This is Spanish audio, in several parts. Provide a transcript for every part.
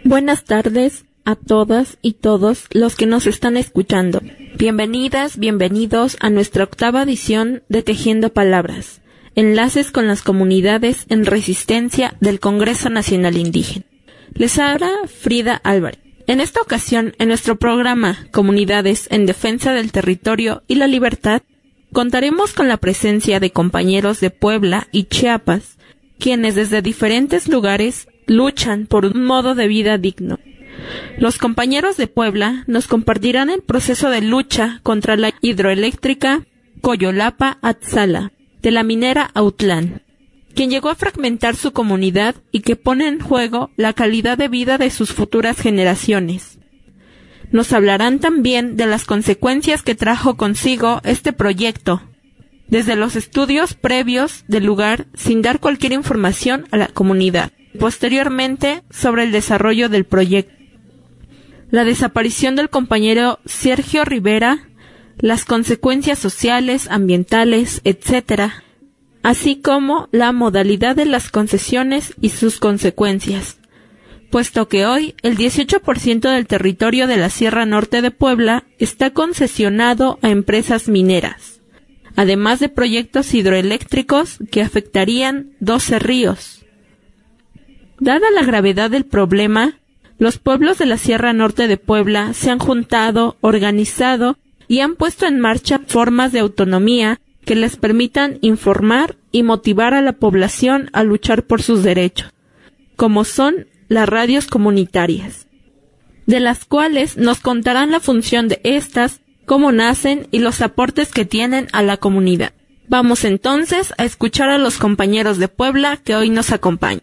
Buenas tardes a todas y todos los que nos están escuchando. Bienvenidas, bienvenidos a nuestra 8ª edición de Tejiendo Palabras, enlaces con las comunidades en resistencia del Congreso Nacional Indígena. Les habla Frida Álvarez. En esta ocasión, en nuestro programa Comunidades en Defensa del Territorio y la Libertad, contaremos con la presencia de compañeros de Puebla y Chiapas, quienes desde diferentes lugares luchan por un modo de vida digno. Los compañeros de Puebla nos compartirán el proceso de lucha contra la hidroeléctrica Coyolapa-Atzala, de la minera Autlán, quien llegó a fragmentar su comunidad y que pone en juego la calidad de vida de sus futuras generaciones. Nos hablarán también de las consecuencias que trajo consigo este proyecto, desde los estudios previos del lugar sin dar cualquier información a la comunidad, posteriormente sobre el desarrollo del proyecto, la desaparición del compañero Sergio Rivera, las consecuencias sociales, ambientales, etc., así como la modalidad de las concesiones y sus consecuencias, puesto que hoy el 18% del territorio de la Sierra Norte de Puebla está concesionado a empresas mineras, además de proyectos hidroeléctricos que afectarían 12 ríos. Dada la gravedad del problema, los pueblos de la Sierra Norte de Puebla se han juntado, organizado y han puesto en marcha formas de autonomía que les permitan informar y motivar a la población a luchar por sus derechos, como son las radios comunitarias, de las cuales nos contarán la función de estas, cómo nacen y los aportes que tienen a la comunidad. Vamos entonces a escuchar a los compañeros de Puebla que hoy nos acompañan.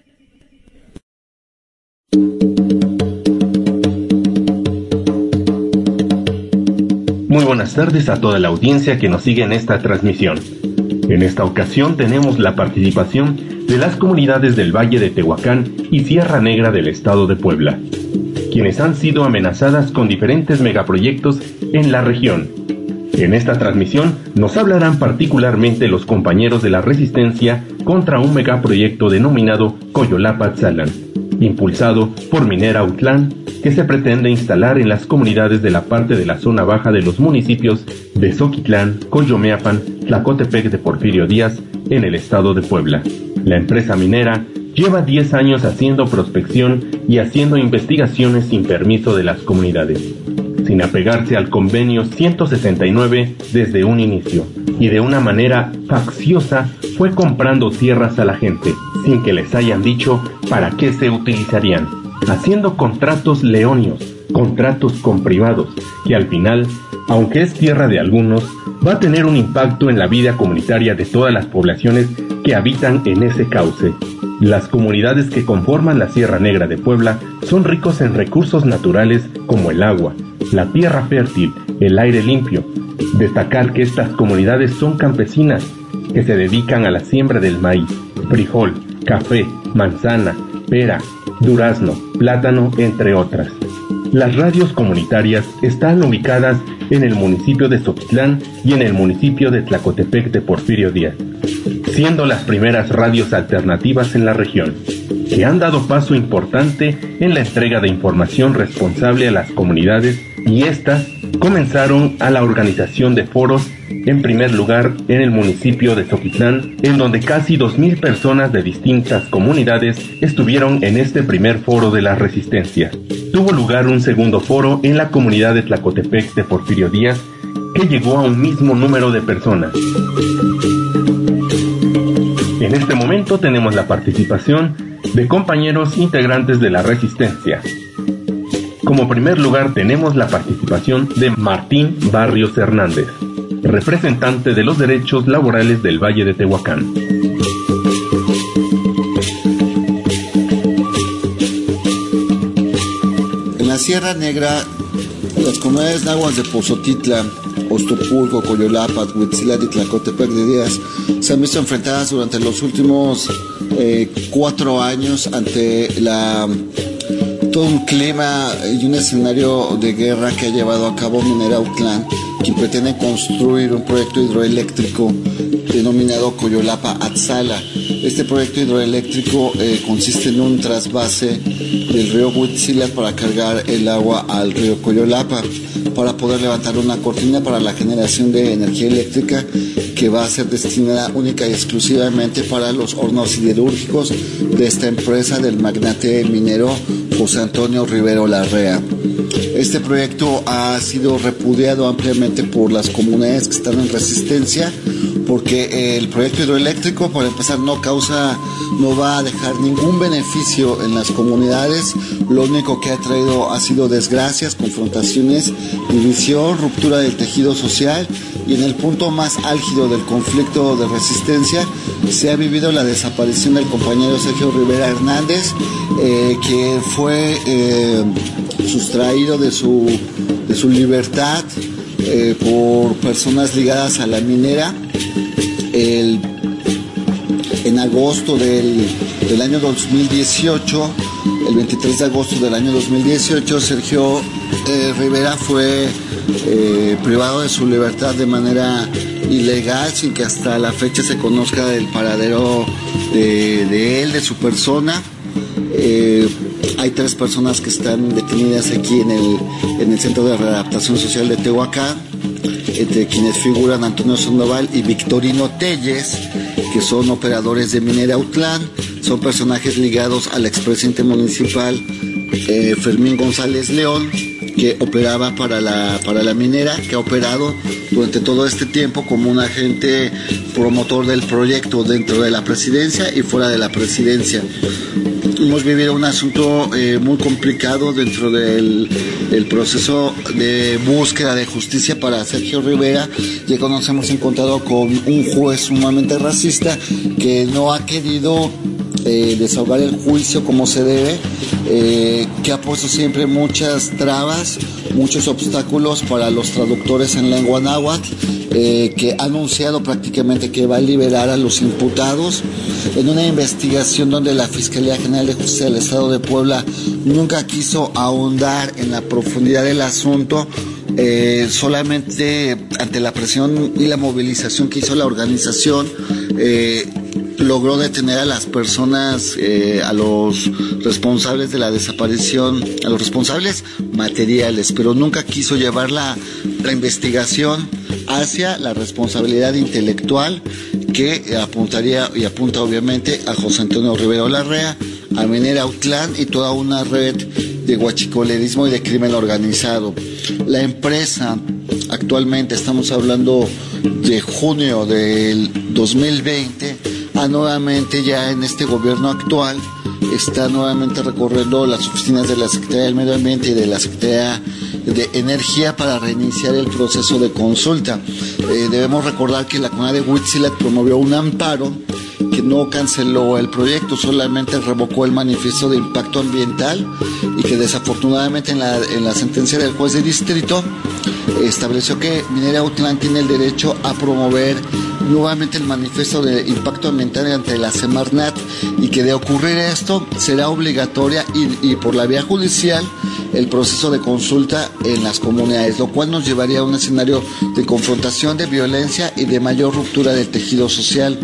Muy buenas tardes a toda la audiencia que nos sigue en esta transmisión. En esta ocasión tenemos la participación de las comunidades del Valle de Tehuacán y Sierra Negra del estado de Puebla, quienes han sido amenazadas con diferentes megaproyectos en la región. En esta transmisión nos hablarán particularmente los compañeros de la resistencia contra un megaproyecto denominado Coyolapa-Atzala, impulsado por Minera Autlán, que se pretende instalar en las comunidades de la parte de la zona baja de los municipios de Zoquitlán, Coyomeapan, Tlacotepec de Porfirio Díaz, en el estado de Puebla. La empresa minera lleva 10 años haciendo prospección y haciendo investigaciones sin permiso de las comunidades, sin apegarse al convenio 169 desde un inicio, y de una manera facciosa fue comprando tierras a la gente, sin que les hayan dicho para qué se utilizarían, haciendo contratos leonios, contratos con privados, que al final, aunque es tierra de algunos, va a tener un impacto en la vida comunitaria de todas las poblaciones que habitan en ese cauce. Las comunidades que conforman la Sierra Negra de Puebla son ricos en recursos naturales como el agua, la tierra fértil, el aire limpio. Destacar que estas comunidades son campesinas, que se dedican a la siembra del maíz, frijol, café, manzana, pera, durazno, plátano, entre otras. Las radios comunitarias están ubicadas en el municipio de Zoquitlán y en el municipio de Tlacotepec de Porfirio Díaz, siendo las primeras radios alternativas en la región, que han dado paso importante en la entrega de información responsable a las comunidades, y estas comenzaron a la organización de foros, en primer lugar en el municipio de Zoquitlán, en donde casi 2,000 personas de distintas comunidades estuvieron en este primer foro de la resistencia. Tuvo lugar un segundo foro en la comunidad de Tlacotepec de Porfirio Díaz, que llegó a un mismo número de personas. En este momento tenemos la participación de compañeros integrantes de la resistencia. Como primer lugar tenemos la participación de Martín Barrios Hernández, representante de los derechos laborales del Valle de Tehuacán. En la Sierra Negra, las comunidades náhuatl de Pozotitla, Ostopulco, Coyolapa, Huitzilán y Tlacotepec de Díaz se han visto enfrentadas durante los últimos 4 años ante todo un clima y un escenario de guerra que ha llevado a cabo Minera Autlán que pretende construir un proyecto hidroeléctrico denominado Coyolapa-Atzala. Este proyecto hidroeléctrico consiste en un trasvase del río Huitzilac para cargar el agua al río Coyolapa, para poder levantar una cortina para la generación de energía eléctrica que va a ser destinada única y exclusivamente para los hornos siderúrgicos de esta empresa del magnate minero José Antonio Rivero Larrea. Este proyecto ha sido repudiado ampliamente por las comunidades que están en resistencia, porque el proyecto hidroeléctrico, por empezar, no va a dejar ningún beneficio en las comunidades. Lo único que ha traído ha sido desgracias, confrontaciones, división, ruptura del tejido social, y en el punto más álgido del conflicto de resistencia se ha vivido la desaparición del compañero Sergio Rivera Hernández, que fue sustraído de su libertad por personas ligadas a la minera. En agosto del año 2018, el 23 de agosto del año 2018, Sergio Rivera fue privado de su libertad de manera ilegal, sin que hasta la fecha se conozca el paradero de él, de su persona. Hay 3 personas que están detenidas aquí en el Centro de Readaptación Social de Tehuacán, entre quienes figuran Antonio Sandoval y Victorino Telles, que son operadores de Minera Autlán. Son personajes ligados al expresidente municipal Fermín González León, que operaba para la minera, que ha operado durante todo este tiempo como un agente promotor del proyecto dentro de la presidencia y fuera de la presidencia. Hemos vivido un asunto muy complicado dentro del proceso de búsqueda de justicia para Sergio Rivera. Ya nos hemos encontrado con un juez sumamente racista que no ha querido desahogar el juicio como se debe, que ha puesto siempre muchas trabas, muchos obstáculos para los traductores en lengua náhuatl, que ha anunciado prácticamente que va a liberar a los imputados en una investigación donde la Fiscalía General de Justicia del Estado de Puebla nunca quiso ahondar en la profundidad del asunto. Solamente ante la presión y la movilización que hizo la organización, logró detener a las personas, a los responsables de la desaparición, a los responsables materiales, pero nunca quiso llevar la investigación hacia la responsabilidad intelectual, que apuntaría y apunta obviamente a José Antonio Rivero Larrea, a Minera Autlán y toda una red de huachicolerismo y de crimen organizado. La empresa, actualmente estamos hablando de junio del 2020, nuevamente ya en este gobierno actual está nuevamente recorriendo las oficinas de la Secretaría del Medio Ambiente y de la Secretaría de Energía para reiniciar el proceso de consulta. Debemos recordar que la comunidad de Huitzilac promovió un amparo que no canceló el proyecto, solamente revocó el manifiesto de impacto ambiental, y que desafortunadamente en la sentencia del juez de distrito estableció que Minera Autlán tiene el derecho a promover nuevamente el manifiesto de impacto ambiental ante la Semarnat, y que de ocurrir esto será obligatoria y por la vía judicial el proceso de consulta en las comunidades, lo cual nos llevaría a un escenario de confrontación, de violencia y de mayor ruptura del tejido social.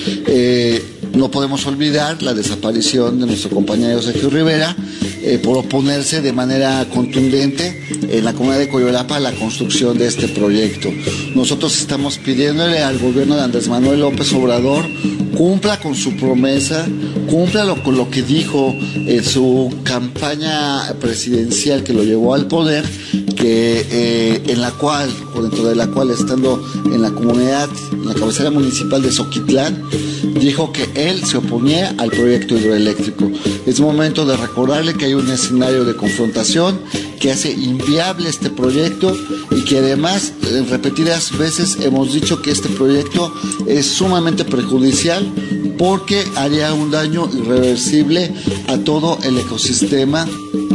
No podemos olvidar la desaparición de nuestro compañero Sergio Rivera por oponerse de manera contundente en la comunidad de Coyolapa a la construcción de este proyecto. Nosotros estamos pidiéndole al gobierno de Andrés Manuel López Obrador cumpla con su promesa, cumpla con lo que dijo en su campaña presidencial que lo llevó al poder, que en la cual, o dentro de la cual, estando en la comunidad, en la cabecera municipal de Zoquitlán, dijo que él se oponía al proyecto hidroeléctrico. Es momento de recordarle que hay un escenario de confrontación que hace inviable este proyecto, y que además en repetidas veces hemos dicho que este proyecto es sumamente perjudicial porque haría un daño irreversible a todo el ecosistema.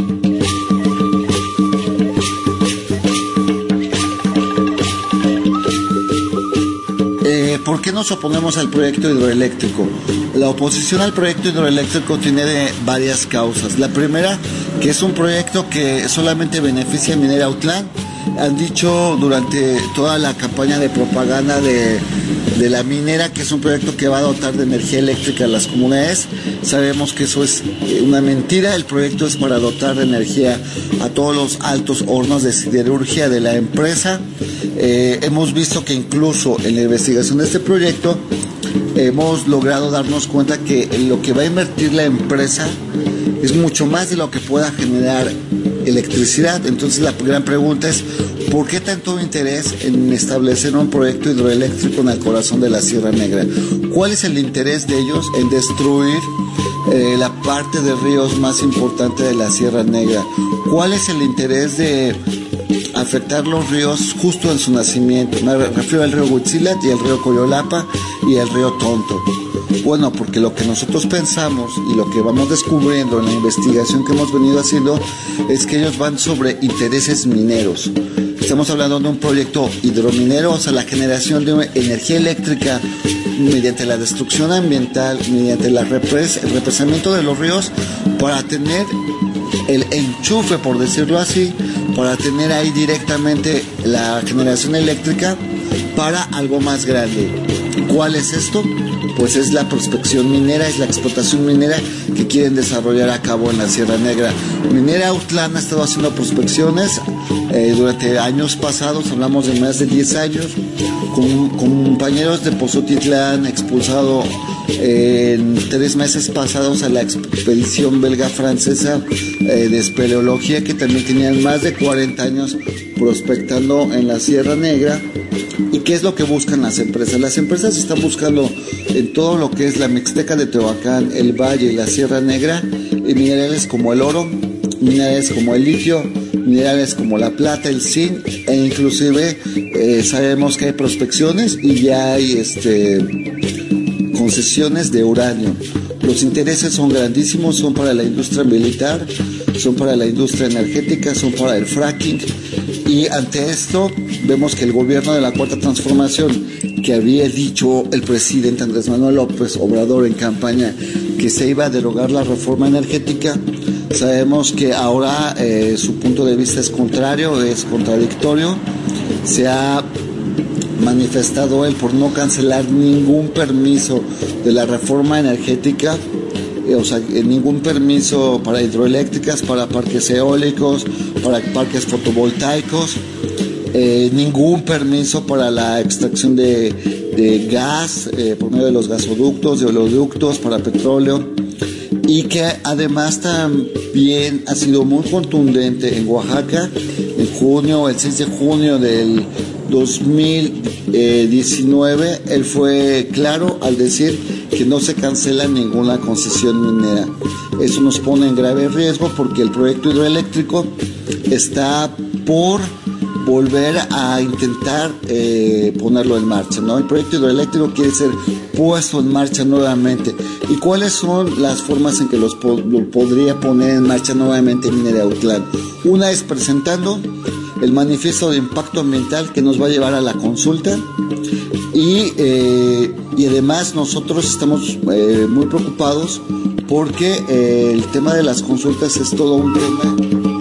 ¿Por qué nos oponemos al proyecto hidroeléctrico? La oposición al proyecto hidroeléctrico tiene varias causas. La primera, que es un proyecto que solamente beneficia a Minera Autlán han dicho durante toda la campaña de propaganda de la minera que es un proyecto que va a dotar de energía eléctrica a las comunidades. Sabemos que eso es una mentira. El proyecto es para dotar de energía a todos los altos hornos de siderurgia de la empresa. Hemos visto que incluso en la investigación de este proyecto hemos logrado darnos cuenta que lo que va a invertir la empresa es mucho más de lo que pueda generar electricidad. Entonces la gran pregunta es, ¿por qué tanto interés en establecer un proyecto hidroeléctrico en el corazón de la Sierra Negra? ¿Cuál es el interés de ellos en destruir la parte de ríos más importante de la Sierra Negra? ¿Cuál es el interés de afectar los ríos justo en su nacimiento? Me refiero al río Huitzilac y el río Coyolapa y el río Tonto. Bueno, porque lo que nosotros pensamos y lo que vamos descubriendo en la investigación que hemos venido haciendo es que ellos van sobre intereses mineros. Estamos hablando de un proyecto hidrominero, o sea, la generación de energía eléctrica mediante la destrucción ambiental, mediante el represamiento de los ríos, para tener el enchufe, por decirlo así, para tener ahí directamente la generación eléctrica para algo más grande. ¿Cuál es esto? Pues es la prospección minera, es la explotación minera que quieren desarrollar a cabo en la Sierra Negra. Minera Autlán ha estado haciendo prospecciones durante años pasados, hablamos de más de 10 años, con compañeros de Pozotitlán expulsado en 3 meses pasados a la expedición belga-francesa de espeleología, que también tenían más de 40 años prospectando en la Sierra Negra. ¿Y qué es lo que buscan las empresas? Las empresas están buscando en todo lo que es la Mixteca de Tehuacán, el Valle y la Sierra Negra, minerales como el oro, minerales como el litio, minerales como la plata, el zinc, e inclusive sabemos que hay prospecciones y ya hay concesiones de uranio. Los intereses son grandísimos, son para la industria militar, son para la industria energética, son para el fracking. Y ante esto vemos que el gobierno de la Cuarta Transformación, que había dicho el presidente Andrés Manuel López Obrador en campaña que se iba a derogar la reforma energética, sabemos que ahora su punto de vista es contrario, es contradictorio. Se ha manifestado él por no cancelar ningún permiso de la reforma energética, o sea, ningún permiso para hidroeléctricas, para parques eólicos, para parques fotovoltaicos, ningún permiso para la extracción de gas por medio de los gasoductos, de oleoductos para petróleo, y que además también ha sido muy contundente en Oaxaca. En junio, el 6 de junio del 2019, él fue claro al decir que no se cancela ninguna concesión minera. Eso nos pone en grave riesgo porque el proyecto hidroeléctrico está por volver a intentar ponerlo en marcha, ¿no? El proyecto hidroeléctrico quiere ser puesto en marcha nuevamente. ¿Y cuáles son las formas en que lo podría poner en marcha nuevamente Minera Autlán? Una es presentando el manifiesto de impacto ambiental que nos va a llevar a la consulta, y además nosotros estamos muy preocupados porque el tema de las consultas es todo un tema.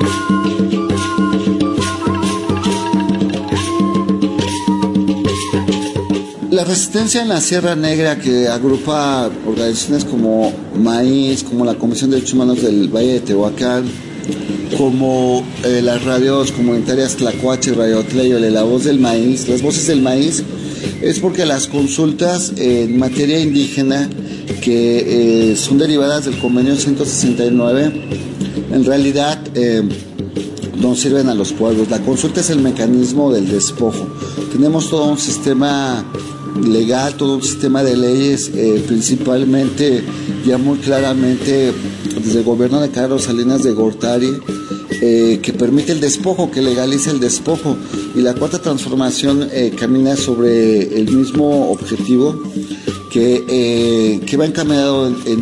La resistencia en la Sierra Negra, que agrupa organizaciones como Maíz, como la Comisión de Derechos Humanos del Valle de Tehuacán, como las radios comunitarias Tlacuache, Radio Tleyole, La Voz del Maíz, las Voces del Maíz, es porque las consultas en materia indígena, que son derivadas del convenio 169, en realidad no sirven a los pueblos. La consulta es el mecanismo del despojo. Tenemos todo un sistema legal, todo un sistema de leyes, principalmente ya muy claramente desde el gobierno de Carlos Salinas de Gortari, que permite el despojo, que legaliza el despojo, y la Cuarta Transformación camina sobre el mismo objetivo, que va encaminado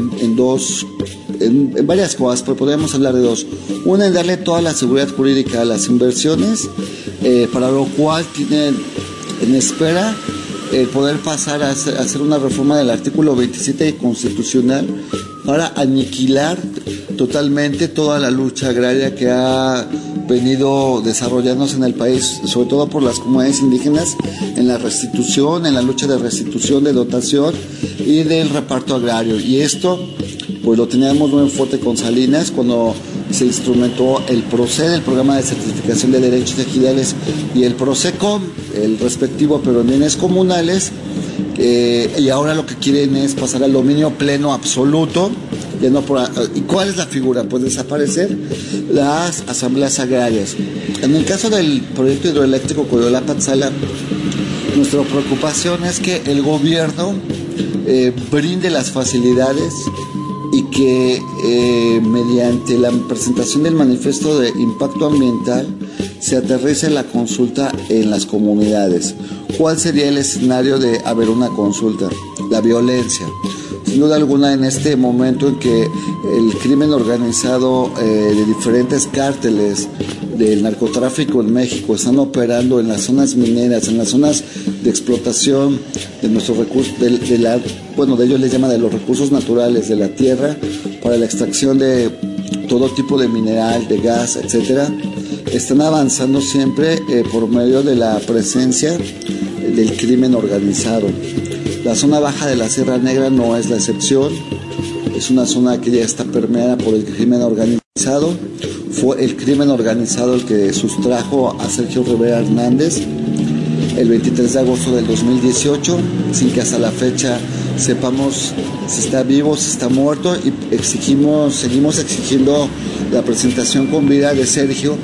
en varias cosas, pero podemos hablar de dos. Una, en darle toda la seguridad jurídica a las inversiones, para lo cual tienen en espera poder pasar a hacer una reforma del artículo 27 constitucional para aniquilar totalmente toda la lucha agraria que ha venido desarrollándose en el país, sobre todo por las comunidades indígenas, en la restitución, en la lucha de restitución, de dotación y del reparto agrario. Y esto, pues lo teníamos muy fuerte con Salinas cuando se instrumentó el PROCED, el Programa de Certificación de Derechos Ejidales, y el PROCECOM, el respectivo, pero en bienes comunales, y ahora lo que quieren es pasar al dominio pleno absoluto. Ya no ¿Y cuál es la figura? Pues desaparecer las asambleas agrarias. En el caso del proyecto hidroeléctrico Coyolá-Patzala, nuestra preocupación es que el gobierno brinde las facilidades y que mediante la presentación del manifiesto de impacto ambiental se aterrice la consulta en las comunidades. ¿Cuál sería el escenario de haber una consulta? La violencia. Sin duda alguna, en este momento en que el crimen organizado de diferentes cárteles del narcotráfico en México están operando en las zonas mineras, en las zonas de explotación de nuestros recursos, de ellos les llaman de los recursos naturales de la tierra, para la extracción de todo tipo de mineral, de gas, etcétera, están avanzando siempre por medio de la presencia del crimen organizado. La zona baja de la Sierra Negra no es la excepción, es una zona que ya está permeada por el crimen organizado. Fue el crimen organizado el que sustrajo a Sergio Rivera Hernández el 23 de agosto del 2018, sin que hasta la fecha sepamos si está vivo, si está muerto, y seguimos exigiendo la presentación con vida de Sergio,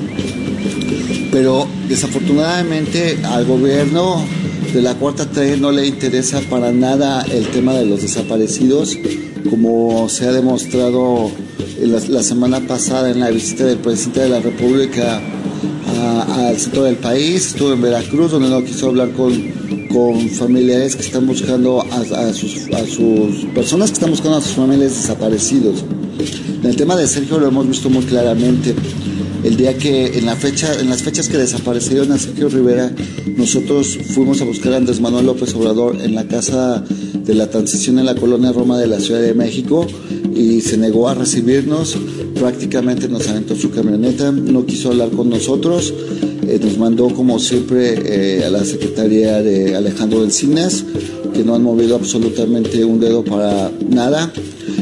pero desafortunadamente al gobierno de la Cuarta T no le interesa para nada el tema de los desaparecidos, como se ha demostrado la semana pasada en la visita del presidente de la República al centro del país. Estuvo en Veracruz, donde no quiso hablar con familiares que están buscando a sus personas que están buscando a sus familiares desaparecidos. En el tema de Sergio lo hemos visto muy claramente. El día que, en las fechas que desaparecieron a Sergio Rivera, nosotros fuimos a buscar a Andrés Manuel López Obrador en la Casa de la Transición en la Colonia Roma de la Ciudad de México, y se negó a recibirnos. Prácticamente nos aventó su camioneta, no quiso hablar con nosotros, nos mandó como siempre a la Secretaría de Alejandro Encinas, que no han movido absolutamente un dedo para nada.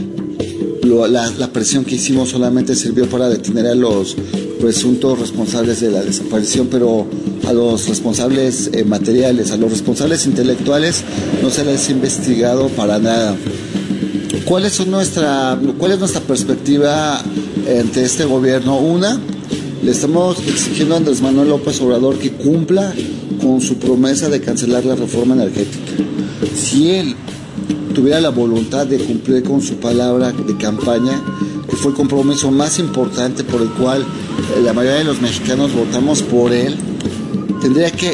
La presión que hicimos solamente sirvió para detener a los presuntos responsables de la desaparición, pero a los responsables materiales, a los responsables intelectuales no se les ha investigado para nada. ¿Cuál es nuestra perspectiva ante este gobierno? Una, le estamos exigiendo a Andrés Manuel López Obrador que cumpla con su promesa de cancelar la reforma energética. Si él tuviera la voluntad de cumplir con su palabra de campaña, que fue el compromiso más importante por el cual la mayoría de los mexicanos votamos por él, tendría que,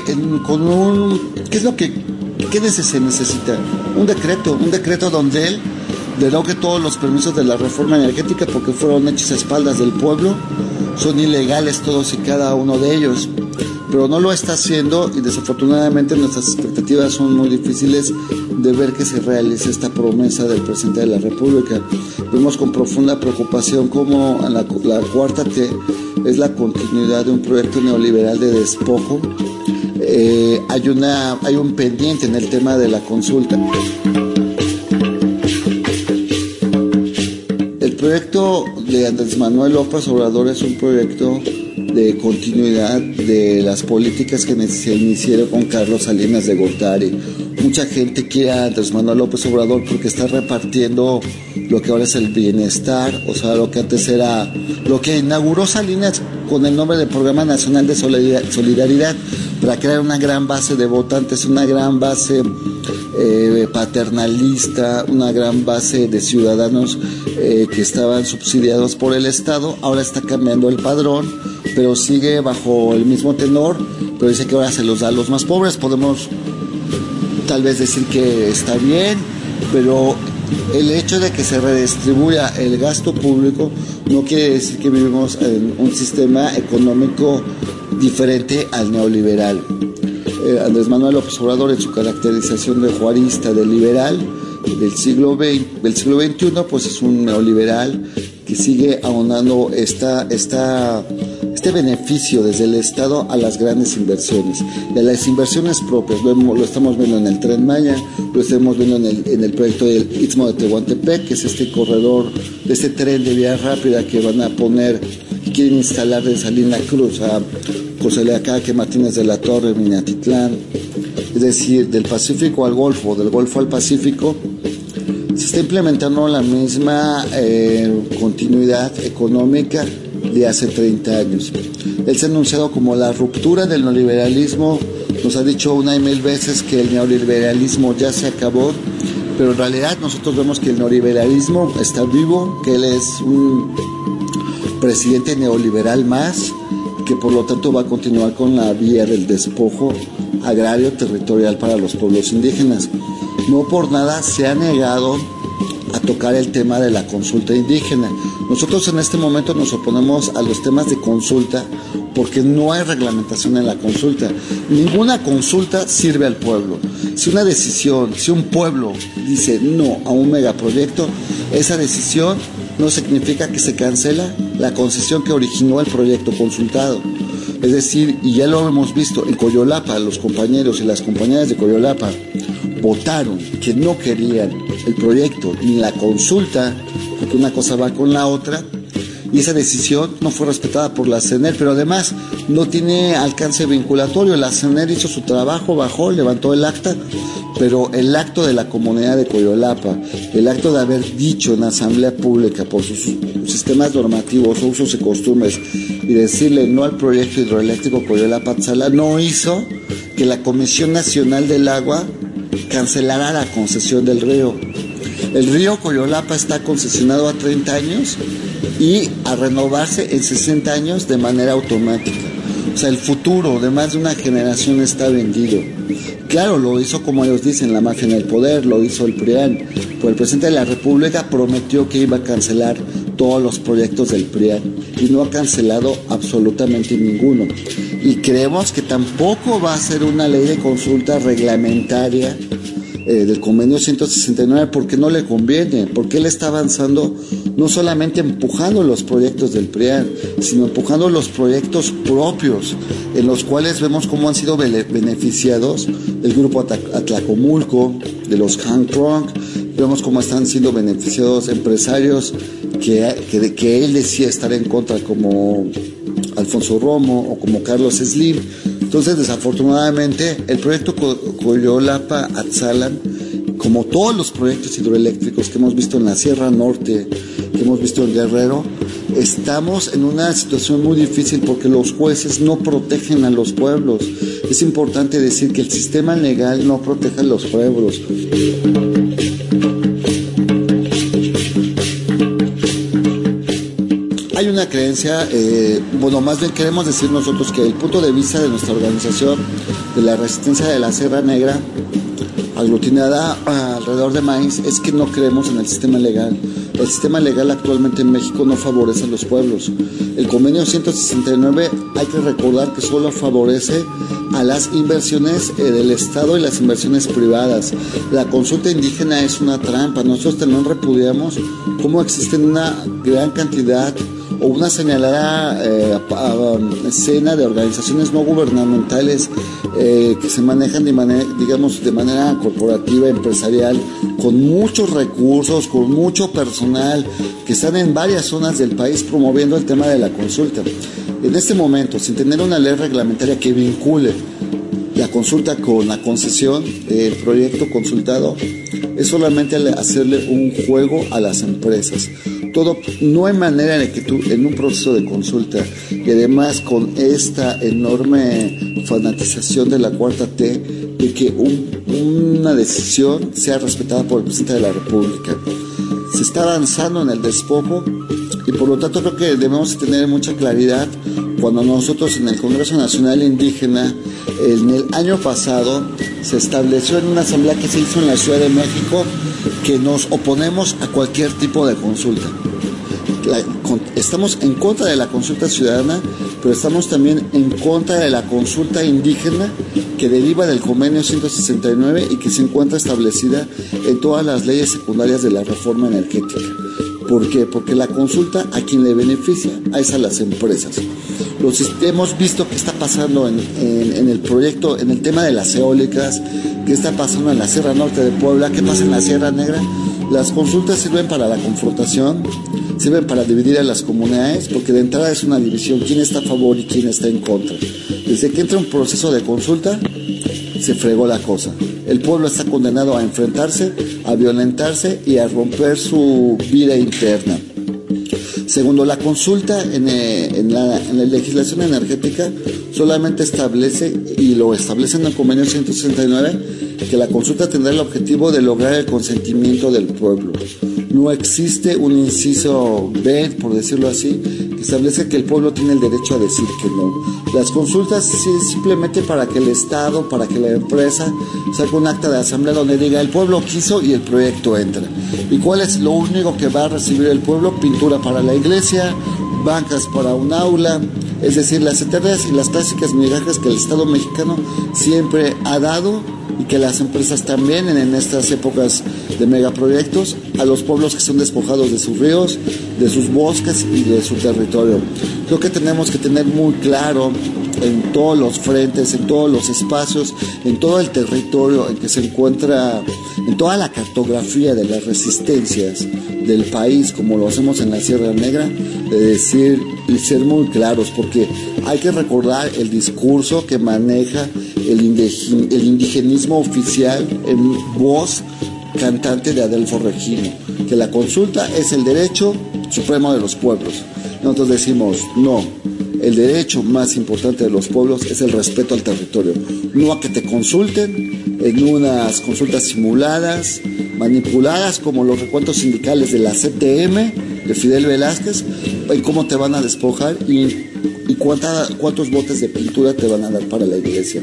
¿qué se necesita? Un decreto donde él derogue todos los permisos de la reforma energética, porque fueron hechos a espaldas del pueblo, son ilegales todos y cada uno de ellos, pero no lo está haciendo, y desafortunadamente nuestras expectativas son muy difíciles de ver que se realice esta promesa del presidente de la República. Vemos con profunda preocupación cómo la Cuarta T es la continuidad de un proyecto neoliberal de despojo. Hay un pendiente en el tema de la consulta. El proyecto de Andrés Manuel López Obrador es un proyecto de continuidad de las políticas que se iniciaron con Carlos Salinas de Gortari. Mucha gente quiere a Andrés Manuel López Obrador porque está repartiendo lo que ahora es el bienestar, o sea, lo que antes era, lo que inauguró Salinas con el nombre del Programa Nacional de Solidaridad, para crear una gran base de votantes, una gran base paternalista, una gran base de ciudadanos que estaban subsidiados por el Estado. Ahora está cambiando el padrón, pero sigue bajo el mismo tenor, pero dice que ahora se los da a los más pobres. Podemos tal vez decir que está bien, pero el hecho de que se redistribuya el gasto público no quiere decir que vivimos en un sistema económico diferente al neoliberal. Andrés Manuel López Obrador, en su caracterización de juarista, de liberal del siglo XXI, pues es un neoliberal que sigue aunando este beneficio desde el Estado a las grandes inversiones, y a las inversiones propias. Lo estamos viendo en el Tren Maya, lo estamos viendo en el proyecto del Istmo de Tehuantepec, que es este corredor de este tren de vía rápida que van a poner, que quieren instalar de Salina Cruz a Cozoleacaque, Martínez de la Torre, Minatitlán, es decir, del Pacífico al Golfo, del Golfo al Pacífico. Se está implementando la misma continuidad económica de hace 30 años. Él se ha anunciado como la ruptura del neoliberalismo. Nos ha dicho una y mil veces que el neoliberalismo ya se acabó, pero en realidad nosotros vemos que el neoliberalismo está vivo, que él es un presidente neoliberal más, que por lo tanto va a continuar con la vía del despojo agrario territorial para los pueblos indígenas. No por nada se ha negado a tocar el tema de la consulta indígena. Nosotros en este momento nos oponemos a los temas de consulta porque no hay reglamentación en la consulta. Ninguna consulta sirve al pueblo. Si una decisión, si un pueblo dice no a un megaproyecto, esa decisión no significa que se cancela la concesión que originó el proyecto consultado. Es decir, y ya lo hemos visto, en Coyolapa, los compañeros y las compañeras de Coyolapa votaron que no querían el proyecto ni la consulta, porque una cosa va con la otra, y esa decisión no fue respetada por la CNER, pero además no tiene alcance vinculatorio. La CNER hizo su trabajo, bajó, levantó el acta, pero el acto de la comunidad de Coyolapa, el acto de haber dicho en asamblea pública por sus sistemas normativos, usos y costumbres, y decirle no al proyecto hidroeléctrico Coyolapa-Atzala, no hizo que la Comisión Nacional del Agua cancelará la concesión del río. El río Coyolapa está concesionado a 30 años y a renovarse en 60 años de manera automática. O sea, el futuro de más de una generación está vendido. Claro, lo hizo, como ellos dicen, la mafia en el poder, lo hizo el PRIAN. Pero el presidente de la República prometió que iba a cancelar todos los proyectos del PRIAN y no ha cancelado absolutamente ninguno. Y creemos que tampoco va a ser una ley de consulta reglamentaria del convenio 169 porque no le conviene, porque él está avanzando no solamente empujando los proyectos del PRIAN, sino empujando los proyectos propios, en los cuales vemos cómo han sido beneficiados el grupo Atlacomulco, de los Hank Trunk, vemos cómo están siendo beneficiados empresarios que él decía estar en contra, como Alfonso Romo o como Carlos Slim. Entonces, desafortunadamente, el proyecto Coyolapa-Atzala, como todos los proyectos hidroeléctricos que hemos visto en la Sierra Norte, que hemos visto en Guerrero, estamos en una situación muy difícil porque los jueces no protegen a los pueblos. Es importante decir que el sistema legal no protege a los pueblos. Hay una creencia, más bien queremos decir nosotros que el punto de vista de nuestra organización, de la resistencia de la Sierra Negra, aglutinada alrededor de maíz, es que no creemos en el sistema legal. El sistema legal actualmente en México no favorece a los pueblos. El convenio 169 hay que recordar que solo favorece a las inversiones del Estado y las inversiones privadas. La consulta indígena es una trampa. Nosotros también repudiamos cómo existen una gran cantidad o una señalada escena de organizaciones no gubernamentales que se manejan de manera corporativa, empresarial, con muchos recursos, con mucho personal, que están en varias zonas del país promoviendo el tema de la consulta. En este momento, sin tener una ley reglamentaria que vincule la consulta con la concesión del proyecto consultado, es solamente hacerle un juego a las empresas. No hay manera de que tú, en un proceso de consulta, y además con esta enorme fanatización de la cuarta T, de que una decisión sea respetada por el presidente de la República. Se está avanzando en el despojo y por lo tanto creo que debemos tener mucha claridad cuando nosotros en el Congreso Nacional Indígena, en el año pasado, se estableció en una asamblea que se hizo en la Ciudad de México que nos oponemos a cualquier tipo de consulta. Estamos en contra de la consulta ciudadana, pero estamos también en contra de la consulta indígena que deriva del convenio 169 y que se encuentra establecida en todas las leyes secundarias de la reforma energética. ¿Por qué? Porque la consulta, ¿a quién le beneficia? Es a las empresas. Hemos visto qué está pasando en el proyecto, en el tema de las eólicas, qué está pasando en la Sierra Norte de Puebla, qué pasa en la Sierra Negra. Las consultas sirven para la confrontación, sirven para dividir a las comunidades, porque de entrada es una división, quién está a favor y quién está en contra. Desde que entra un proceso de consulta, se fregó la cosa. El pueblo está condenado a enfrentarse, a violentarse y a romper su vida interna. Segundo, la consulta en la legislación energética solamente establece, y lo establece en el convenio 169, que la consulta tendrá el objetivo de lograr el consentimiento del pueblo. No existe un inciso B, por decirlo así, que establece que el pueblo tiene el derecho a decir que no. Las consultas sí, simplemente para que el Estado, para que la empresa saque un acta de asamblea donde diga el pueblo quiso y el proyecto entra. ¿Y cuál es lo único que va a recibir el pueblo? Pintura para la iglesia, bancas para un aula, es decir, las eternas y las clásicas migajas que el Estado mexicano siempre ha dado y que las empresas también en estas épocas de megaproyectos a los pueblos que son despojados de sus ríos, de sus bosques y de su territorio. Creo que tenemos que tener muy claro en todos los frentes, en todos los espacios, en todo el territorio en que se encuentra, en toda la cartografía de las resistencias del país, como lo hacemos en la Sierra Negra, de decir y ser muy claros, porque hay que recordar el discurso que maneja el indigenismo oficial en voz cantante de Adelfo Regino, que la consulta es el derecho supremo de los pueblos. Nosotros decimos, no, el derecho más importante de los pueblos es el respeto al territorio, no a que te consulten en unas consultas simuladas, manipuladas, como los recuentos sindicales de la CTM, de Fidel Velázquez, en cómo te van a despojar y cuántos botes de pintura te van a dar para la iglesia.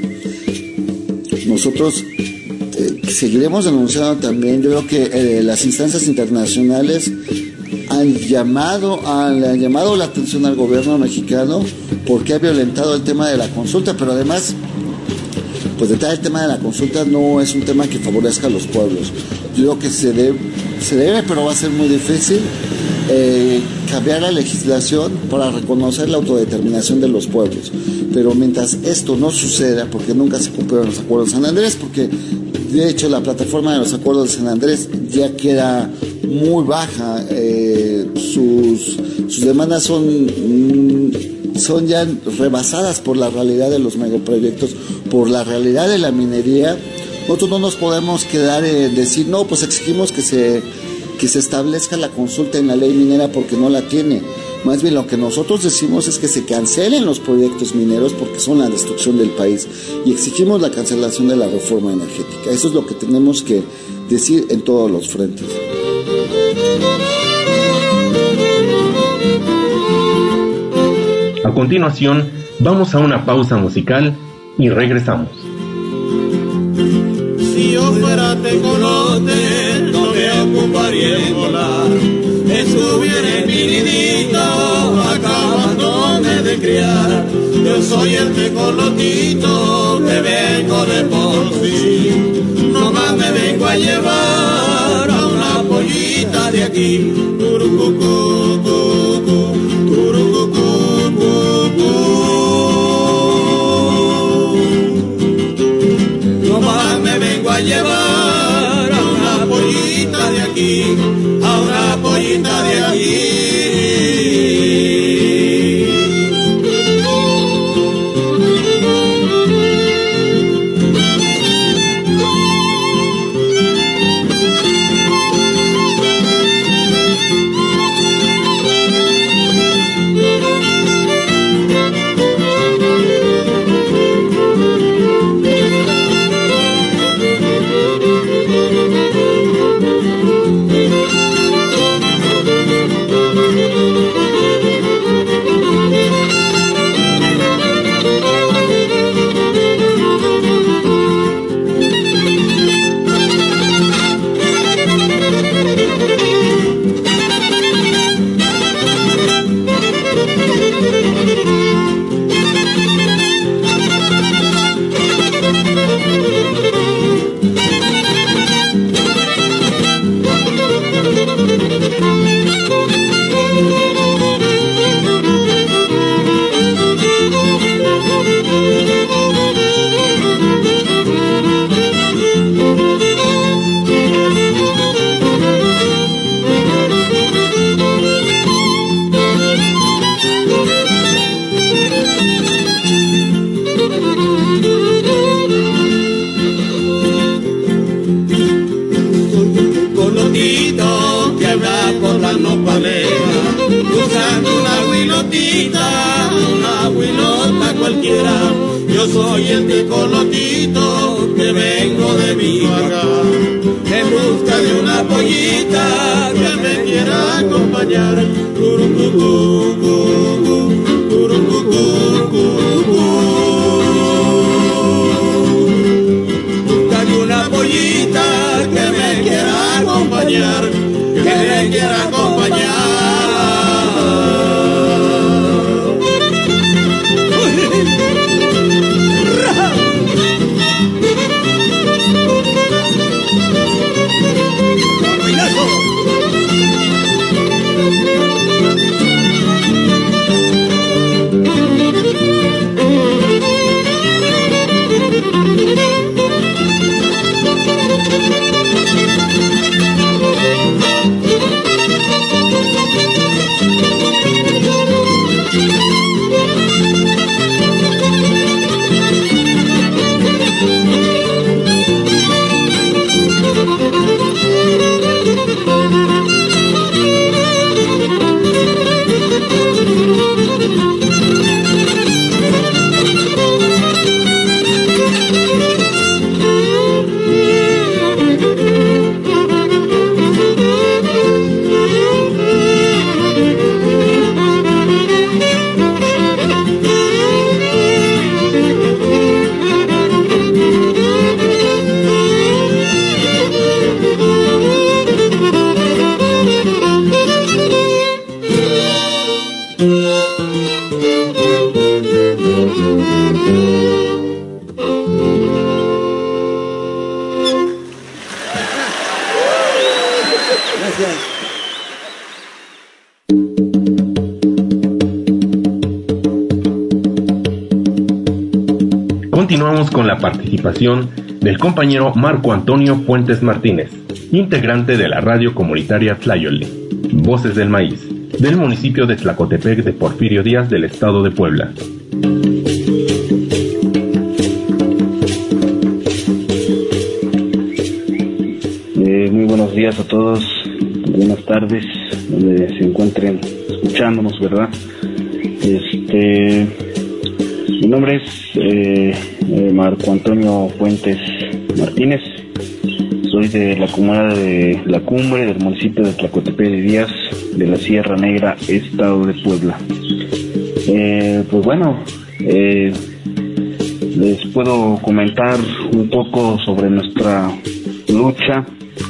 Nosotros seguiremos denunciando también. Yo creo que las instancias internacionales le han llamado la atención al gobierno mexicano porque ha violentado el tema de la consulta, pero además, pues detrás del tema de la consulta no es un tema que favorezca a los pueblos. Yo creo que se debe, pero va a ser muy difícil cambiar la legislación para reconocer la autodeterminación de los pueblos. Pero mientras esto no suceda, porque nunca se cumplieron los acuerdos de San Andrés, porque de hecho la plataforma de los acuerdos de San Andrés ya queda muy baja, sus demandas son ya rebasadas por la realidad de los megaproyectos, por la realidad de la minería. Nosotros no nos podemos quedar en decir, no, pues exigimos que se establezca la consulta en la ley minera porque no la tiene. Más bien lo que nosotros decimos es que se cancelen los proyectos mineros porque son la destrucción del país y exigimos la cancelación de la reforma energética. Eso es lo que tenemos que decir en todos los frentes. A continuación, vamos a una pausa musical y regresamos. Si yo fuera tecolote, no me ocuparía en volar. Estuviera en mi nidito, acabándome de criar. Yo soy el tecolotito que vengo de por sí. Nomás me vengo a llevar a una pollita de aquí. Turucucu, turucucu, nomás me vengo a llevar a una pollita de aquí, a una pollita de aquí. cualquiera. Yo soy el ticolotito que vengo de Michoacán, en busca de una pollita que me quiera acompañar. Busca de una pollita que me quiera acompañar, que me quiera acompañar. Continuamos con la participación del compañero Marco Antonio Fuentes Martínez, integrante de la radio comunitaria Tlayoli, Voces del Maíz, del municipio de Tlacotepec de Porfirio Díaz del estado de Puebla. Muy buenos días a todos, buenas tardes, donde se encuentren escuchándonos, ¿verdad? Mi nombre es Marco Antonio Fuentes Martínez, soy de la comunidad de La Cumbre, del municipio de Tlacotepec de Díaz, de la Sierra Negra, estado de Puebla. Pues bueno, les puedo comentar un poco sobre nuestra lucha,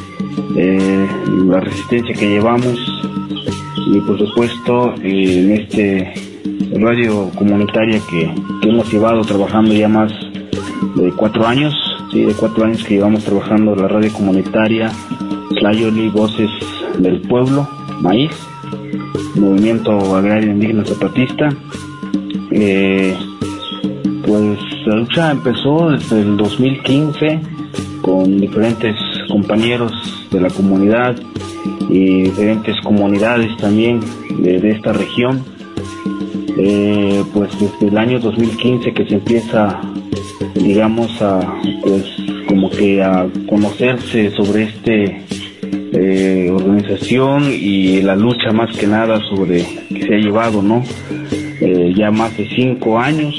la resistencia que llevamos y por supuesto en este radio comunitaria que hemos llevado trabajando ya más de 4 años, sí, de 4 años que llevamos trabajando la radio comunitaria Tlayoli, Voces del Pueblo, Maíz, Movimiento Agrario Indígena Zapatista. Pues la lucha empezó desde el 2015 con diferentes compañeros de la comunidad y diferentes comunidades también de esta región. Pues desde el año 2015 que se empieza, digamos, a pues como que a conocerse sobre organización y la lucha más que nada sobre que se ha llevado, ¿no? Ya más de 5 años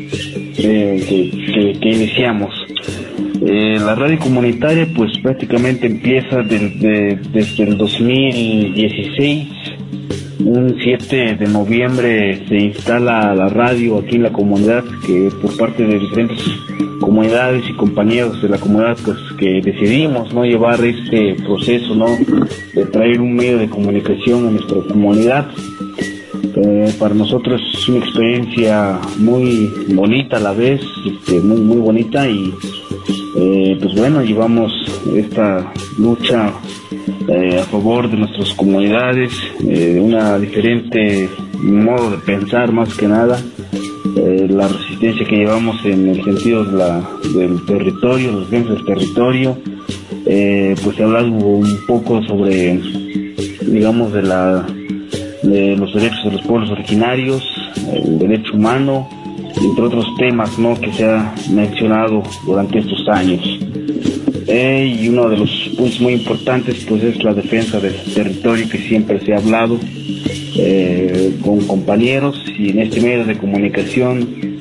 que iniciamos. La radio comunitaria pues prácticamente empieza desde el 2016. Un 7 de noviembre se instala la radio aquí en la comunidad, que por parte de diferentes comunidades y compañeros de la comunidad pues que decidimos no llevar este proceso, no, de traer un medio de comunicación a nuestra comunidad. Para nosotros es una experiencia muy bonita a la vez, muy bonita, y pues bueno, llevamos esta lucha a favor de nuestras comunidades, una diferente modo de pensar más que nada, la resistencia que llevamos en el sentido del territorio, los bienes del territorio, pues he hablado un poco sobre, digamos, de los derechos de los pueblos originarios, el derecho humano, entre otros temas, ¿no?, que se ha mencionado durante estos años. Y uno de los puntos muy importantes pues es la defensa del territorio, que siempre se ha hablado con compañeros, y en este medio de comunicación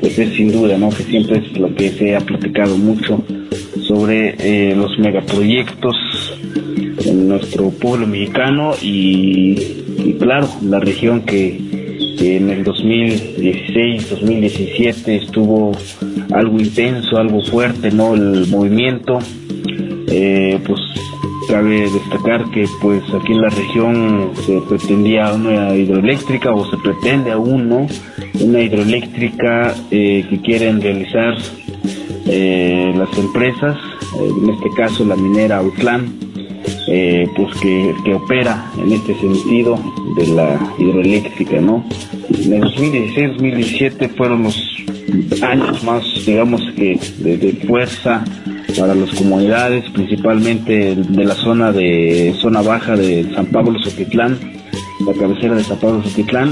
pues es sin duda, ¿no?, que siempre es lo que se ha platicado mucho sobre los megaproyectos en nuestro pueblo mexicano y claro, la región que en el 2016, 2017 estuvo algo intenso, algo fuerte, ¿no?, el movimiento. Pues cabe destacar que pues aquí en la región se pretendía una hidroeléctrica, o se pretende aún, ¿no?, una hidroeléctrica que quieren realizar las empresas, en este caso la minera Autlán, pues que opera en este sentido de la hidroeléctrica, ¿no? En el 2016-2017 fueron los años más, digamos, que de fuerza para las comunidades, principalmente de la zona baja de San Pablo Sotitlán, la cabecera de San Pablo Sotitlán,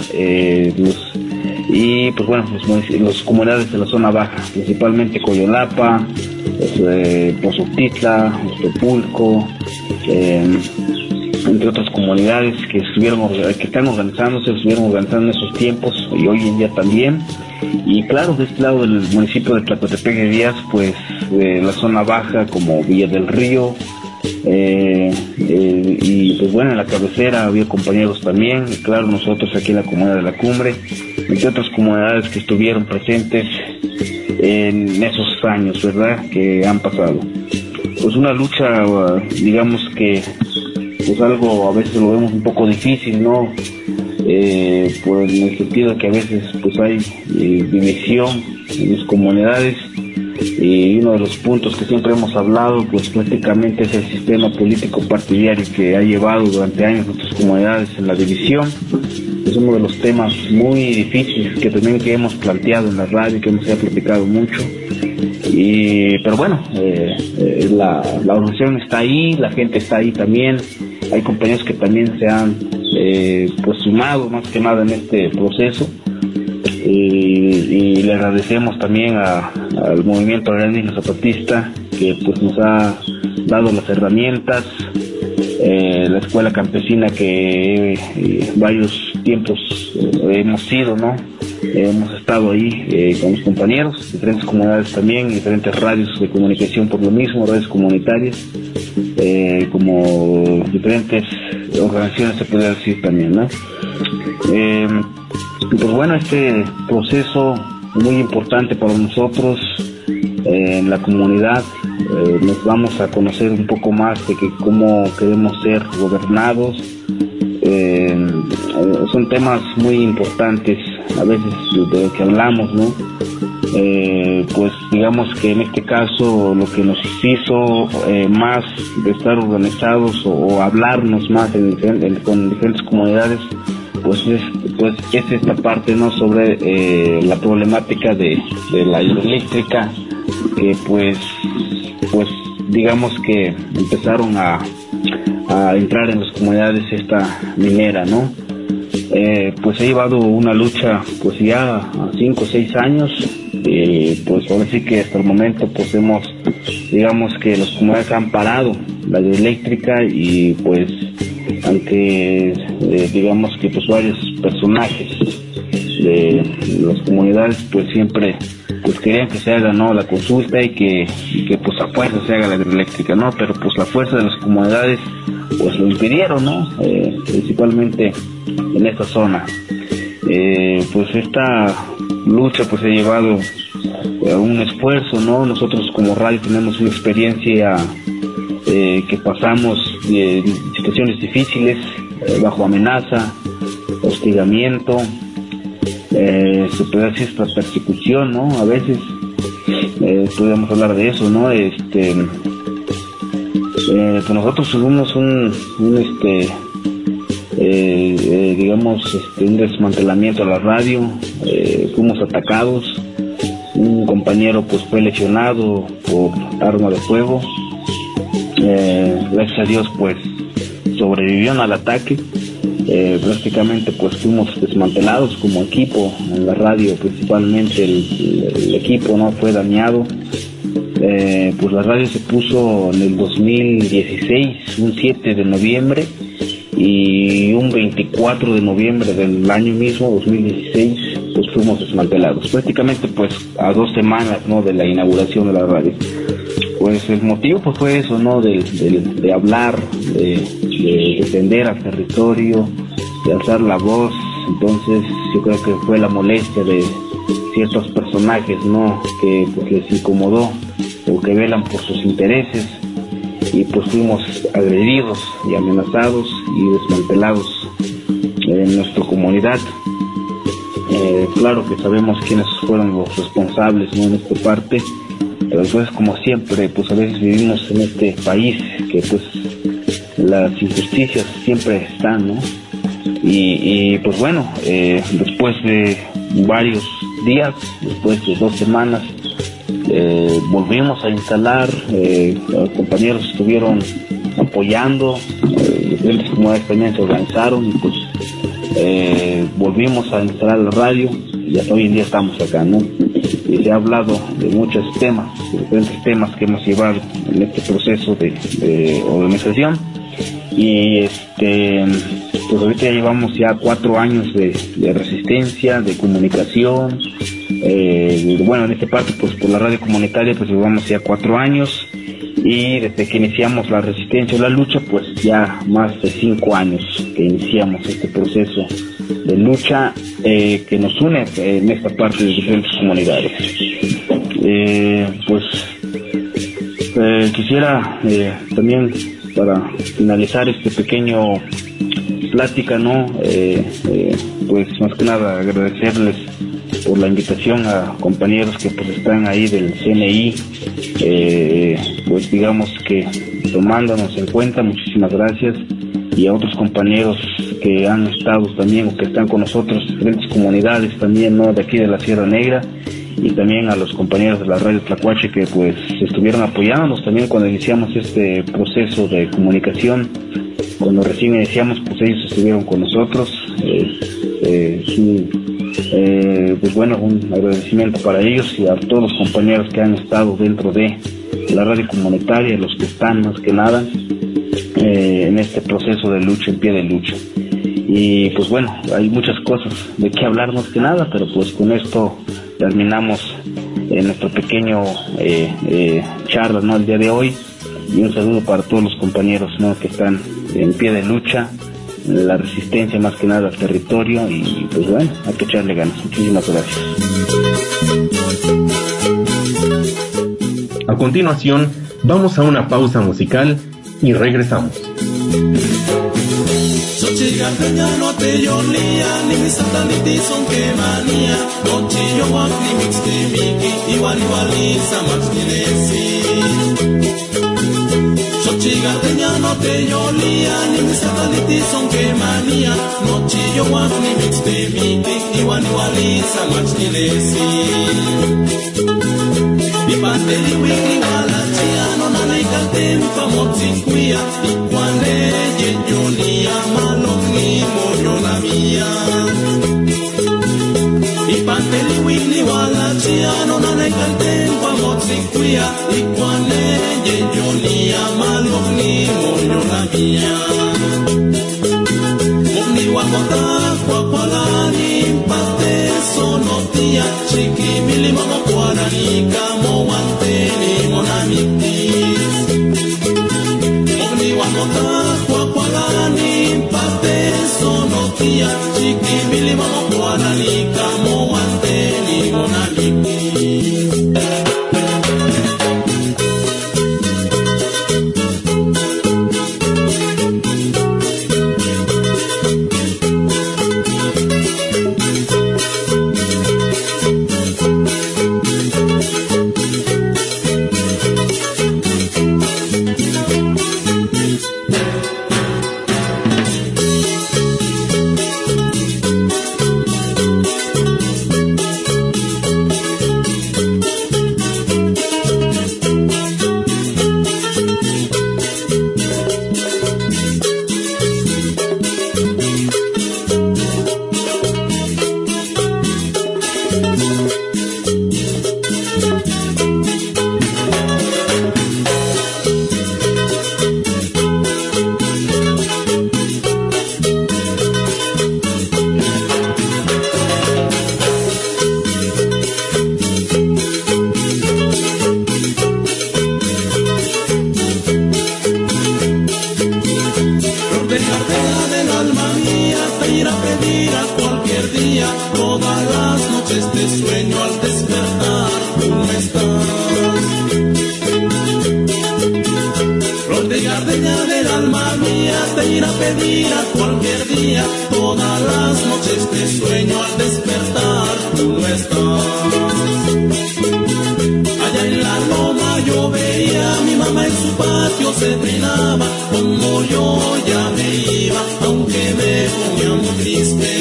y pues bueno, las comunidades de la zona baja, principalmente Coyolapa, Pozotitla, Ostepulco, entre otras comunidades que están organizándose, estuvieron organizando en esos tiempos y hoy en día también. Y claro, de este lado del municipio de Tlacotepec de Díaz, pues la zona baja como Villa del Río, y pues bueno, en la cabecera había compañeros también, y claro, nosotros aquí en la comunidad de La Cumbre, entre otras comunidades que estuvieron presentes en esos años, ¿verdad?, que han pasado. Pues una lucha, digamos que pues algo a veces lo vemos un poco difícil, ¿no?, por en el sentido de que a veces pues hay división en las comunidades, y uno de los puntos que siempre hemos hablado pues prácticamente es el sistema político partidario que ha llevado durante años nuestras comunidades en la división. Es uno de los temas muy difíciles que también que hemos planteado en la radio, que hemos platicado mucho, pero bueno, la organización está ahí, la gente está ahí también, hay compañeros que también se han pues sumado más que nada en este proceso, y le agradecemos también al movimiento agrario zapatista, que pues nos ha dado las herramientas, la escuela campesina que varios tiempos hemos sido, ¿no?, hemos estado ahí con los compañeros, diferentes comunidades también, diferentes radios de comunicación por lo mismo, redes comunitarias, como diferentes organizaciones se puede decir también, ¿no? Pues bueno, este proceso es muy importante para nosotros en la comunidad. Nos vamos a conocer un poco más de cómo queremos ser gobernados. Son temas muy importantes a veces de lo que hablamos, ¿no? Pues digamos que en este caso lo que nos hizo más de estar organizados o hablarnos más con diferentes comunidades, pues es esta parte, ¿no?, sobre la problemática de la hidroeléctrica, que pues digamos que empezaron a entrar en las comunidades esta minera, ¿no? Pues ha llevado una lucha pues ya a 5 o 6 años, pues ahora sí que hasta el momento pues digamos que las comunidades han parado la hidroeléctrica, y pues aunque digamos que pues varios personajes de las comunidades pues siempre pues querían que se haga, ¿no?, la consulta y que pues a fuerza se haga la hidroeléctrica, ¿no?, pero pues la fuerza de las comunidades pues lo impidieron, ¿no?, principalmente en esta zona. Pues esta lucha pues ha llevado a un esfuerzo, ¿no? Nosotros como radio tenemos una experiencia que pasamos situaciones difíciles, bajo amenaza, hostigamiento, se puede decir esta persecución, ¿no? A veces podríamos hablar de eso, ¿no? Pues nosotros tuvimos digamos un desmantelamiento a la radio, fuimos atacados, un compañero pues fue lesionado por arma de fuego, gracias a Dios pues sobrevivieron al ataque. Prácticamente pues fuimos desmantelados como equipo en la radio, principalmente el equipo no fue dañado. Pues la radio se puso en el 2016, un 7 de noviembre, y un 24 de noviembre del año mismo, 2016, pues fuimos desmantelados. Prácticamente pues a 2 semanas, ¿no?, de la inauguración de la radio. Pues el motivo pues fue eso, ¿no?, de hablar, de defender al territorio, de alzar la voz. Entonces yo creo que fue la molestia de ciertos personajes, ¿no?, que pues les incomodó o que velan por sus intereses, y pues fuimos agredidos y amenazados y desmantelados en nuestra comunidad. Claro que sabemos quiénes fueron los responsables, ¿no?, en esta parte, pero pues como siempre, pues a veces vivimos en este país que pues las injusticias siempre están, ¿no? Y pues bueno, después de varios días, después de 2 semanas, volvimos a instalar, los compañeros estuvieron apoyando, diferentes comunidades también se organizaron y pues volvimos a instalar la radio y hasta hoy en día estamos acá, ¿no? Y se ha hablado de muchos temas, de diferentes temas que hemos llevado en este proceso de organización, y pues ahorita ya llevamos ya 4 años de resistencia, de comunicación. Bueno, en esta parte pues por la radio comunitaria pues llevamos ya 4 años, y desde que iniciamos la resistencia o la lucha pues ya más de 5 años que iniciamos este proceso de lucha que nos une en esta parte de diferentes comunidades. Quisiera también, para finalizar este pequeño plática, ¿no?, pues más que nada agradecerles por la invitación a compañeros que pues están ahí del CNI, pues digamos que tomándonos en cuenta, muchísimas gracias, y a otros compañeros que han estado también o que están con nosotros, diferentes comunidades también, ¿no?, de aquí de la Sierra Negra, y también a los compañeros de la radio Tlacuache que pues estuvieron apoyándonos también cuando iniciamos este proceso de comunicación. Cuando recién iniciamos pues ellos estuvieron con nosotros, pues bueno, un agradecimiento para ellos y a todos los compañeros que han estado dentro de la radio comunitaria, los que están más que nada en este proceso de lucha, en pie de lucha. Y pues bueno, hay muchas cosas de qué hablar más que nada, pero pues con esto terminamos nuestro pequeño charla, ¿no?, el día de hoy, y un saludo para todos los compañeros, ¿no?, que están en pie de lucha, la resistencia más que nada al territorio, y pues bueno, hay que echarle ganas. Muchísimas gracias. A continuación, vamos a una pausa musical y regresamos. Chigateña no te yolía, ni mi sataniti son que manía, no chillo guan ni mix baby, igual igualiza mach ni lesi. Mi parte ni wiki wala chia, no nana y caltempa motzikuia, y cuando ye yolía, malo ni moño la mía. Mi parte ni wiki wala chia, no nana y caltempa motzikuia, y cuando ye yolía, malo ni moño la mía. Omni wakota kwa kwalani pate sonotia chiki mili mama kwarani kamo wanteni monamitis. Omni wakota kwa kwalani pate sonotia chiki mili mama kwarani kamo wanteni monamitis. ir a pedir a cualquier día. Todas las noches te sueño, al despertar tú no estás. Allá en la loma yo veía a mi mamá en su patio se peinaba. Como yo ya me iba, aunque me ponía muy triste.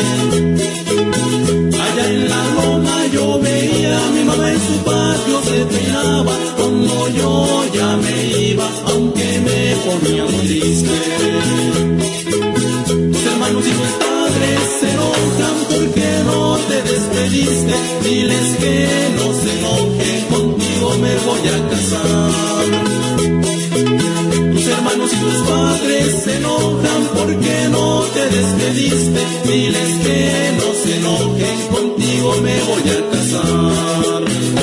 Allá en la loma yo veía a mi mamá en su patio se peinaba. Como yo ya me iba, aunque me ponía muy triste. Tus hermanos y tus padres se enojan porque no te despediste. Diles que no se enojen, contigo me voy a casar. Tus hermanos y tus padres se enojan porque no te despediste. Diles que no se enojen, contigo me voy a casar.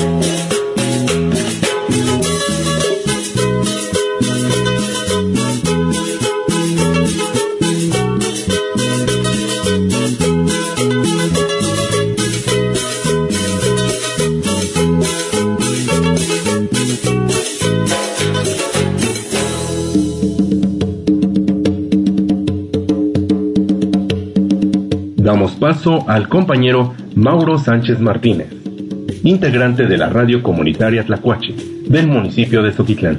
Damos paso al compañero Mauro Sánchez Martínez, integrante de la radio comunitaria Tlacuache, del municipio de Zoquitlán.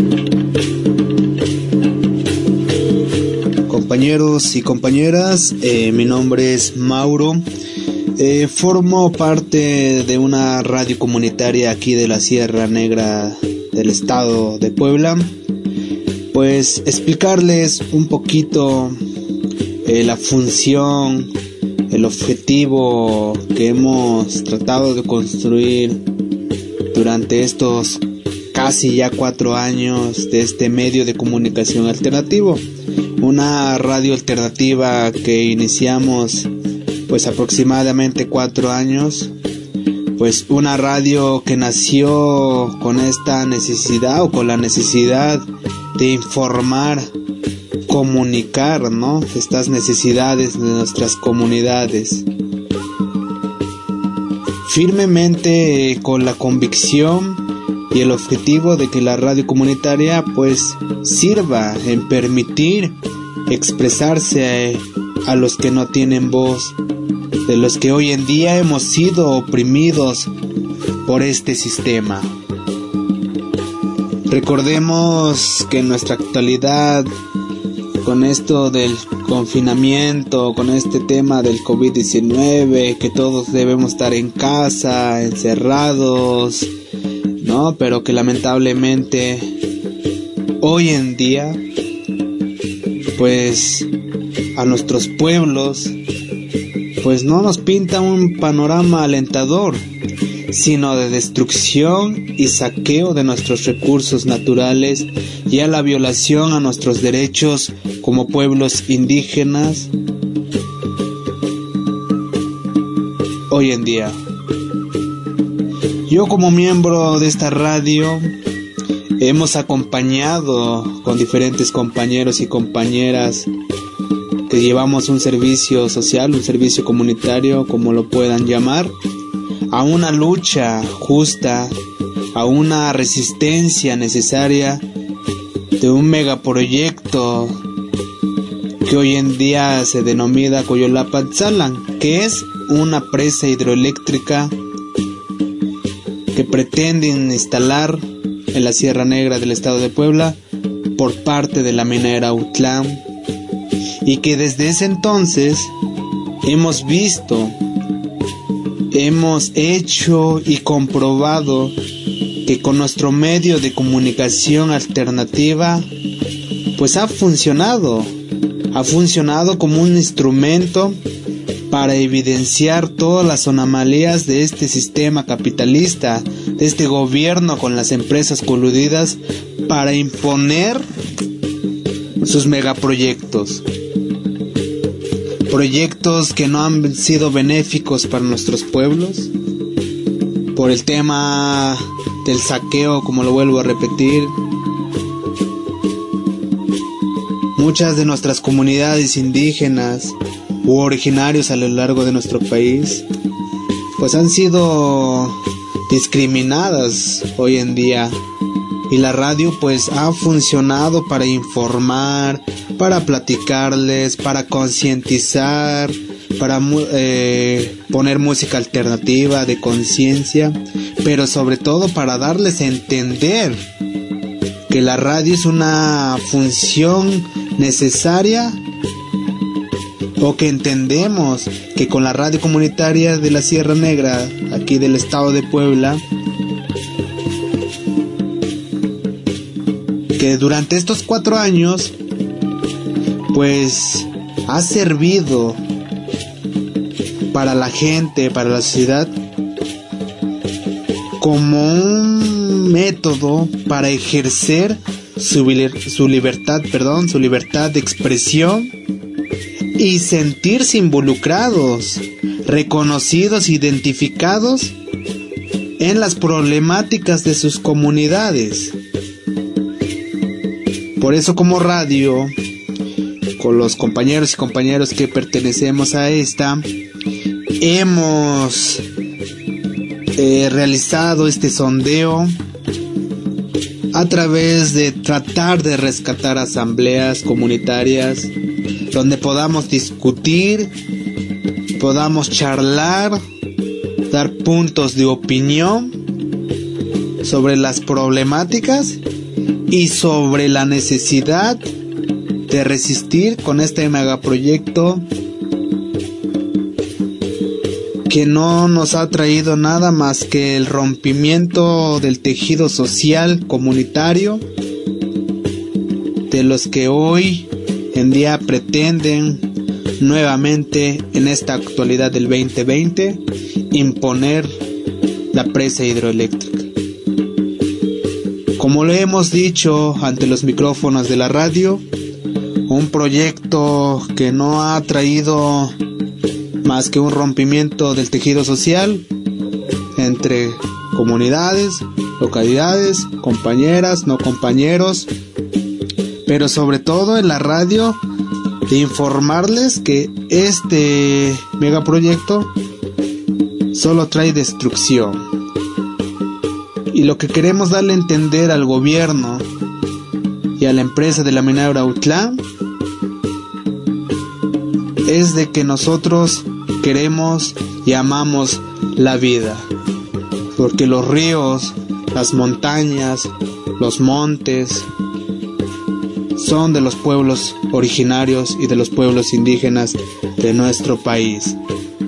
Compañeros y compañeras, mi nombre es Mauro. Formo parte de una radio comunitaria aquí de la Sierra Negra del estado de Puebla. Pues explicarles un poquito la función, el objetivo que hemos tratado de construir durante estos casi ya 4 años de este medio de comunicación alternativo. Una radio alternativa que iniciamos pues aproximadamente 4 años. Pues una radio que nació con esta necesidad o con la necesidad de informar, comunicar, ¿no?, estas necesidades de nuestras comunidades. Firmemente con la convicción y el objetivo de que la radio comunitaria pues sirva en permitir expresarse a los que no tienen voz, de los que hoy en día hemos sido oprimidos por este sistema. Recordemos que en nuestra actualidad, con esto del confinamiento, con este tema del COVID-19, que todos debemos estar en casa, encerrados, ¿no? Pero que lamentablemente hoy en día, pues a nuestros pueblos, pues no nos pinta un panorama alentador, sino de destrucción y saqueo de nuestros recursos naturales y a la violación a nuestros derechos como pueblos indígenas hoy en día. Yo como miembro de esta radio hemos acompañado con diferentes compañeros y compañeras que llevamos un servicio social, un servicio comunitario, como lo puedan llamar, a una lucha justa, a una resistencia necesaria de un megaproyecto que hoy en día se denomina Coyolapa-Tzalan, que es una presa hidroeléctrica que pretenden instalar en la Sierra Negra del estado de Puebla por parte de la minera UTLAM, y que desde ese entonces hemos visto, hemos hecho y comprobado que con nuestro medio de comunicación alternativa pues ha funcionado como un instrumento para evidenciar todas las anomalías de este sistema capitalista, de este gobierno con las empresas coludidas para imponer sus megaproyectos. Proyectos que no han sido benéficos para nuestros pueblos, por el tema del saqueo, como lo vuelvo a repetir. Muchas de nuestras comunidades indígenas u originarios a lo largo de nuestro país pues han sido discriminadas hoy en día Y la radio pues ha funcionado para informar, para platicarles, para concientizar, para poner música alternativa de conciencia, pero sobre todo para darles a entender que la radio es una función necesaria, o que entendemos que con la radio comunitaria de la Sierra Negra, aquí del estado de Puebla, que durante estos 4 años pues ha servido para la gente, para la sociedad, como un método para ejercer su libertad de expresión y sentirse involucrados, reconocidos, identificados en las problemáticas de sus comunidades. Por eso, como radio, con los compañeros y compañeras que pertenecemos a esta, hemos realizado este sondeo a través de tratar de rescatar asambleas comunitarias donde podamos discutir, podamos charlar, dar puntos de opinión sobre las problemáticas y sobre la necesidad de resistir con este megaproyecto que no nos ha traído nada más que el rompimiento del tejido social comunitario de los que hoy en día pretenden nuevamente en esta actualidad del 2020 imponer la presa hidroeléctrica. Como lo hemos dicho ante los micrófonos de la radio, un proyecto que no ha traído más que un rompimiento del tejido social entre comunidades, localidades, compañeras, no compañeros, pero sobre todo en la radio, de informarles que este megaproyecto solo trae destrucción. Y lo que queremos darle a entender al gobierno y a la empresa de la minera Arautlán es de que nosotros queremos y amamos la vida, porque los ríos, las montañas, los montes son de los pueblos originarios y de los pueblos indígenas de nuestro país.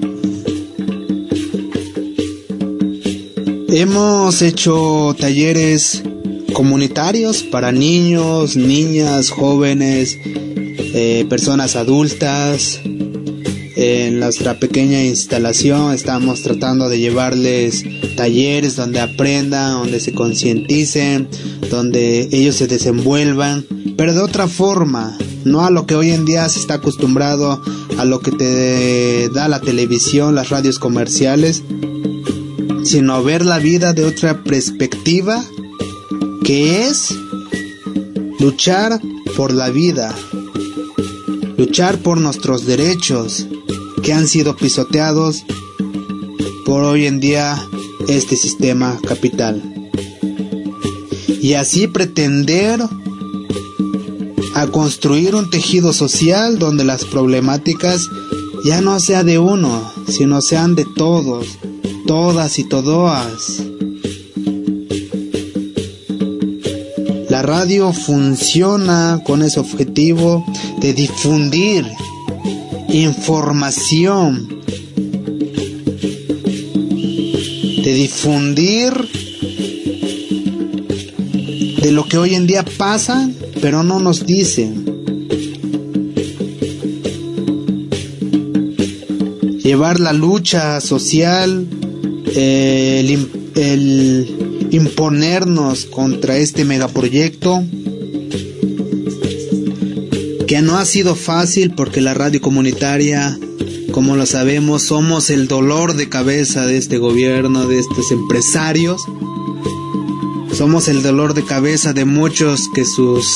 Hemos hecho talleres comunitarios para niños, niñas, jóvenes, personas adultas. En nuestra pequeña instalación estamos tratando de llevarles talleres donde aprendan, donde se concienticen, donde ellos se desenvuelvan, pero de otra forma, no a lo que hoy en día se está acostumbrado, a lo que te da la televisión, las radios comerciales, sino ver la vida de otra perspectiva, que es luchar por la vida, luchar por nuestros derechos que han sido pisoteados por hoy en día este sistema capital, y así pretender a construir un tejido social donde las problemáticas ya no sea de uno, sino sean de todos, todas y todoas. La radio funciona con ese objetivo de difundir información, de difundir de lo que hoy en día pasa, pero no nos dicen. Llevar la lucha social, el imponernos contra este megaproyecto, que no ha sido fácil, porque la radio comunitaria, como lo sabemos, somos el dolor de cabeza de este gobierno, de estos empresarios. Somos el dolor de cabeza de muchos que sus,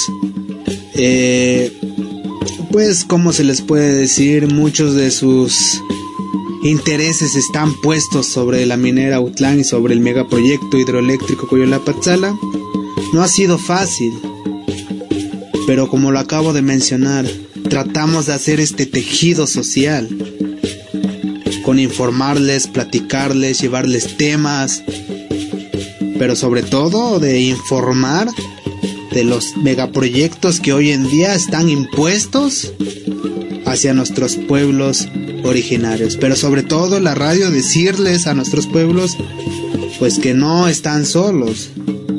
pues, ¿cómo se les puede decir? Muchos de sus intereses están puestos sobre la minera Autlán y sobre el megaproyecto hidroeléctrico Coyolapatzala, No ha sido fácil, pero como lo acabo de mencionar, tratamos de hacer este tejido social, con informarles, platicarles, llevarles temas, pero sobre todo de informar de los megaproyectos que hoy en día están impuestos hacia nuestros pueblos originarios. Pero sobre todo la radio, decirles a nuestros pueblos pues que no están solos,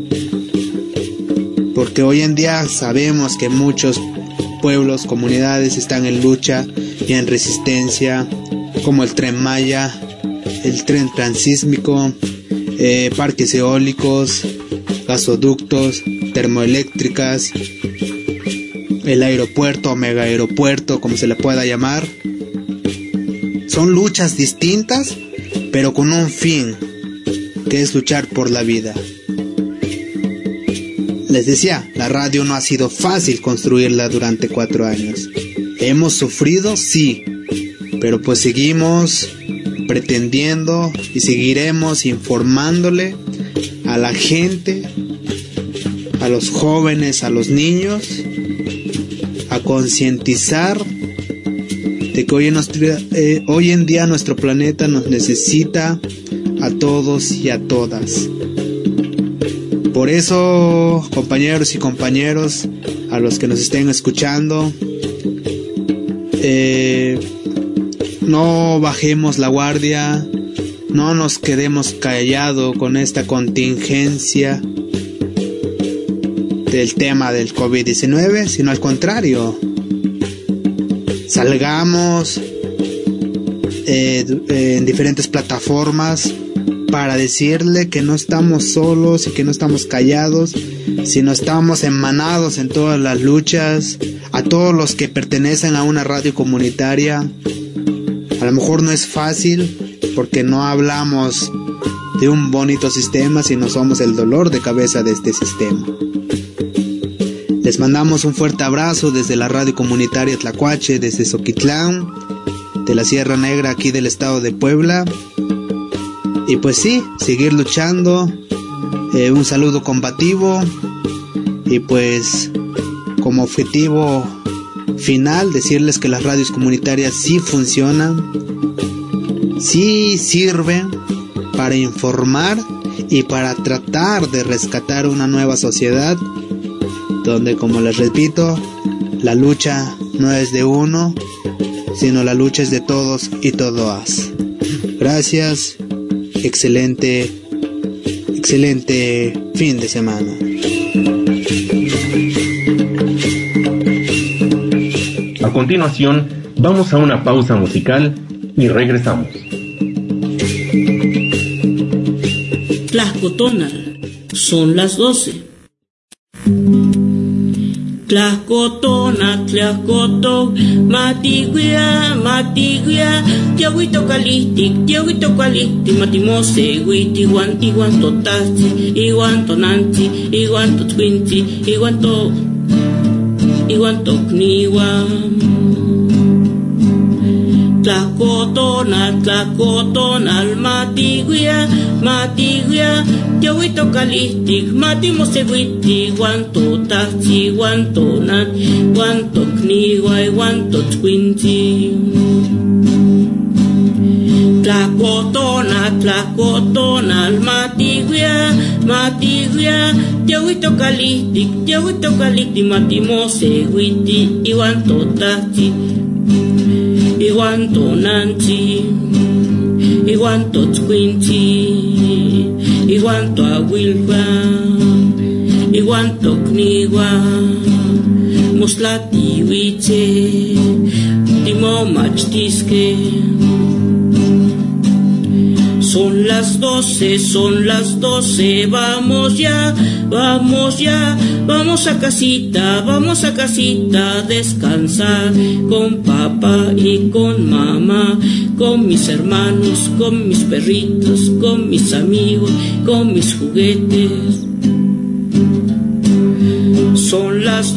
porque hoy en día sabemos que muchos pueblos, comunidades están en lucha y en resistencia, como el Tren Maya, el tren transísmico, parques eólicos, gasoductos, termoeléctricas, el aeropuerto o mega aeropuerto, como se le pueda llamar. Son luchas distintas, pero con un fin, que es luchar por la vida. Les decía, la radio no ha sido fácil construirla durante 4 años. Hemos sufrido, sí, pero pues seguimos pretendiendo y seguiremos informándole a la gente, a los jóvenes, a los niños, a concientizar de que hoy en día nuestro planeta nos necesita a todos y a todas. Por eso, compañeros y compañeros, a los que nos estén escuchando, no bajemos la guardia, no nos quedemos callados con esta contingencia del tema del COVID-19, sino al contrario, salgamos en diferentes plataformas para decirle que no estamos solos y que no estamos callados, sino estamos emanados en todas las luchas. A todos los que pertenecen a una radio comunitaria, a lo mejor no es fácil porque no hablamos de un bonito sistema, sino somos el dolor de cabeza de este sistema. Les mandamos un fuerte abrazo desde la radio comunitaria Tlacuache, desde Zoquitlán, de la Sierra Negra, aquí del estado de Puebla. Y pues sí, seguir luchando, un saludo combativo, y pues como objetivo final decirles que las radios comunitarias sí funcionan, sí sirven para informar y para tratar de rescatar una nueva sociedad donde, como les repito, la lucha no es de uno, sino la lucha es de todos y todas. Gracias. Excelente fin de semana. A continuación, vamos a una pausa musical y regresamos. Tlaxcotonal, son las 12. Tlaxcotona, Tlaxcoto, matiguia, tiahuito calistic, matimose, huiti, iguan totasti, iguan tonanti, iguan totquinti, iguan tocniwa. Tlaxcotona, matiguia, tiahuito calistic, matimose, huiti, iguan totasti, iguan tonan, iguan tocniwa, iguan totquinti. Tlaxcotona, matiguia, tiahuito calistic, matimose, huiti, iguan totasti, iguan tonanti, iguan totquinti, iguan toahuilpa, iguan tocniwa, moslatihuiche, timomachtisque. Son las 12, vamos ya, vamos a casita, a descansar, con papá y con mamá, con mis hermanos, con mis perritos, con mis amigos, con mis juguetes. Son las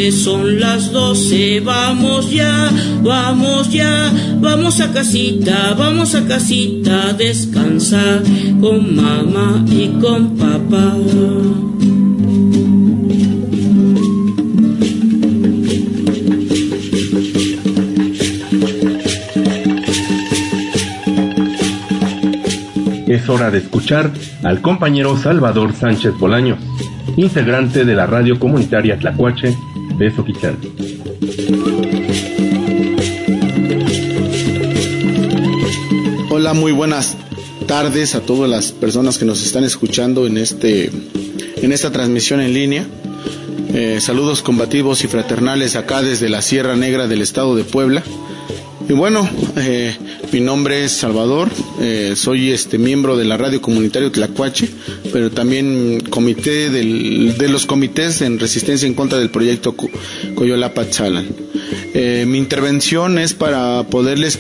12, vamos ya, vamos a casita, a descansar, con mamá y con papá. es hora de escuchar al compañero Salvador Sánchez Bolaños, integrante de la radio comunitaria Tlacuache de Xochitlán. Hola, muy buenas tardes a todas las personas que nos están escuchando en esta transmisión en línea. Saludos combativos y fraternales acá desde la Sierra Negra del estado de Puebla. Y bueno, mi nombre es Salvador, soy miembro de la radio comunitaria Tlacuache, pero también comité de los comités en resistencia en contra del proyecto Coyolapa-Tzalan. Mi intervención es para poderle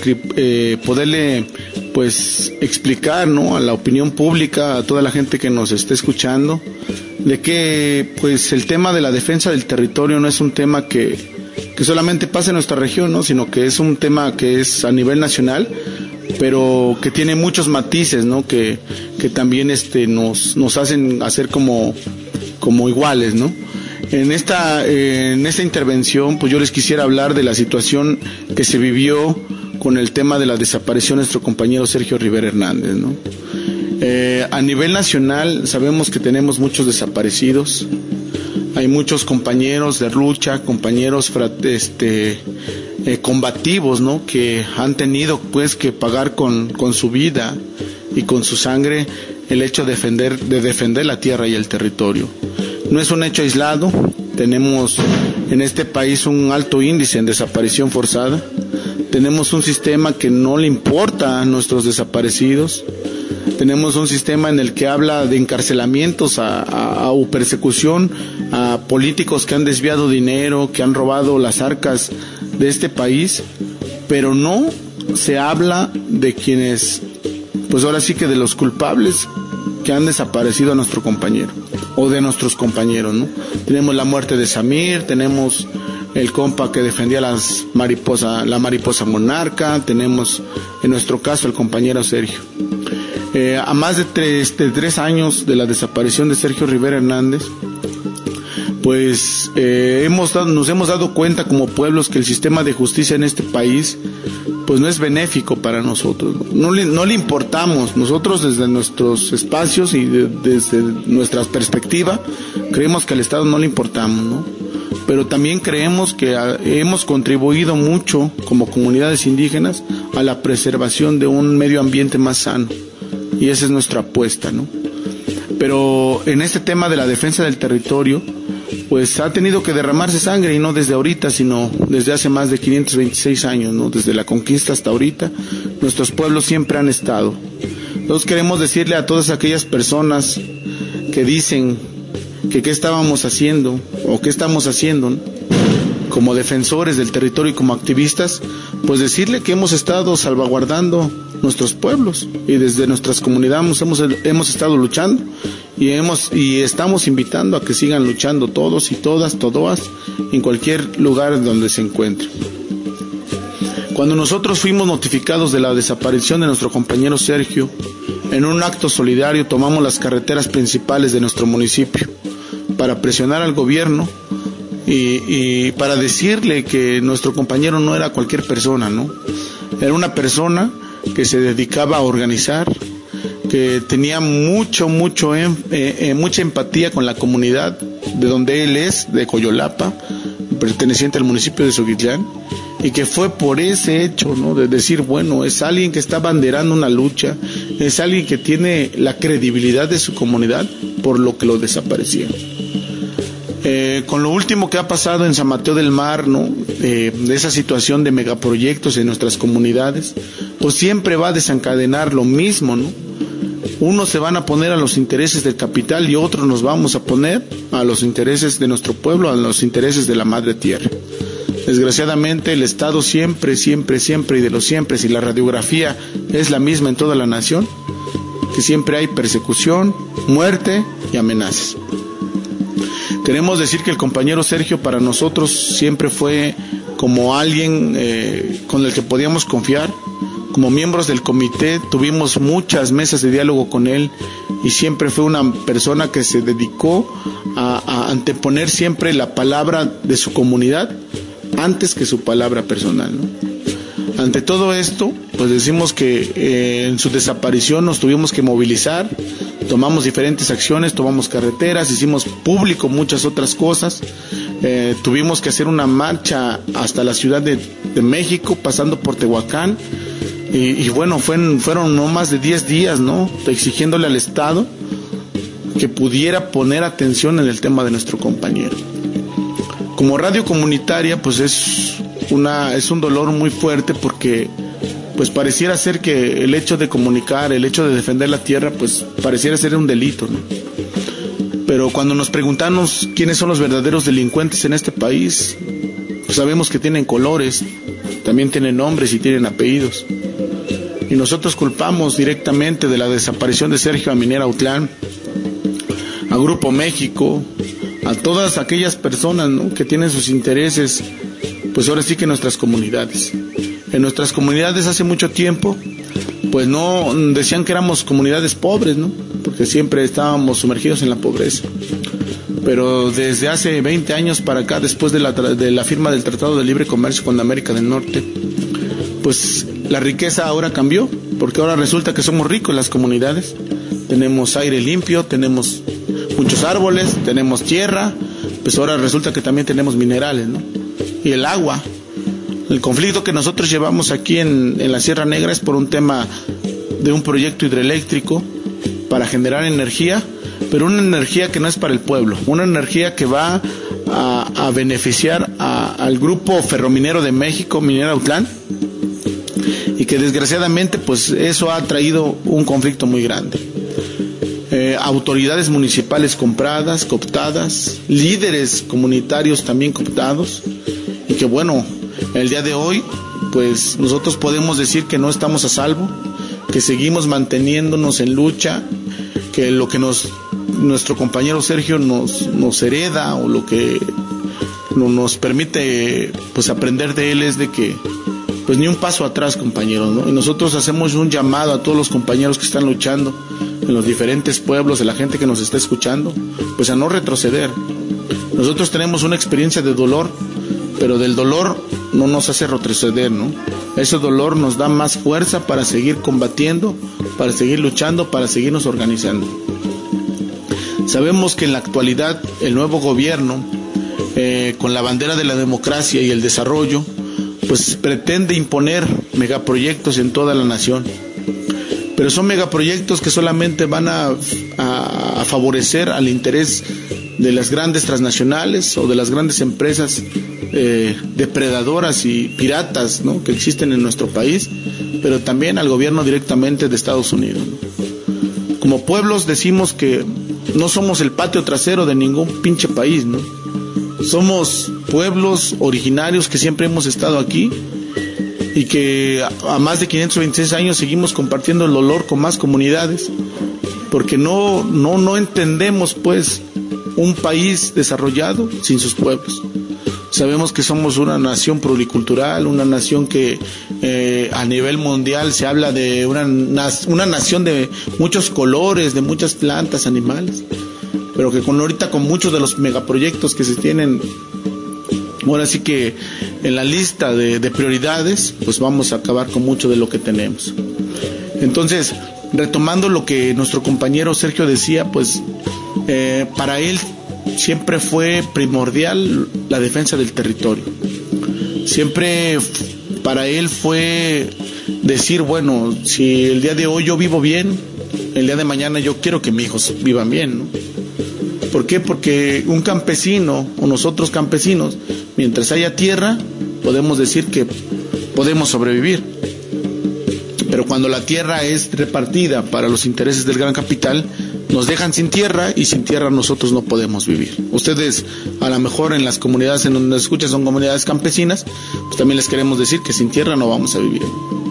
pues explicar, ¿no?, a la opinión pública, a toda la gente que nos esté escuchando, de que pues el tema de la defensa del territorio no es un tema que solamente pasa en nuestra región, ¿no?, sino que es un tema que es a nivel nacional, pero que tiene muchos matices, ¿no?, que también nos hacen hacer como iguales, ¿no? En esta intervención, pues yo les quisiera hablar de la situación que se vivió con el tema de la desaparición de nuestro compañero Sergio Rivera Hernández, ¿no? A nivel nacional sabemos que tenemos muchos desaparecidos, hay muchos compañeros de lucha, compañeros combativos, ¿no?, que han tenido pues que pagar con su vida y con su sangre el hecho de defender la tierra y el territorio. No es un hecho aislado, tenemos en este país un alto índice en desaparición forzada, tenemos un sistema que no le importa a nuestros desaparecidos, tenemos un sistema en el que habla de encarcelamientos o persecución a políticos que han desviado dinero, que han robado las arcas de este país, pero no se habla de quienes, pues ahora sí que de los culpables que han desaparecido a nuestro compañero o de nuestros compañeros, ¿no? Tenemos la muerte de Samir, tenemos el compa que defendía la mariposa monarca, tenemos en nuestro caso el compañero Sergio. A más de 3 años de la desaparición de Sergio Rivera Hernández, pues nos hemos dado cuenta como pueblos que el sistema de justicia en este país pues no es benéfico para nosotros, no le importamos. Nosotros desde nuestros espacios y desde nuestra perspectiva creemos que al Estado no le importamos, ¿no? Pero también creemos que hemos contribuido mucho como comunidades indígenas a la preservación de un medio ambiente más sano, y esa es nuestra apuesta, ¿no? Pero en este tema de la defensa del territorio, pues ha tenido que derramarse sangre, y no desde ahorita, sino desde hace más de 526 años, ¿no? Desde la conquista hasta ahorita, nuestros pueblos siempre han estado. Nosotros queremos decirle a todas aquellas personas que dicen que qué estábamos haciendo o qué estamos haciendo, ¿no?, como defensores del territorio y como activistas, pues decirle que hemos estado salvaguardando nuestros pueblos, y desde nuestras comunidades hemos estado luchando y estamos invitando a que sigan luchando todos y todas en cualquier lugar donde se encuentren. Cuando nosotros fuimos notificados de la desaparición de nuestro compañero Sergio, en un acto solidario tomamos las carreteras principales de nuestro municipio para presionar al gobierno y para decirle que nuestro compañero no era cualquier persona, ¿no? Era una persona que se dedicaba a organizar, que tenía mucha empatía con la comunidad de donde él es, de Coyolapa, perteneciente al municipio de Xochitlán, y que fue por ese hecho, ¿no?, de decir, bueno, es alguien que está banderando una lucha, es alguien que tiene la credibilidad de su comunidad, por lo que lo desaparecieron. Con lo último que ha pasado en San Mateo del Mar, ¿no?, de esa situación de megaproyectos en nuestras comunidades, pues siempre va a desencadenar lo mismo, ¿no? Unos se van a poner a los intereses del capital y otros nos vamos a poner a los intereses de nuestro pueblo, a los intereses de la madre tierra. Desgraciadamente el Estado siempre y de los siempre, si la radiografía es la misma en toda la nación, que siempre hay persecución, muerte y amenazas. Queremos decir que el compañero Sergio para nosotros siempre fue como alguien con el que podíamos confiar. Como miembros del comité tuvimos muchas mesas de diálogo con él y siempre fue una persona que se dedicó a anteponer siempre la palabra de su comunidad antes que su palabra personal, ¿no? Ante todo esto, pues decimos que en su desaparición nos tuvimos que movilizar, tomamos diferentes acciones, tomamos carreteras, hicimos público muchas otras cosas, tuvimos que hacer una marcha hasta la Ciudad de México, pasando por Tehuacán, y bueno, fueron no más de 10 días, ¿no?, exigiéndole al Estado que pudiera poner atención en el tema de nuestro compañero. Como radio comunitaria, pues es un dolor muy fuerte, porque pues pareciera ser que el hecho de comunicar, el hecho de defender la tierra, pues pareciera ser un delito, ¿no? Pero cuando nos preguntamos quiénes son los verdaderos delincuentes en este país, pues sabemos que tienen colores, también tienen nombres y tienen apellidos. Y nosotros culpamos directamente de la desaparición de Sergio a Minera Autlán, a Grupo México, a todas aquellas personas, ¿no?, que tienen sus intereses, pues ahora sí que en nuestras comunidades. En nuestras comunidades hace mucho tiempo, pues no decían que éramos comunidades pobres, ¿no?, porque siempre estábamos sumergidos en la pobreza. Pero desde hace 20 años para acá, después de la firma del Tratado de Libre Comercio con América del Norte, pues la riqueza ahora cambió, porque ahora resulta que somos ricos las comunidades. Tenemos aire limpio, tenemos muchos árboles, tenemos tierra, pues ahora resulta que también tenemos minerales, ¿no? Y el agua. El conflicto que nosotros llevamos aquí en la Sierra Negra es por un tema de un proyecto hidroeléctrico para generar energía, pero una energía que no es para el pueblo, una energía que va a beneficiar al grupo ferrominero de México, Minera Autlán, y que desgraciadamente pues eso ha traído un conflicto muy grande. Autoridades municipales compradas, cooptadas, líderes comunitarios también cooptados, y que bueno, el día de hoy pues nosotros podemos decir que no estamos a salvo, que seguimos manteniéndonos en lucha, que lo que nuestro compañero Sergio nos hereda, o lo que nos permite pues aprender de él, es de que pues ni un paso atrás, compañeros, ¿no? Y nosotros hacemos un llamado a todos los compañeros que están luchando en los diferentes pueblos, de la gente que nos está escuchando, pues a no retroceder. Nosotros tenemos una experiencia de dolor, pero del dolor no nos hace retroceder, ¿no? Ese dolor nos da más fuerza para seguir combatiendo, para seguir luchando, para seguirnos organizando. Sabemos que en la actualidad el nuevo gobierno, con la bandera de la democracia y el desarrollo, pues pretende imponer megaproyectos en toda la nación. Pero son megaproyectos que solamente van a favorecer al interés de las grandes transnacionales o de las grandes empresas depredadoras y piratas, ¿no?, que existen en nuestro país, pero también al gobierno directamente de Estados Unidos, ¿no? Como pueblos decimos que no somos el patio trasero de ningún pinche país, ¿no? Somos pueblos originarios que siempre hemos estado aquí, y que a más de 526 años seguimos compartiendo el dolor con más comunidades, porque no entendemos pues un país desarrollado sin sus pueblos. Sabemos que somos una nación pluricultural, una nación que a nivel mundial se habla de una nación de muchos colores, de muchas plantas, animales, pero que ahorita con muchos de los megaproyectos que se tienen, ahora sí que en la lista de prioridades, pues vamos a acabar con mucho de lo que tenemos. Entonces, retomando lo que nuestro compañero Sergio decía, pues para él siempre fue primordial la defensa del territorio. Siempre para él fue decir, bueno, si el día de hoy yo vivo bien, el día de mañana yo quiero que mis hijos vivan bien, ¿no? ¿Por qué? Porque un campesino, o nosotros campesinos, mientras haya tierra, podemos decir que podemos sobrevivir. Pero cuando la tierra es repartida para los intereses del gran capital, nos dejan sin tierra, y sin tierra nosotros no podemos vivir. Ustedes, a lo mejor en las comunidades en donde nos escuchan son comunidades campesinas, pues también les queremos decir que sin tierra no vamos a vivir.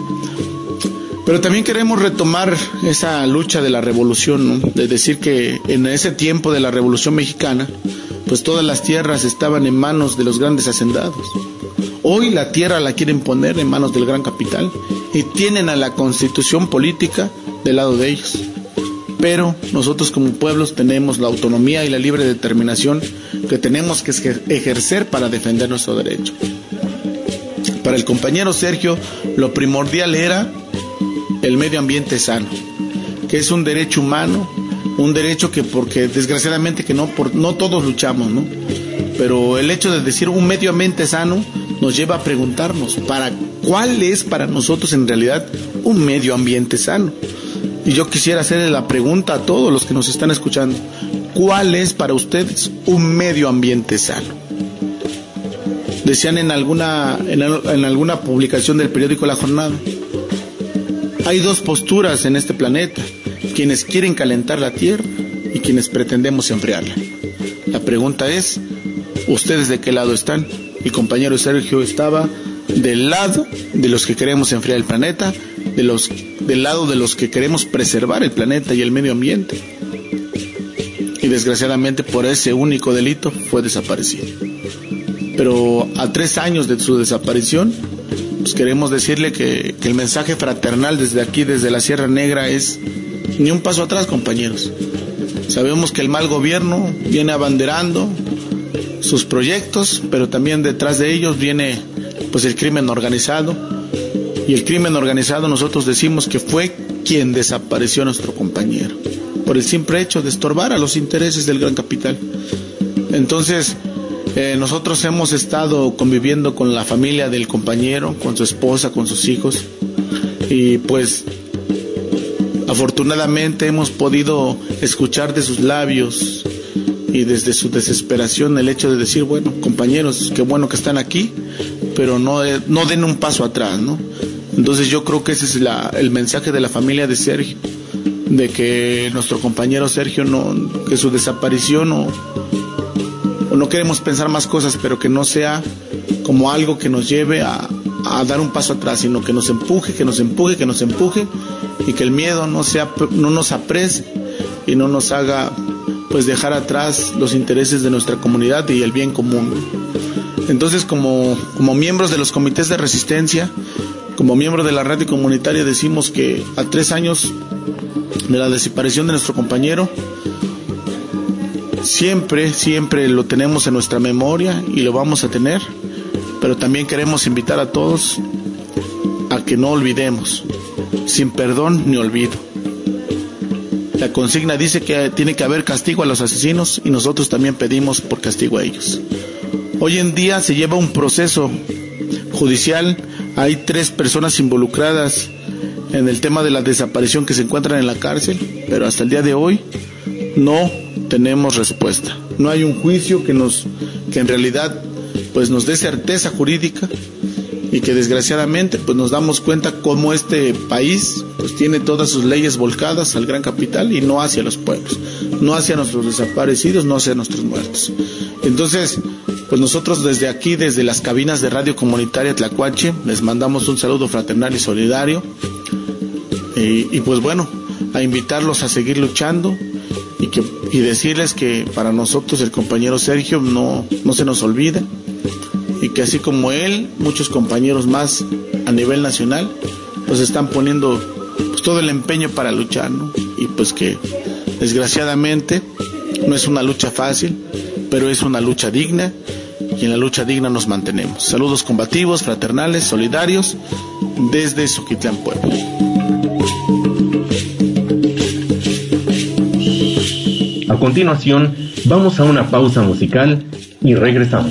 Pero también queremos retomar esa lucha de la revolución, ¿no? De decir que en ese tiempo de la Revolución Mexicana, pues todas las tierras estaban en manos de los grandes hacendados. Hoy la tierra la quieren poner en manos del gran capital, y tienen a la constitución política del lado de ellos. Pero nosotros como pueblos tenemos la autonomía y la libre determinación que tenemos que ejercer para defender nuestro derecho. Para el compañero Sergio, lo primordial era el medio ambiente sano, que es un derecho humano, un derecho que, porque desgraciadamente que no todos luchamos, ¿no? Pero el hecho de decir un medio ambiente sano nos lleva a preguntarnos, ¿cuál es para nosotros en realidad un medio ambiente sano? Y yo quisiera hacerle la pregunta a todos los que nos están escuchando, ¿cuál es para ustedes un medio ambiente sano? Decían en alguna publicación del periódico La Jornada, hay dos posturas en este planeta, quienes quieren calentar la tierra y quienes pretendemos enfriarla. La pregunta es, ¿ustedes de qué lado están? Mi compañero Sergio estaba del lado de los que queremos enfriar el planeta, del lado de los que queremos preservar el planeta y el medio ambiente. Y desgraciadamente por ese único delito fue desaparecido. Pero a 3 años de su desaparición, pues queremos decirle que el mensaje fraternal desde aquí, desde la Sierra Negra, es ni un paso atrás, compañeros. Sabemos que el mal gobierno viene abanderando sus proyectos, pero también detrás de ellos viene pues el crimen organizado, y el crimen organizado nosotros decimos que fue quien desapareció a nuestro compañero por el simple hecho de estorbar a los intereses del gran capital. Entonces nosotros hemos estado conviviendo con la familia del compañero, con su esposa, con sus hijos, y pues afortunadamente hemos podido escuchar de sus labios y desde su desesperación el hecho de decir, bueno, compañeros, qué bueno que están aquí, pero no den un paso atrás, ¿no? Entonces yo creo que ese es el mensaje de la familia de Sergio, de que nuestro compañero Sergio, que su desaparición, no queremos pensar más cosas, pero que no sea como algo que nos lleve a dar un paso atrás, sino que nos empuje, y que el miedo no nos aprese y no nos haga pues dejar atrás los intereses de nuestra comunidad y el bien común. Entonces, como miembros de los comités de resistencia, como miembros de la radio comunitaria, decimos que a 3 años de la desaparición de nuestro compañero, siempre lo tenemos en nuestra memoria y lo vamos a tener, pero también queremos invitar a todos a que no olvidemos, sin perdón ni olvido. La consigna dice que tiene que haber castigo a los asesinos y nosotros también pedimos por castigo a ellos. Hoy en día se lleva un proceso judicial, hay 3 personas involucradas en el tema de la desaparición que se encuentran en la cárcel, pero hasta el día de hoy no tenemos respuesta. No hay un juicio que en realidad pues nos dé certeza jurídica, y que desgraciadamente pues nos damos cuenta cómo este país pues tiene todas sus leyes volcadas al gran capital y no hacia los pueblos, no hacia nuestros desaparecidos, no hacia nuestros muertos. Entonces pues nosotros desde aquí, desde las cabinas de Radio Comunitaria Tlacuache, les mandamos un saludo fraternal y solidario, y pues bueno, a invitarlos a seguir luchando y decirles que para nosotros el compañero Sergio no se nos olvida, y que así como él, muchos compañeros más a nivel nacional pues están poniendo pues todo el empeño para luchar, ¿no? Y pues que desgraciadamente no es una lucha fácil, pero es una lucha digna, y en la lucha digna nos mantenemos. Saludos combativos, fraternales, solidarios desde Xochitlán, Puebla. A continuación, vamos a una pausa musical y regresamos.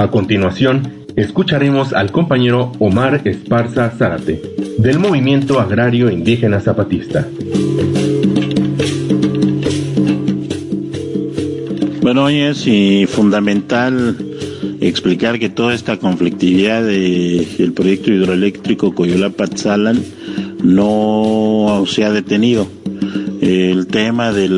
A continuación, escucharemos al compañero Omar Esparza Zárate, del Movimiento Agrario Indígena Zapatista. Bueno, hoy es fundamental explicar que toda esta conflictividad del proyecto hidroeléctrico Coyolapa-Tzalan no se ha detenido. El tema de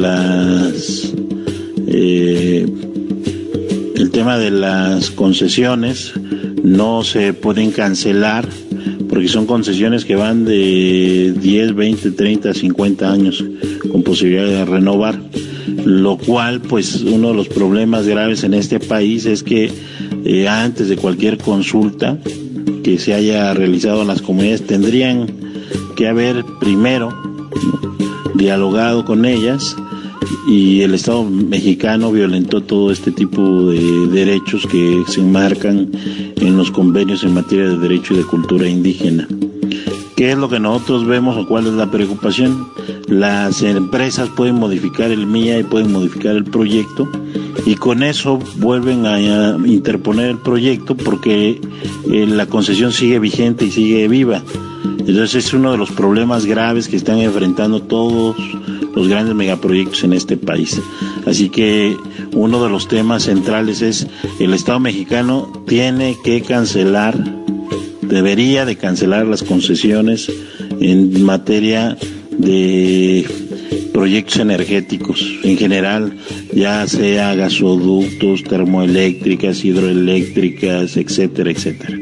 las concesiones no se pueden cancelar porque son concesiones que van de 10, 20, 30, 50 años con posibilidad de renovar, lo cual pues uno de los problemas graves en este país es que antes de cualquier consulta que se haya realizado en las comunidades tendrían que haber primero dialogado con ellas, y el Estado mexicano violentó todo este tipo de derechos que se enmarcan en los convenios en materia de derecho y de cultura indígena. ¿Qué es lo que nosotros vemos o cuál es la preocupación? Las empresas pueden modificar el MIA y pueden modificar el proyecto, y con eso vuelven a interponer el proyecto porque la concesión sigue vigente y sigue viva. Entonces es uno de los problemas graves que están enfrentando todos los grandes megaproyectos en este país. Así que uno de los temas centrales es el Estado mexicano tiene que cancelar, debería de cancelar las concesiones en materia de proyectos energéticos en general, ya sea gasoductos, termoeléctricas, hidroeléctricas, etcétera, etcétera.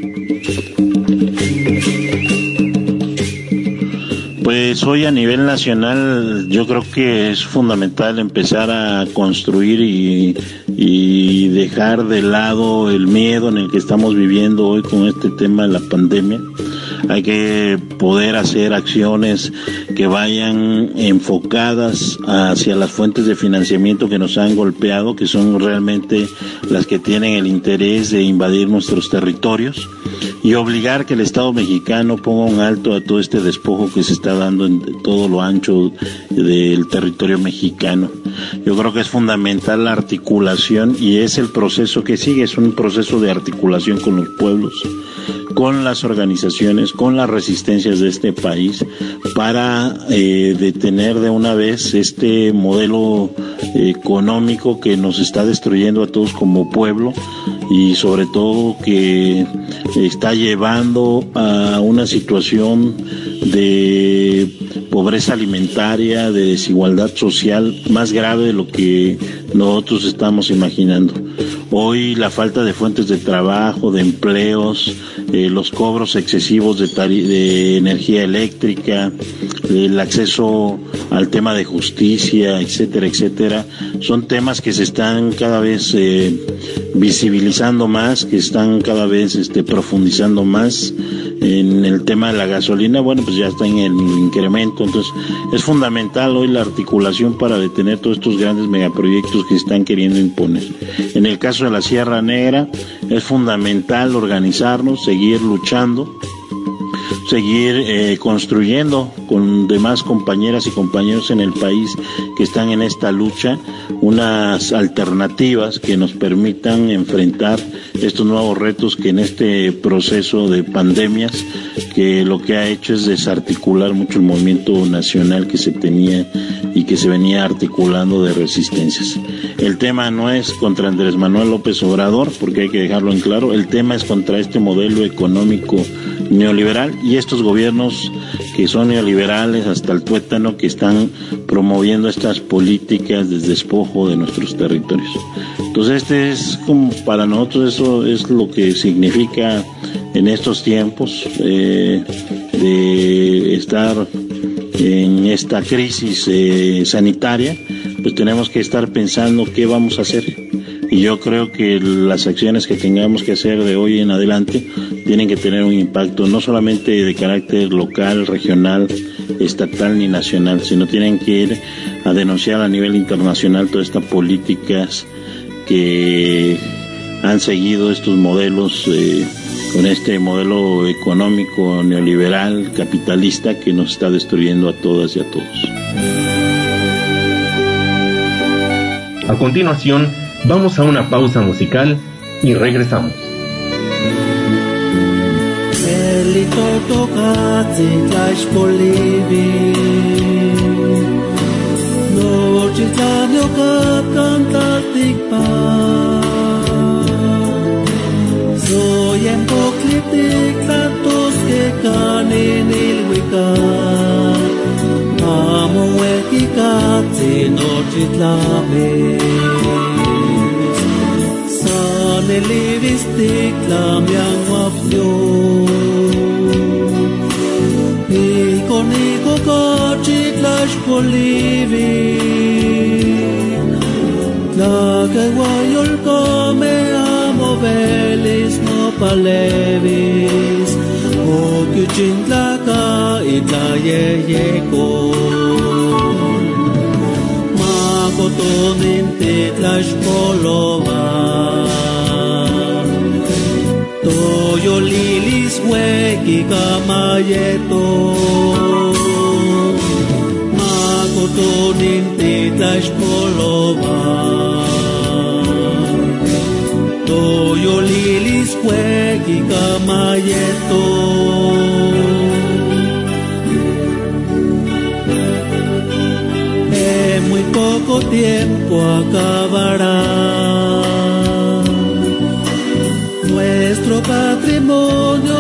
Pues hoy a nivel nacional yo creo que es fundamental empezar a construir y dejar de lado el miedo en el que estamos viviendo hoy con este tema de la pandemia. Hay que poder hacer acciones que vayan enfocadas hacia las fuentes de financiamiento que nos han golpeado, que son realmente las que tienen el interés de invadir nuestros territorios, y obligar que el Estado mexicano ponga un alto a todo este despojo que se está dando en todo lo ancho del territorio mexicano. Yo creo que es fundamental la articulación, y es el proceso que sigue, es un proceso de articulación con los pueblos, con las organizaciones, con las resistencias de este país, para detener de una vez este modelo económico que nos está destruyendo a todos como pueblo, y sobre todo que está llevando a una situación de pobreza alimentaria, de desigualdad social más grave de lo que nosotros estamos imaginando. Hoy la falta de fuentes de trabajo, de empleos, los cobros excesivos de energía eléctrica, el acceso al tema de justicia, etcétera, etcétera, son temas que se están cada vez visibilizando más, que están cada vez profundizando más. En el tema de la gasolina, bueno, pues ya está en el incremento. Entonces es fundamental hoy la articulación para detener todos estos grandes megaproyectos que se están queriendo imponer. En el caso de la Sierra Negra es fundamental organizarnos, seguir luchando, seguir construyendo con demás compañeras y compañeros en el país que están en esta lucha unas alternativas que nos permitan enfrentar estos nuevos retos que en este proceso de pandemias, que lo que ha hecho es desarticular mucho el movimiento nacional que se tenía y que se venía articulando de resistencias. El tema no es contra Andrés Manuel López Obrador, porque hay que dejarlo en claro, el tema es contra este modelo económico neoliberal y estos gobiernos que son neoliberales hasta el tuétano, que están promoviendo estas políticas de despojo de nuestros territorios. Entonces es como para nosotros, eso es lo que significa en estos tiempos de estar en esta crisis sanitaria. Pues tenemos que estar pensando qué vamos a hacer, y yo creo que las acciones que tengamos que hacer de hoy en adelante tienen que tener un impacto no solamente de carácter local, regional, estatal ni nacional, sino tienen que ir a denunciar a nivel internacional todas estas políticas que han seguido estos modelos, con este modelo económico neoliberal, capitalista, que nos está destruyendo a todas y a todos. A continuación, vamos a una pausa musical y regresamos. Angelito tocate clash polivi Noche tanio cap cantatic pa Soy en poclitic tantos que canen el huicar Amo huequicate noche tlames San el ivistic la mianguafio Y con ico cachi clash polivi La que guayol come amo velis no palevis O que chintlaca y la yeyeko Macotoninte clash polova Toyo lilis huequi camayeto Macotoninte clash polova Toyo lilis huequi camayeto En muy poco tiempo acabará nuestro patrimonio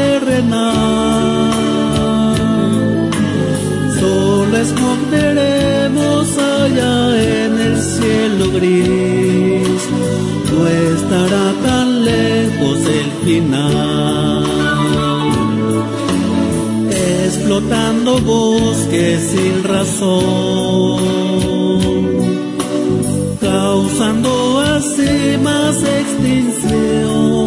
terrenal. Solo esconderemos allá en el cielo gris, no estará tan lejos el final. Explotando bosques sin razón, causando así más extinción.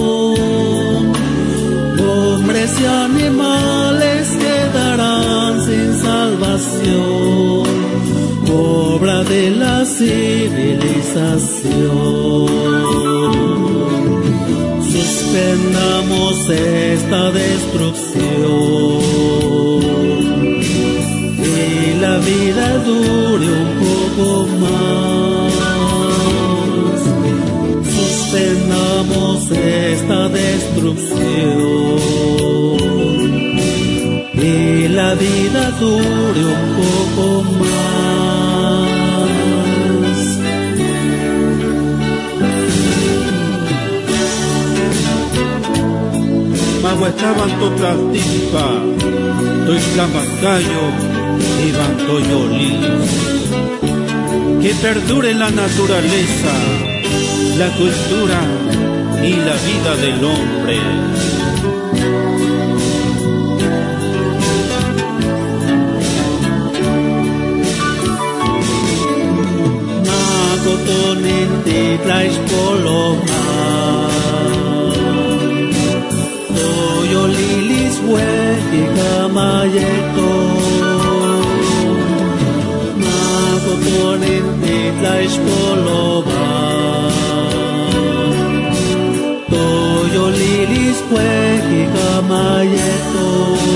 Hombres y animales quedarán sin salvación, obra de la civilización. Suspendamos esta destrucción y la vida dure un poco más. Suspendamos esta destrucción y la vida dure un poco más. Mahuachaban toplastica, toixtlamascayo y bantoyolis. Que perdure la naturaleza, la cultura y la vida del hombre. Macotonente tlaixpoloma Toyo lilis huequi camayeto Macotonente tlaixpoloma Toyo lilis huequi camayeto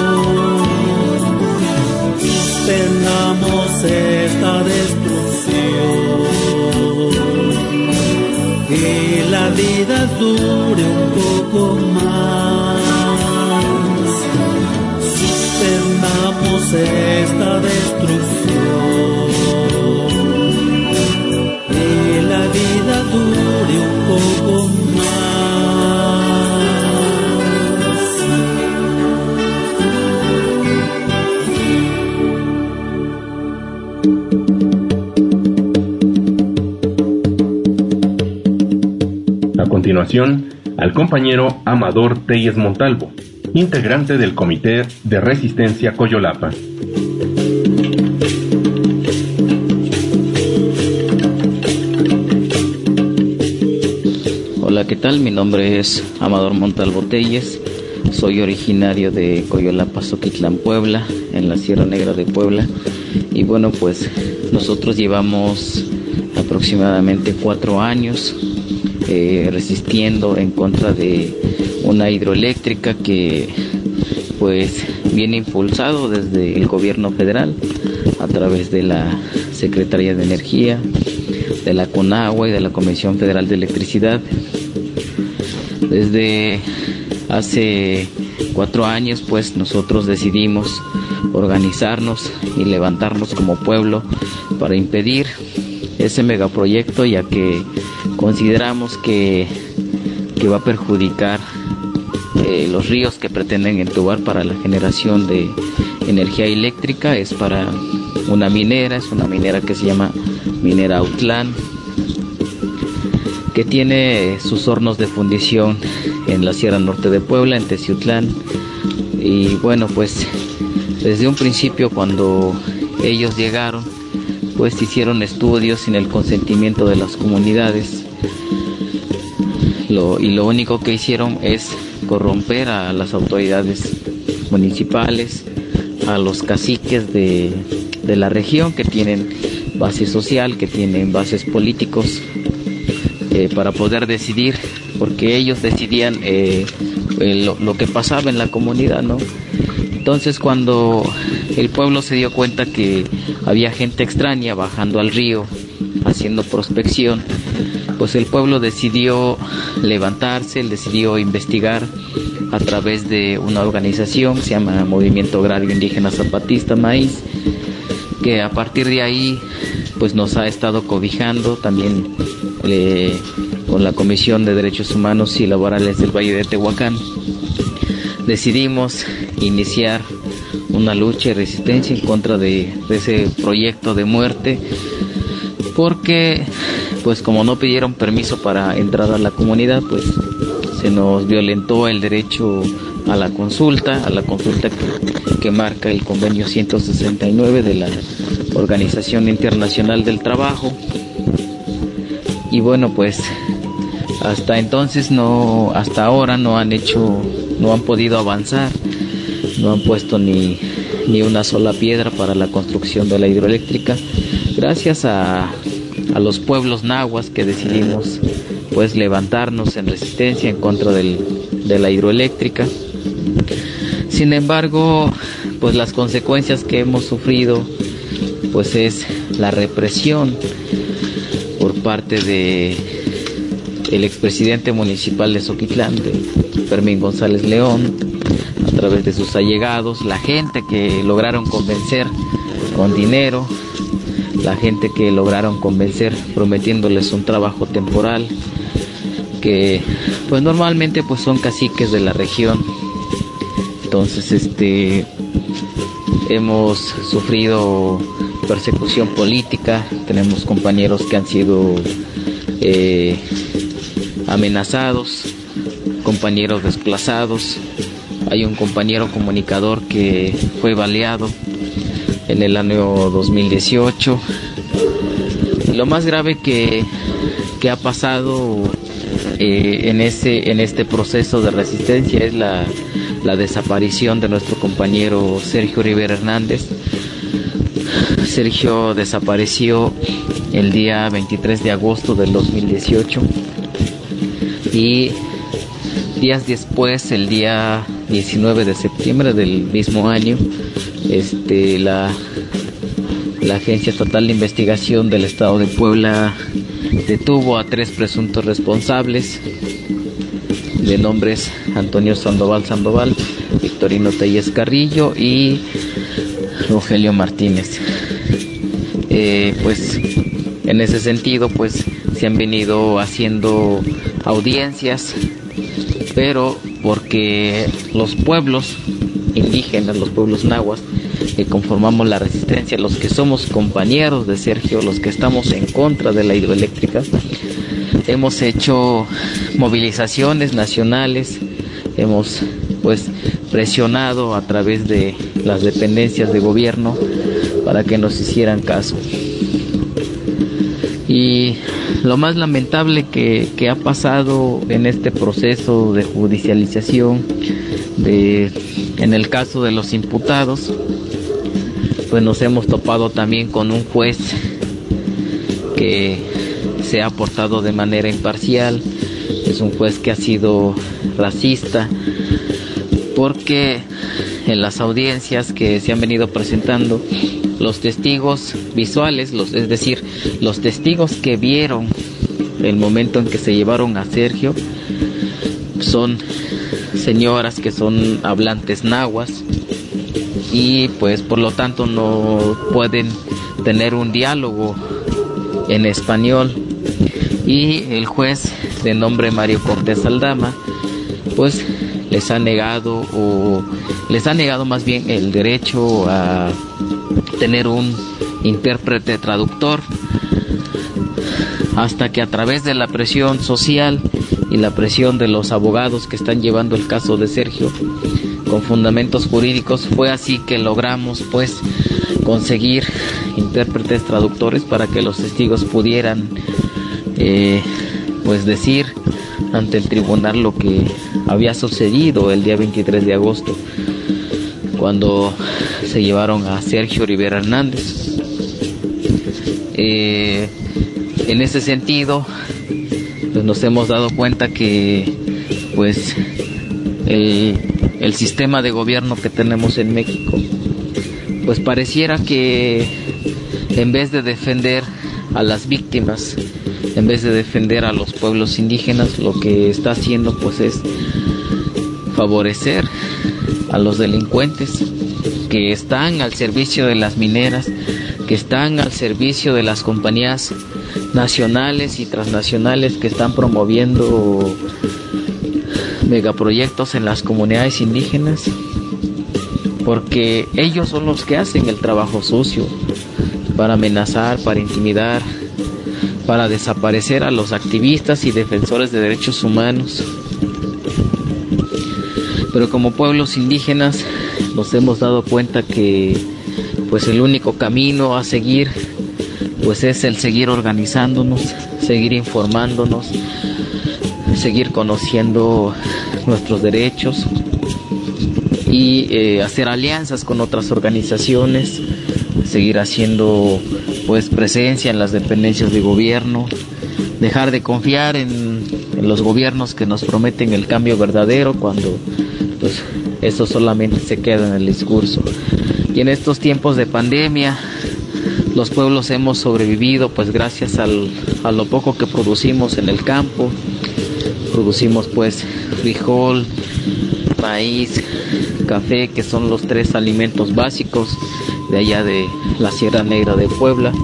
Suspendamos esta destrucción y la vida dure un poco más. Suspendamos esta destrucción y la vida dure un poco A continuación, al compañero Amador Telles Montalvo, integrante del Comité de Resistencia Coyolapa. Hola, ¿qué tal? Mi nombre es Amador Montalvo Telles, soy originario de Coyolapa, Zoquitlán, Puebla, en la Sierra Negra de Puebla. Y bueno, pues nosotros llevamos aproximadamente 4 años resistiendo en contra de una hidroeléctrica que pues viene impulsado desde el gobierno federal a través de la Secretaría de Energía, de la CONAGUA y de la Comisión Federal de Electricidad. Desde hace 4 años, pues nosotros decidimos organizarnos y levantarnos como pueblo para impedir ese megaproyecto, ya que consideramos que va a perjudicar los ríos que pretenden entubar para la generación de energía eléctrica. Es para una minera, que se llama Minera Autlán, que tiene sus hornos de fundición en la Sierra Norte de Puebla, en Teciutlán. Y bueno, pues desde un principio, cuando ellos llegaron, pues hicieron estudios sin el consentimiento de las comunidades, y lo único que hicieron es corromper a las autoridades municipales, a los caciques de la región, que tienen base social, que tienen bases políticos, para poder decidir, porque ellos decidían lo que pasaba en la comunidad, ¿no? Entonces, cuando el pueblo se dio cuenta que había gente extraña bajando al río, haciendo prospección, pues el pueblo decidió levantarse, decidió investigar a través de una organización que se llama Movimiento Agrario Indígena Zapatista Maíz, que a partir de ahí pues nos ha estado cobijando también con la Comisión de Derechos Humanos y Laborales del Valle de Tehuacán. Decidimos iniciar una lucha y resistencia en contra de ese proyecto de muerte, porque pues como no pidieron permiso para entrar a la comunidad, pues se nos violentó el derecho a la consulta que marca el convenio 169 de la Organización Internacional del Trabajo. Y bueno, pues hasta entonces hasta ahora no han podido avanzar, no han puesto ni una sola piedra para la construcción de la hidroeléctrica, gracias a los pueblos nahuas que decidimos pues levantarnos en resistencia en contra de la hidroeléctrica. Sin embargo, pues las consecuencias que hemos sufrido pues es la represión por parte de el expresidente municipal de Zoquitlán, de Fermín González León, a través de sus allegados, la gente que lograron convencer con dinero, la gente que lograron convencer prometiéndoles un trabajo temporal, que pues normalmente pues son caciques de la región. Entonces hemos sufrido persecución política, tenemos compañeros que han sido amenazados, compañeros desplazados. Hay un compañero comunicador que fue baleado en el año 2018. Y lo más grave que ha pasado en este proceso de resistencia es la desaparición de nuestro compañero Sergio Rivera Hernández. Sergio desapareció el día 23 de agosto del 2018 y días después, el día 19 de septiembre del mismo año, la Agencia Estatal de Investigación del Estado de Puebla detuvo a 3 presuntos responsables, de nombres Antonio Sandoval, Victorino Telles Carrillo y Rogelio Martínez. Pues en ese sentido pues se han venido haciendo audiencias, pero porque los pueblos indígenas, los pueblos nahuas que conformamos la resistencia, los que somos compañeros de Sergio, los que estamos en contra de la hidroeléctrica, hemos hecho movilizaciones nacionales, hemos pues presionado a través de las dependencias de gobierno para que nos hicieran caso. Y lo más lamentable que ha pasado en este proceso de judicialización en el caso de los imputados, pues nos hemos topado también con un juez que se ha portado de manera imparcial. Es un juez que ha sido racista, porque en las audiencias que se han venido presentando, los testigos visuales, es decir, los testigos que vieron el momento en que se llevaron a Sergio, son señoras que son hablantes nahuas y pues por lo tanto no pueden tener un diálogo en español, y el juez de nombre Mario Cortés Aldama pues les ha negado más bien el derecho a tener un intérprete traductor, hasta que a través de la presión social y la presión de los abogados que están llevando el caso de Sergio con fundamentos jurídicos, fue así que logramos pues conseguir intérpretes traductores para que los testigos pudieran pues decir ante el tribunal lo que había sucedido el día 23 de agosto cuando se llevaron a Sergio Rivera Hernández. En ese sentido pues nos hemos dado cuenta que pues el sistema de gobierno que tenemos en México pues pareciera que en vez de defender a las víctimas, en vez de defender a los pueblos indígenas, lo que está haciendo pues es favorecer a los delincuentes que están al servicio de las mineras, que están al servicio de las compañías nacionales y transnacionales que están promoviendo megaproyectos en las comunidades indígenas, porque ellos son los que hacen el trabajo sucio para amenazar, para intimidar, para desaparecer a los activistas y defensores de derechos humanos. Pero como pueblos indígenas nos hemos dado cuenta que pues el único camino a seguir pues es el seguir organizándonos, seguir informándonos, seguir conociendo nuestros derechos y hacer alianzas con otras organizaciones, seguir haciendo pues presencia en las dependencias de gobierno, dejar de confiar en los gobiernos que nos prometen el cambio verdadero cuando pues eso solamente se queda en el discurso. Y en estos tiempos de pandemia los pueblos hemos sobrevivido pues gracias a lo poco que producimos en el campo. Producimos pues frijol, maíz, café, que son los 3 alimentos básicos de allá de la Sierra Negra de Puebla,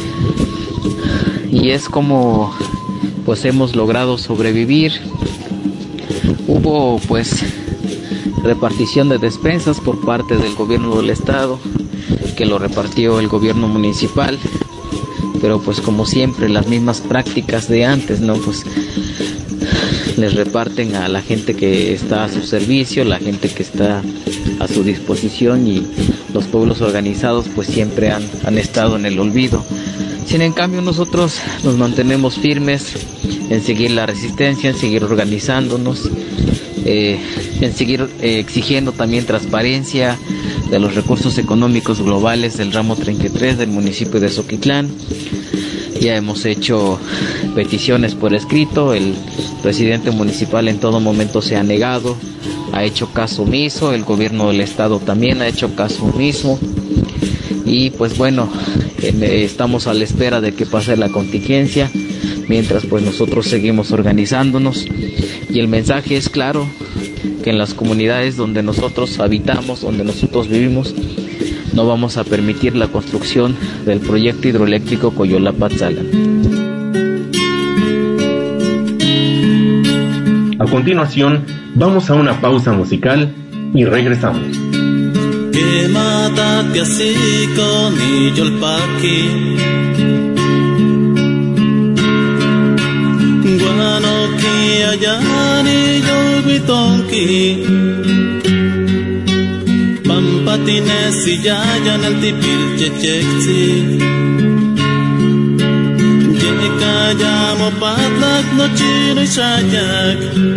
y es como pues hemos logrado sobrevivir. Hubo pues repartición de despensas por parte del gobierno del estado, que lo repartió el gobierno municipal, pero pues como siempre las mismas prácticas de antes, ¿no? Pues les reparten a la gente que está a su servicio, la gente que está a su disposición, y los pueblos organizados pues siempre han estado en el olvido. Sin en cambio nosotros nos mantenemos firmes en seguir la resistencia, en seguir organizándonos, en seguir exigiendo también transparencia de los recursos económicos globales del ramo 33 del municipio de Xoquitlán. Ya hemos hecho peticiones por escrito, el presidente municipal en todo momento se ha negado, ha hecho caso omiso, el gobierno del estado también ha hecho caso omiso, y pues bueno, estamos a la espera de que pase la contingencia, mientras pues nosotros seguimos organizándonos, y el mensaje es claro, que en las comunidades donde nosotros habitamos, donde nosotros vivimos, no vamos a permitir la construcción del proyecto hidroeléctrico Coyolapa-Tzalan. A continuación, vamos a una pausa musical y regresamos. Que matate así con Iyolpaqui, Guanoqui allani Yolguitonqui, Pampatines y Yayan el tipil chechexi, Yekayamo patlak nochino y shayak,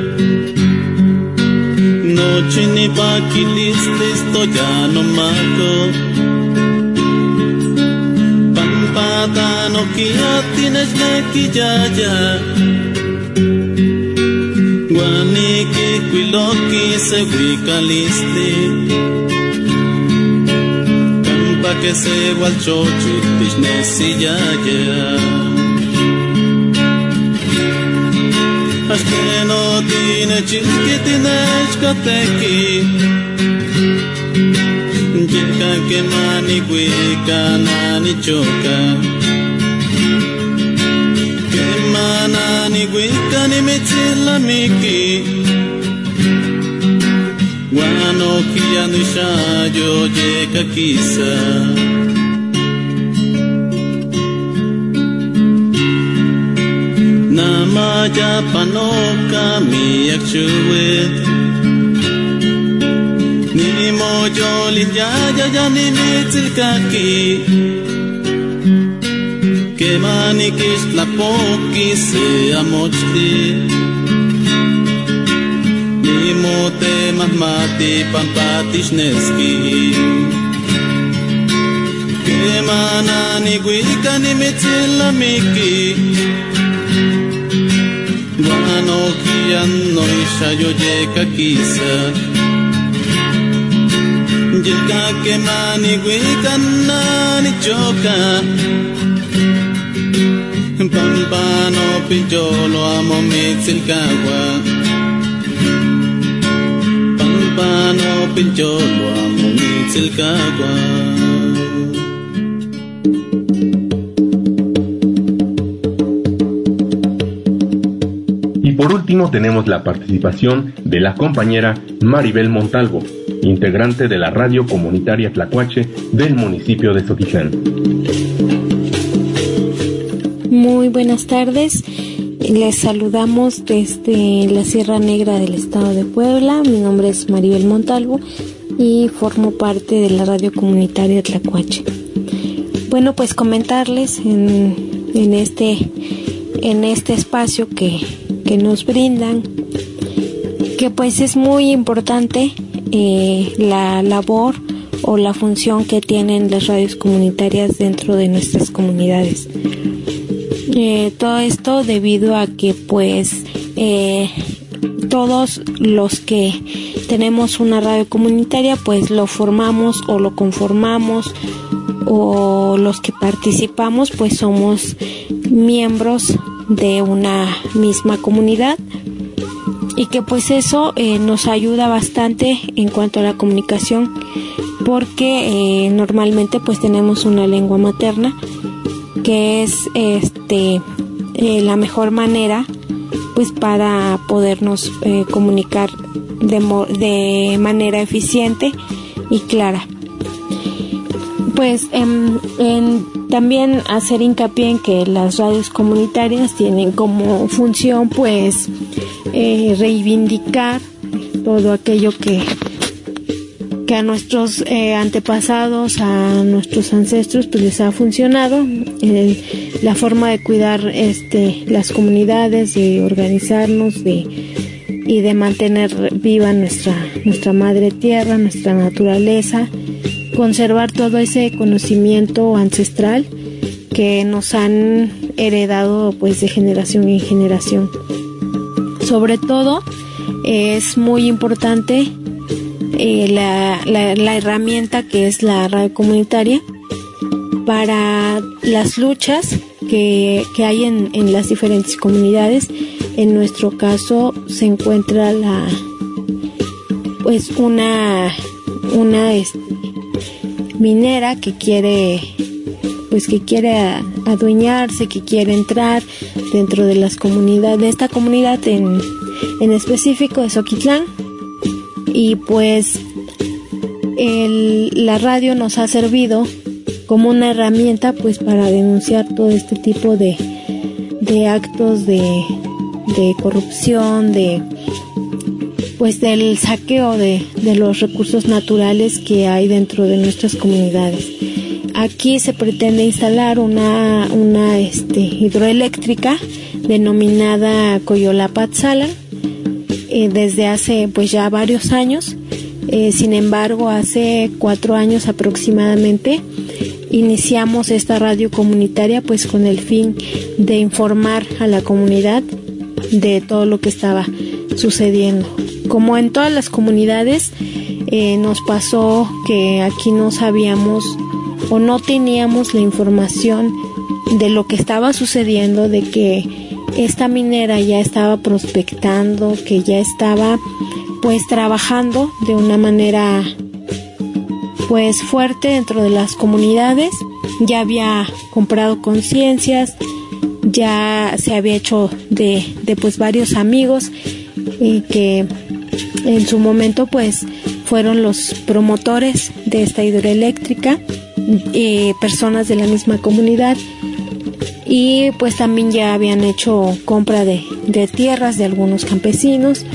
noche ni paquilis listo ya no maco, Pampata no kia tienes mequillaya, Guaniqui cuiloqui se huicalisti, Campa que se gualchochi tisnesillaya. Hasteno tine chiquitine chkoteki Chika que mani guica nani choca Que manani guica ni mitzila miki Guano kia no shayo llega quizá Namaya panoka mi akchuet Ni mojo ya ni mitzilkaki Que mani la poki se amochti Ni mote mahmati pampatishneski Que manani guika ni mitzilamiki Guano kian no ishayo yeka kisa Yilka que mani guika nani choka Pampano pincholo amo mitzilkawa Pampano pincholo amo mitzilkawa Y por último tenemos la participación de la compañera Maribel Montalvo, integrante de la radio comunitaria Tlacuache del municipio de Soquitlán. Muy buenas tardes, les saludamos desde la Sierra Negra del estado de Puebla. Mi nombre es Maribel Montalvo y formo parte de la radio comunitaria Tlacuache. Bueno, pues comentarles en este espacio que nos brindan que pues es muy importante la labor o la función que tienen las radios comunitarias dentro de nuestras comunidades. Todo esto debido a que pues todos los que tenemos una radio comunitaria pues lo formamos o lo conformamos o los que participamos pues somos miembros de una misma comunidad y que pues eso nos ayuda bastante en cuanto a la comunicación porque normalmente pues tenemos una lengua materna que es la mejor manera pues para podernos comunicar de manera eficiente y clara. Pues también hacer hincapié en que las radios comunitarias tienen como función pues reivindicar todo aquello que a nuestros antepasados, a nuestros ancestros pues les ha funcionado, la forma de cuidar las comunidades, de organizarnos y de mantener viva nuestra madre tierra, nuestra naturaleza, conservar todo ese conocimiento ancestral que nos han heredado pues de generación en generación. Sobre todo es muy importante la herramienta que es la radio comunitaria para las luchas que hay en las diferentes comunidades. En nuestro caso se encuentra una minera que quiere adueñarse, que quiere entrar dentro de las comunidades, de esta comunidad en específico de Soquitlán. Y pues la radio nos ha servido como una herramienta pues para denunciar todo este tipo de actos de corrupción, pues del saqueo de los recursos naturales que hay dentro de nuestras comunidades. Aquí se pretende instalar una hidroeléctrica denominada Coyolapa-Tzalan desde hace pues ya varios años. Sin embargo, hace 4 años aproximadamente iniciamos esta radio comunitaria pues con el fin de informar a la comunidad de todo lo que estaba sucediendo. Como en todas las comunidades, nos pasó que aquí no sabíamos o no teníamos la información de lo que estaba sucediendo, de que esta minera ya estaba prospectando, que ya estaba pues trabajando de una manera pues fuerte dentro de las comunidades. Ya había comprado conciencias, ya se había hecho de pues varios amigos que en su momento pues fueron los promotores de esta hidroeléctrica, personas de la misma comunidad, y pues también ya habían hecho compra de tierras de algunos campesinos.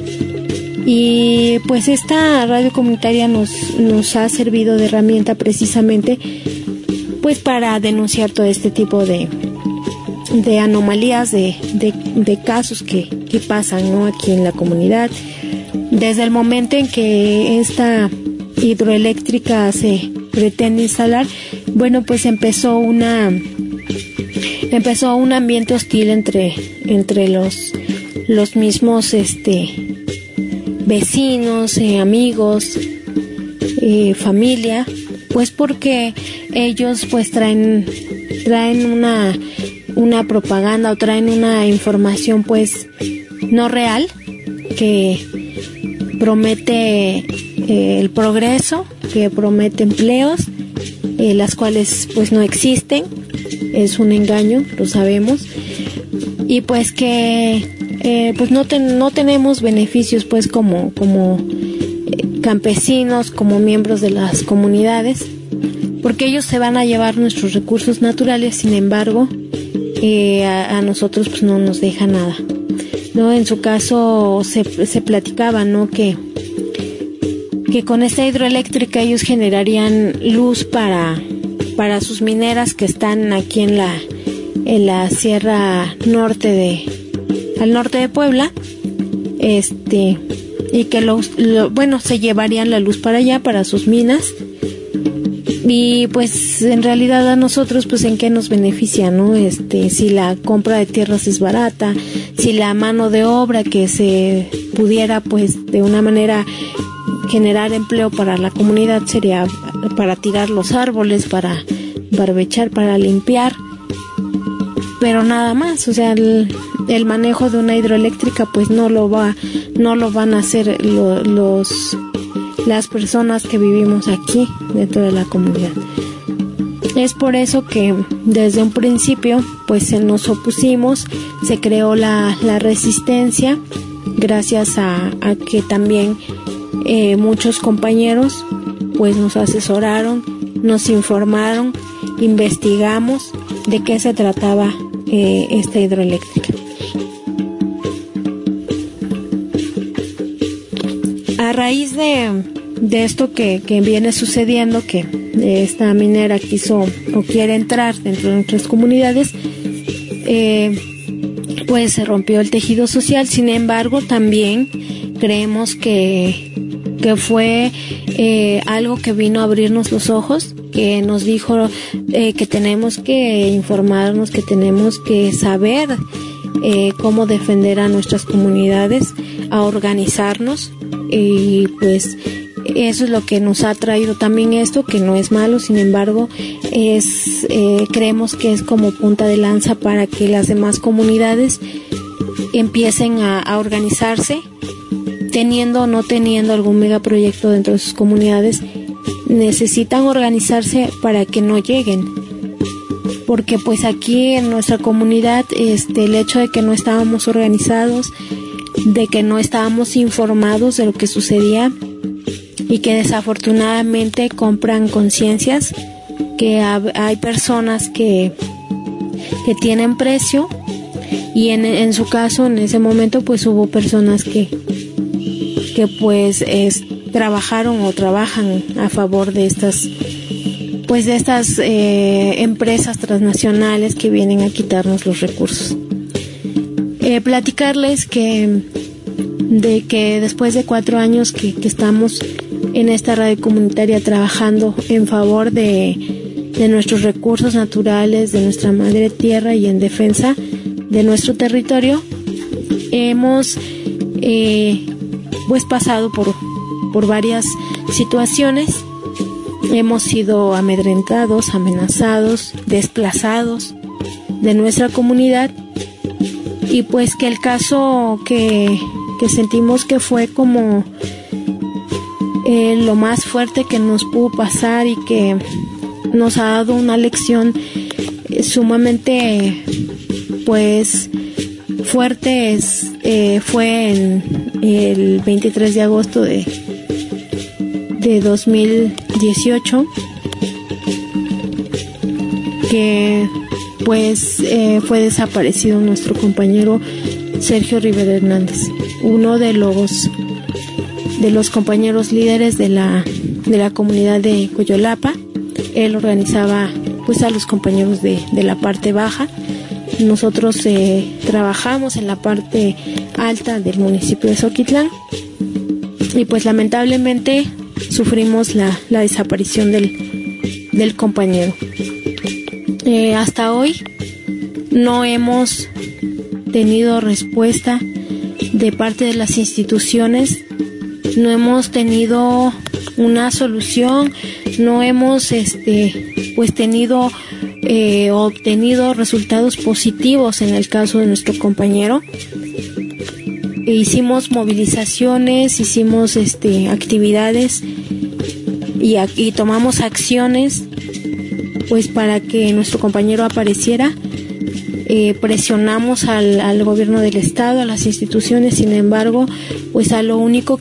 Y pues esta radio comunitaria nos ha servido de herramienta precisamente pues para denunciar todo este tipo de anomalías, de casos que pasan, ¿no?, aquí en la comunidad. Desde el momento en que esta hidroeléctrica se pretende instalar, bueno, pues empezó un ambiente hostil entre los mismos vecinos, amigos, familia, pues porque ellos pues traen una propaganda o traen una información pues no real, que promete el progreso, que promete empleos, las cuales pues no existen, es un engaño, lo sabemos, y pues que pues no tenemos beneficios pues como campesinos, como miembros de las comunidades, porque ellos se van a llevar nuestros recursos naturales. Sin embargo, a nosotros pues no nos deja nada, ¿no? En su caso se platicaba, ¿no?, que con esta hidroeléctrica ellos generarían luz para sus mineras que están aquí en la sierra norte al norte de Puebla, y que bueno, se llevarían la luz para allá, para sus minas. Y pues en realidad a nosotros pues en qué nos beneficia, ¿no? Si la compra de tierras es barata, si la mano de obra que se pudiera pues de una manera generar empleo para la comunidad sería para tirar los árboles, para barbechar, para limpiar, pero nada más. O sea, el manejo de una hidroeléctrica pues no lo van a hacer las personas que vivimos aquí dentro de la comunidad. Es por eso que desde un principio pues nos opusimos, se creó la resistencia, gracias a que también muchos compañeros pues nos asesoraron, nos informaron, investigamos de qué se trataba esta hidroeléctrica. A raíz de esto que viene sucediendo, que esta minera quiso o quiere entrar dentro de nuestras comunidades, pues se rompió el tejido social. Sin embargo, también creemos que fue algo que vino a abrirnos los ojos, que nos dijo que tenemos que informarnos, que tenemos que saber cómo defender a nuestras comunidades, a organizarnos. Y pues eso es lo que nos ha traído también esto, que no es malo. Sin embargo, creemos que es como punta de lanza para que las demás comunidades empiecen a organizarse, teniendo o no teniendo algún megaproyecto dentro de sus comunidades. Necesitan organizarse para que no lleguen, porque pues aquí en nuestra comunidad el hecho de que no estábamos organizados, de que no estábamos informados de lo que sucedía, y que desafortunadamente compran conciencias, que hay personas que tienen precio, y en su caso en ese momento pues hubo personas que pues trabajaron o trabajan a favor de estas empresas transnacionales que vienen a quitarnos los recursos. Platicarles que después de 4 años que estamos en esta radio comunitaria trabajando en favor de nuestros recursos naturales, de nuestra madre tierra y en defensa de nuestro territorio, hemos pues pasado por varias situaciones. Hemos sido amedrentados, amenazados, desplazados de nuestra comunidad, y pues que el caso que sentimos que fue como lo más fuerte que nos pudo pasar y que nos ha dado una lección sumamente pues fuerte fue en el 23 de agosto de 2018, que pues fue desaparecido nuestro compañero Sergio Rivera Hernández, uno de los compañeros líderes de la comunidad de Coyolapa. Él organizaba pues a los compañeros de la parte baja. Nosotros trabajamos en la parte alta del municipio de Xoquitlán y pues lamentablemente sufrimos la desaparición del compañero. Hasta hoy no hemos tenido respuesta de parte de las instituciones, no hemos tenido una solución, no hemos pues tenido obtenido resultados positivos en el caso de nuestro compañero. Hicimos movilizaciones, hicimos actividades y tomamos acciones pues para que nuestro compañero apareciera. Presionamos al gobierno del estado, a las instituciones, sin embargo, pues el único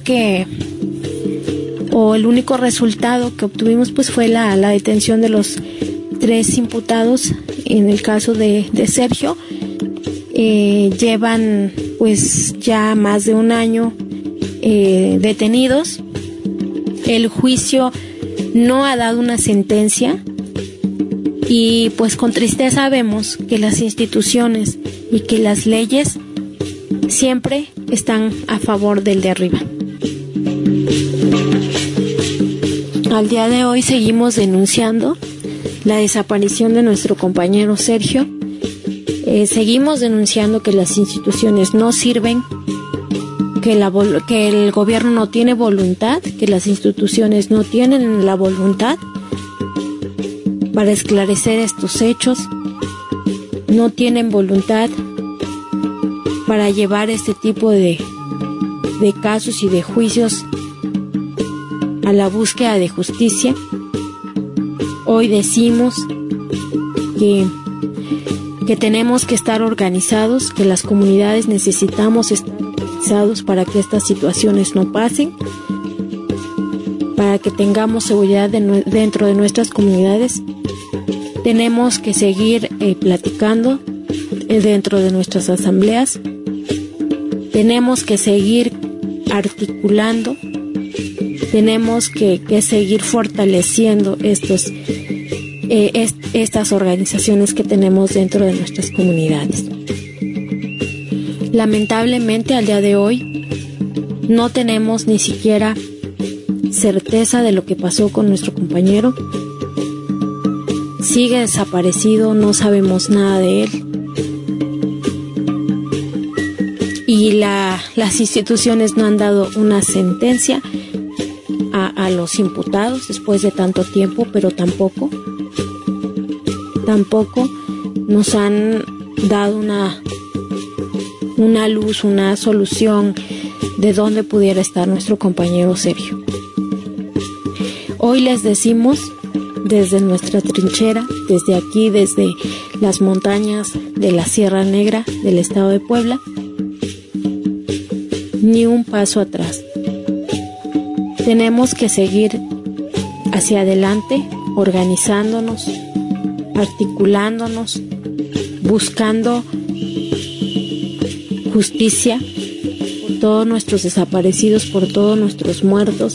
resultado que obtuvimos pues fue la detención de los 3 imputados en el caso de Sergio. Llevan pues ya más de un año detenidos. El juicio no ha dado una sentencia y pues con tristeza vemos que las instituciones y que las leyes siempre están a favor del de arriba. Al día de hoy seguimos denunciando la desaparición de nuestro compañero Sergio. Seguimos denunciando que las instituciones no sirven, que el gobierno no tiene voluntad, que las instituciones no tienen la voluntad para esclarecer estos hechos, no tienen voluntad para llevar este tipo de casos y de juicios a la búsqueda de justicia. Hoy decimos que tenemos que estar organizados, que las comunidades necesitamos estar organizados para que estas situaciones no pasen, para que tengamos seguridad dentro de nuestras comunidades. Tenemos que seguir platicando dentro de nuestras asambleas. Tenemos que seguir articulando. Tenemos que seguir fortaleciendo estas organizaciones que tenemos dentro de nuestras comunidades. Lamentablemente, al día de hoy, no tenemos ni siquiera certeza de lo que pasó con nuestro compañero. Sigue desaparecido, no sabemos nada de él. Y las instituciones no han dado una sentencia a los imputados después de tanto tiempo, pero tampoco nos han dado una luz, una solución de dónde pudiera estar nuestro compañero Sergio. Hoy les decimos desde nuestra trinchera, desde aquí, desde las montañas de la Sierra Negra del estado de Puebla, ni un paso atrás. Tenemos que seguir hacia adelante, organizándonos, articulándonos, buscando justicia por todos nuestros desaparecidos, por todos nuestros muertos,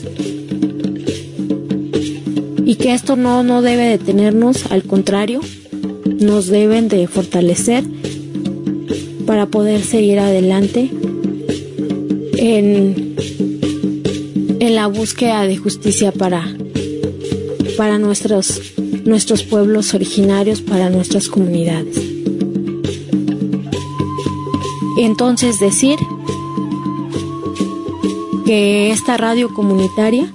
y que esto no debe detenernos, al contrario, nos deben de fortalecer para poder seguir adelante en la búsqueda de justicia para nuestros pueblos originarios, para nuestras comunidades. Entonces, decir que esta radio comunitaria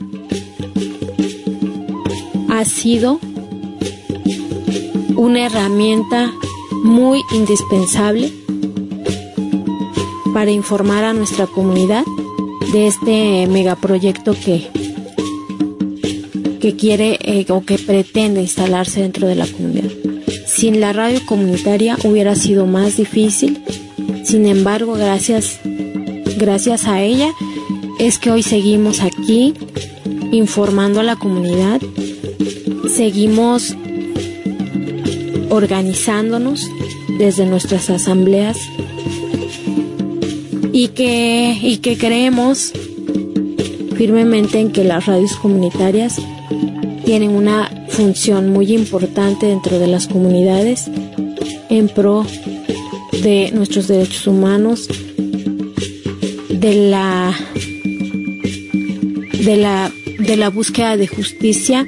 ha sido una herramienta muy indispensable para informar a nuestra comunidad de este megaproyecto que quiere o que pretende instalarse dentro de la comunidad. Sin la radio comunitaria hubiera sido más difícil. Sin embargo, gracias a ella es que hoy seguimos aquí informando a la comunidad, seguimos organizándonos desde nuestras asambleas y que creemos firmemente en que las radios comunitarias tienen una función muy importante dentro de las comunidades en pro de nuestros derechos humanos, de la búsqueda de justicia,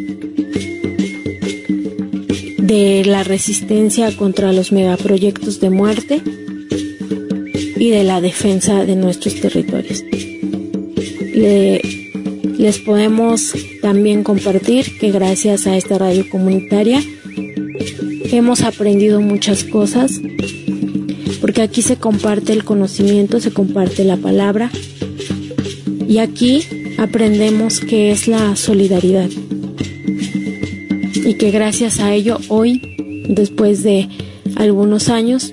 de la resistencia contra los megaproyectos de muerte y de la defensa de nuestros territorios. Les podemos también compartir que gracias a esta radio comunitaria hemos aprendido muchas cosas, porque aquí se comparte el conocimiento, se comparte la palabra, y aquí aprendemos qué es la solidaridad, y que gracias a ello hoy, después de algunos años,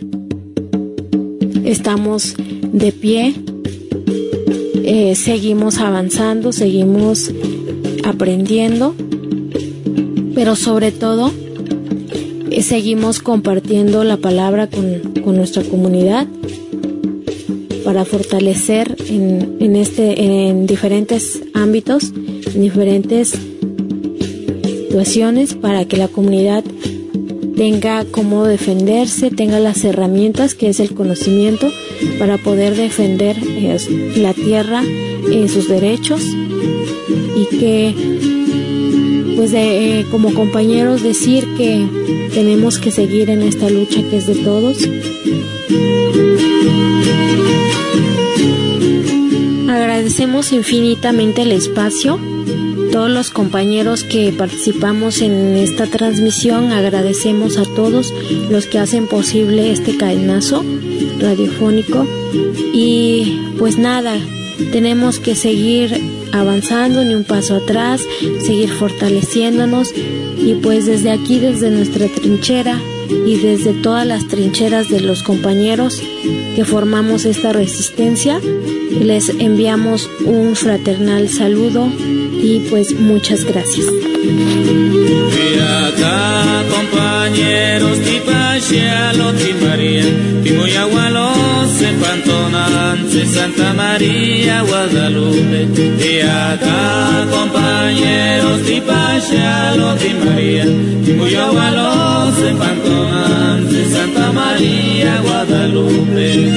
estamos de pie, seguimos avanzando, seguimos aprendiendo, pero sobre todo seguimos compartiendo la palabra con nuestra comunidad para fortalecer en diferentes ámbitos, en diferentes situaciones, para que la comunidad tenga cómo defenderse, tenga las herramientas que es el conocimiento para poder defender la tierra, sus derechos, y que pues como compañeros decir que tenemos que seguir en esta lucha que es de todos. Agradecemos infinitamente el espacio, todos los compañeros que participamos en esta transmisión, agradecemos a todos los que hacen posible este cadenazo radiofónico, y pues nada, tenemos que seguir avanzando, ni un paso atrás, seguir fortaleciéndonos, y pues desde aquí, desde nuestra trinchera y desde todas las trincheras de los compañeros que formamos esta resistencia, les enviamos un fraternal saludo y pues muchas gracias. Acá, compañeros, María, Santa María Guadalupe. Y acá, compañeros, María, Santa María Guadalupe.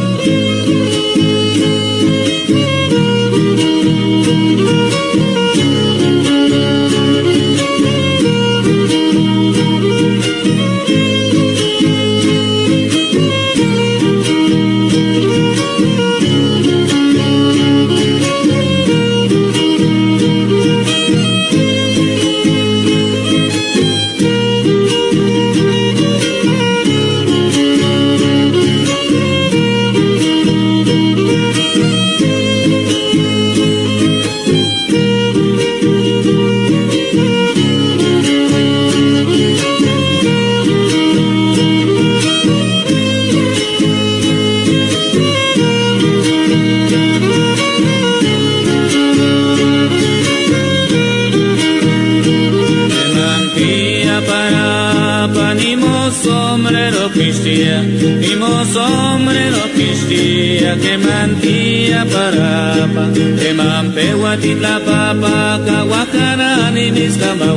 Sombrero pistia que mantía parapa, que mampegua titla papa, cahuacanani mis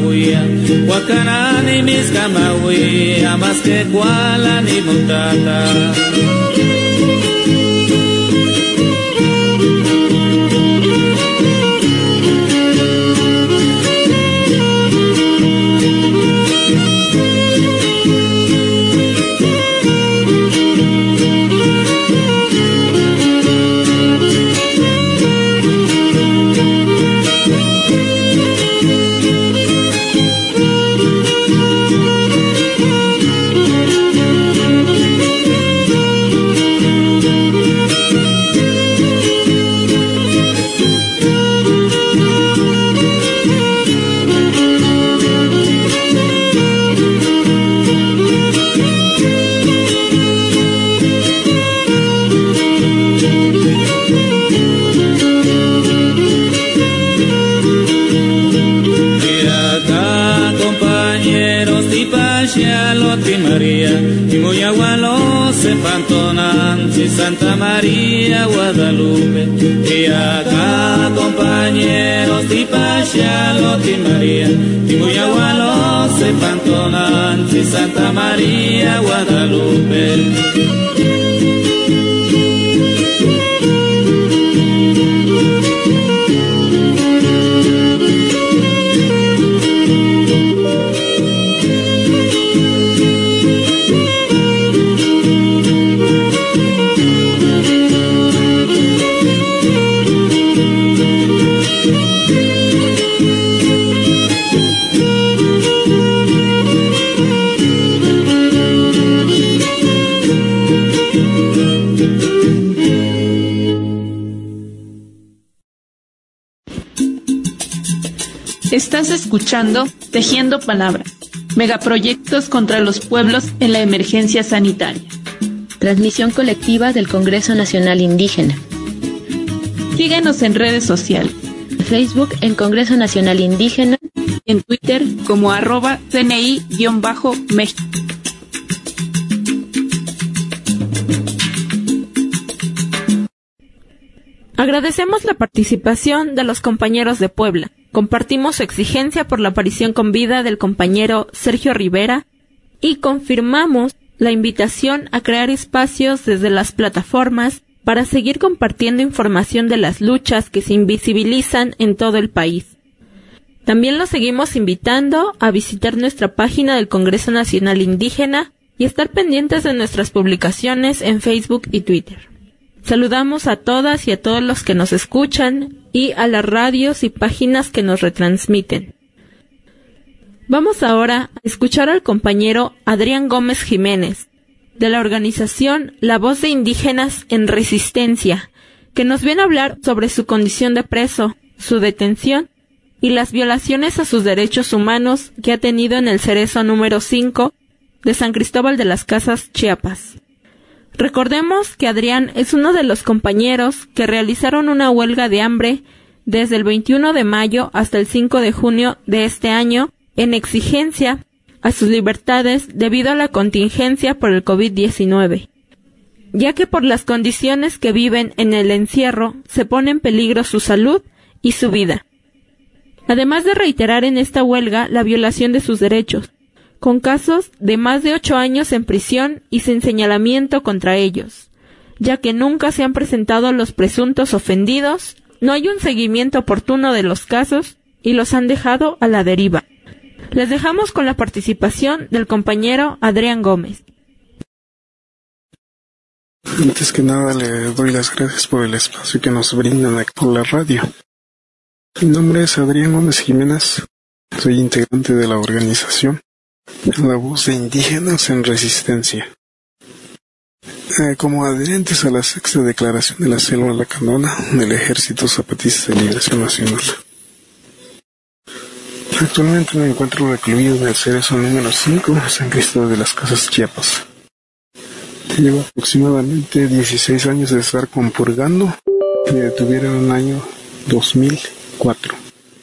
camahuia, más que cuala ni mutata. Pantonanzi, Santa María, Guadalupe, y acá compañeros de Pachalo, de María, y Guyagualos, Pantonanzi, Santa María, Guadalupe. Estás escuchando Tejiendo Palabras, megaproyectos contra los pueblos en la emergencia sanitaria. Transmisión colectiva del Congreso Nacional Indígena. Síguenos en redes sociales. Facebook en Congreso Nacional Indígena. En Twitter como @CNI-México. Agradecemos la participación de los compañeros de Puebla. Compartimos su exigencia por la aparición con vida del compañero Sergio Rivera y confirmamos la invitación a crear espacios desde las plataformas para seguir compartiendo información de las luchas que se invisibilizan en todo el país. También los seguimos invitando a visitar nuestra página del Congreso Nacional Indígena y estar pendientes de nuestras publicaciones en Facebook y Twitter. Saludamos a todas y a todos los que nos escuchan y a las radios y páginas que nos retransmiten. Vamos ahora a escuchar al compañero Adrián Gómez Jiménez, de la organización La Voz de Indígenas en Resistencia, que nos viene a hablar sobre su condición de preso, su detención y las violaciones a sus derechos humanos que ha tenido en el Cerezo número 5 de San Cristóbal de las Casas, Chiapas. Recordemos que Adrián es uno de los compañeros que realizaron una huelga de hambre desde el 21 de mayo hasta el 5 de junio de este año en exigencia a sus libertades debido a la contingencia por el COVID-19, ya que por las condiciones que viven en el encierro se pone en peligro su salud y su vida. Además de reiterar en esta huelga la violación de sus derechos, con casos de más de 8 años en prisión y sin señalamiento contra ellos, ya que nunca se han presentado los presuntos ofendidos, no hay un seguimiento oportuno de los casos y los han dejado a la deriva. Les dejamos con la participación del compañero Adrián Gómez. Antes que nada le doy las gracias por el espacio que nos brindan aquí por la radio. Mi nombre es Adrián Gómez Jiménez, soy integrante de la organización La Voz de Indígenas en Resistencia. Como adherentes a la sexta declaración de la Selva Lacandona del Ejército Zapatista de Liberación Nacional. Actualmente me encuentro recluido en el Cerezo número 5, San Cristóbal de las Casas, Chiapas. Llevo aproximadamente 16 años de estar compurgando. Me detuvieron en el año 2004.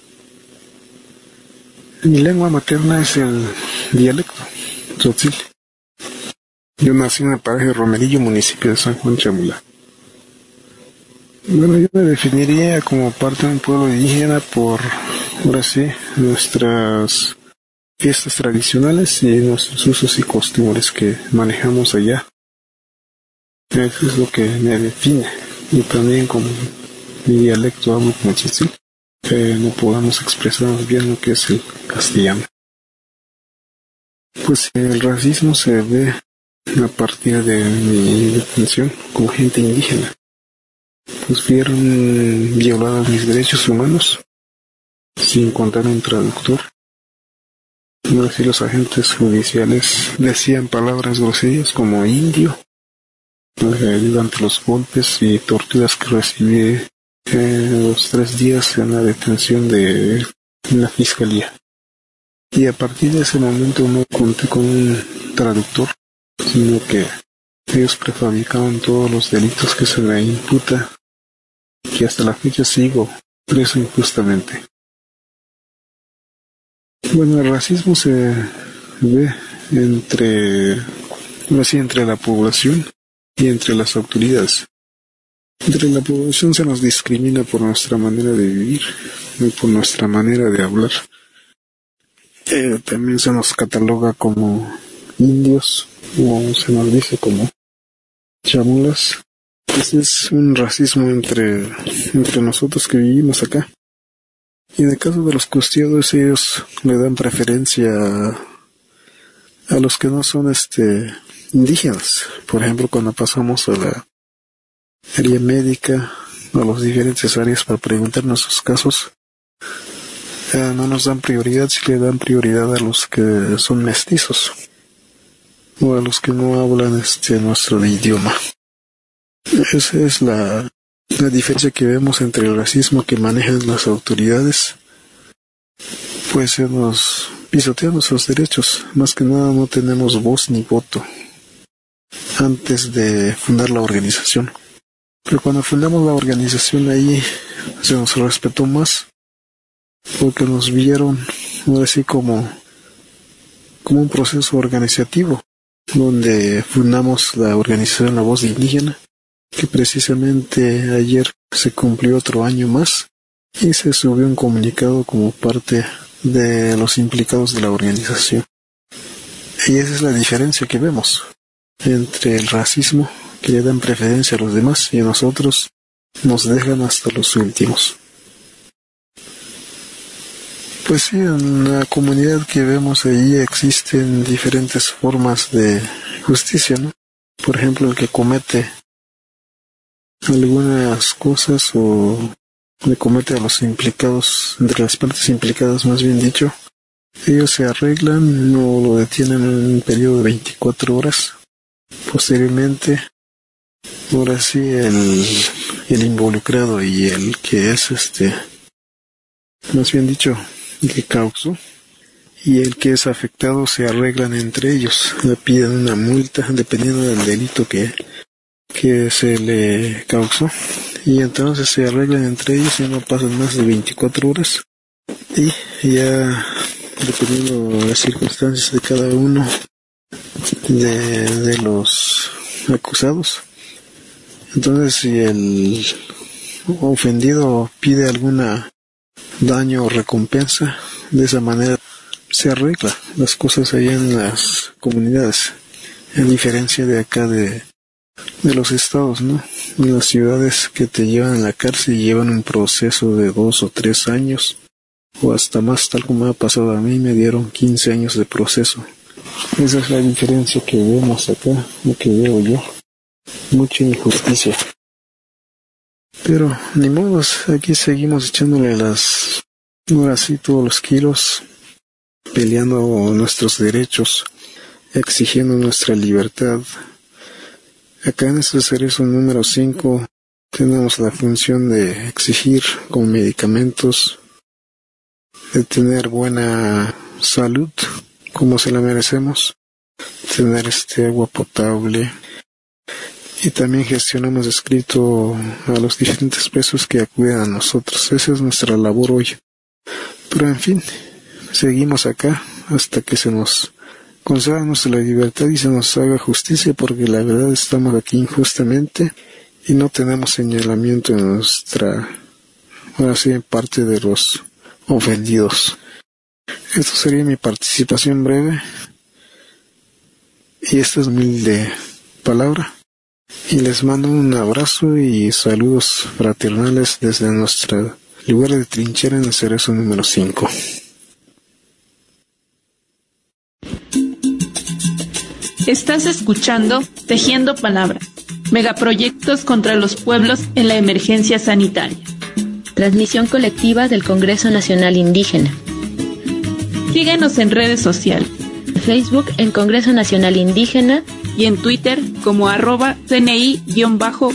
Mi lengua materna es el dialecto tzotzil. Yo nací en el paraje de Romerillo, municipio de San Juan Chamula. Bueno, yo me definiría como parte de un pueblo indígena por, ahora sí, nuestras fiestas tradicionales y nuestros usos y costumbres que manejamos allá. Eso es lo que me define. Y también como mi dialecto hablo como tzotzil, que no podamos expresar bien lo que es el castellano. Pues el racismo se ve a partir de mi detención como gente indígena. Pues vieron violados mis derechos humanos sin contar un traductor. No así los agentes judiciales decían palabras groserías como indio durante los golpes y torturas que recibí los 3 días en la detención de la fiscalía. Y a partir de ese momento no conté con un traductor, sino que ellos prefabricaban todos los delitos que se me imputa, que hasta la fecha sigo preso injustamente. Bueno, el racismo se ve entre la población y entre las autoridades. Entre la población se nos discrimina por nuestra manera de vivir y por nuestra manera de hablar. También se nos cataloga como indios, o se nos dice como chamulas. Ese es un racismo entre nosotros que vivimos acá. Y en el caso de los costeados, ellos le dan preferencia a los que no son indígenas. Por ejemplo, cuando pasamos a la área médica, a las diferentes áreas para preguntar nuestros casos, no nos dan prioridad, si le dan prioridad a los que son mestizos o a los que no hablan nuestro idioma. Esa es la diferencia que vemos entre el racismo que manejan las autoridades. Pues se nos pisotean nuestros derechos. Más que nada no tenemos voz ni voto antes de fundar la organización. Pero cuando fundamos la organización ahí se nos respetó más, porque nos vieron ahora sí como un proceso organizativo, donde fundamos la organización La Voz Indígena, que precisamente ayer se cumplió otro año más y se subió un comunicado como parte de los implicados de la organización. Y esa es la diferencia que vemos entre el racismo, que le dan preferencia a los demás, y a nosotros nos dejan hasta los últimos. Pues sí, en la comunidad que vemos ahí existen diferentes formas de justicia, ¿no? Por ejemplo, el que comete algunas cosas o le comete a los implicados, entre las partes implicadas más bien dicho, ellos se arreglan, no lo detienen en un periodo de 24 horas. Posteriormente, ahora sí, el involucrado y el que es más bien dicho, el que causó y el que es afectado se arreglan entre ellos, le piden una multa dependiendo del delito que se le causó, y entonces se arreglan entre ellos y no pasan más de 24 horas y ya dependiendo de las circunstancias de cada uno de los acusados, entonces si el ofendido pide alguna daño o recompensa, de esa manera se arregla las cosas allá en las comunidades, en diferencia de acá de los estados, ¿no? En las ciudades que te llevan a la cárcel y llevan un proceso de 2 o 3 años o hasta más, tal como me ha pasado a mí, me dieron 15 años de proceso. Esa es la diferencia que vemos acá, lo que veo yo, mucha injusticia. Pero ni modo, aquí seguimos echándole ahora sí todos los kilos, peleando nuestros derechos, exigiendo nuestra libertad. Acá en este cerezo número 5 tenemos la función de exigir con medicamentos, de tener buena salud como se la merecemos, tener agua potable, y también gestionamos escrito a los diferentes presos que acuden a nosotros. Esa es nuestra labor hoy. Pero en fin, seguimos acá hasta que se nos conceda nuestra libertad y se nos haga justicia, porque la verdad estamos aquí injustamente y no tenemos señalamiento en nuestra, ahora sí, parte de los ofendidos. Esto sería mi participación breve y esta es mi humilde palabra, y les mando un abrazo y saludos fraternales desde nuestro lugar de trinchera en el cerezo número 5. Estás escuchando Tejiendo Palabras, megaproyectos contra los pueblos en la emergencia sanitaria. Transmisión colectiva del Congreso Nacional Indígena. Síguenos en redes sociales. Facebook en Congreso Nacional Indígena y en Twitter como @CNI-México.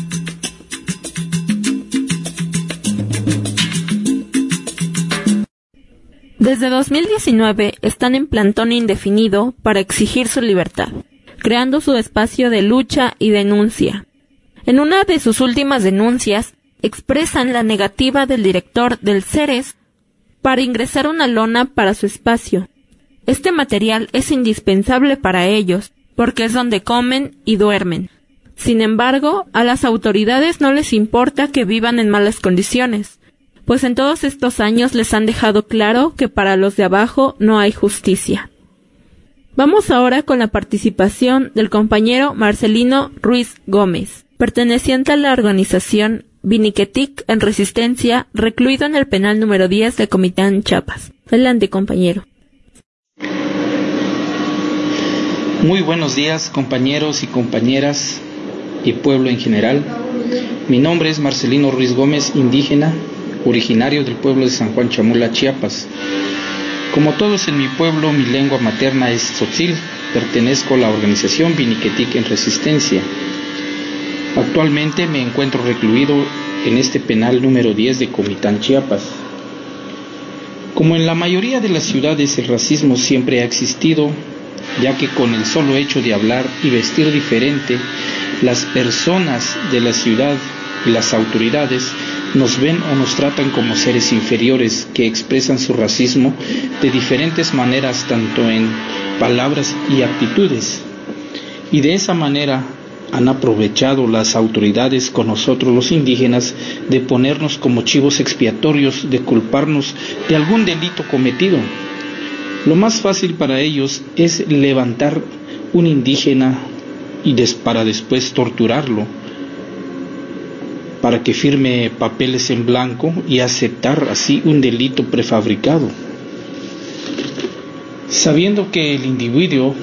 Desde 2019 están en plantón indefinido para exigir su libertad, creando su espacio de lucha y denuncia. En una de sus últimas denuncias, expresan la negativa del director del CERES para ingresar una lona para su espacio. Este material es indispensable para ellos, porque es donde comen y duermen. Sin embargo, a las autoridades no les importa que vivan en malas condiciones, pues en todos estos años les han dejado claro que para los de abajo no hay justicia. Vamos ahora con la participación del compañero Marcelino Ruiz Gómez, perteneciente a la organización Biniquetic en Resistencia, recluido en el penal número 10 de Comitán, Chiapas. Adelante, compañero. Muy buenos días, compañeros y compañeras y pueblo en general. Mi nombre es Marcelino Ruiz Gómez, indígena, originario del pueblo de San Juan Chamula, Chiapas. Como todos en mi pueblo, mi lengua materna es tzotzil. Pertenezco a la organización Biniquetic en Resistencia. Actualmente me encuentro recluido en este penal número 10 de Comitán, Chiapas. Como en la mayoría de las ciudades, el racismo siempre ha existido, ya que con el solo hecho de hablar y vestir diferente, las personas de la ciudad y las autoridades nos ven o nos tratan como seres inferiores que expresan su racismo de diferentes maneras, tanto en palabras y actitudes. Y de esa manera han aprovechado las autoridades con nosotros los indígenas de ponernos como chivos expiatorios, de culparnos de algún delito cometido. Lo más fácil para ellos es levantar un indígena para después torturarlo, para que firme papeles en blanco y aceptar así un delito prefabricado, sabiendo que el individuo,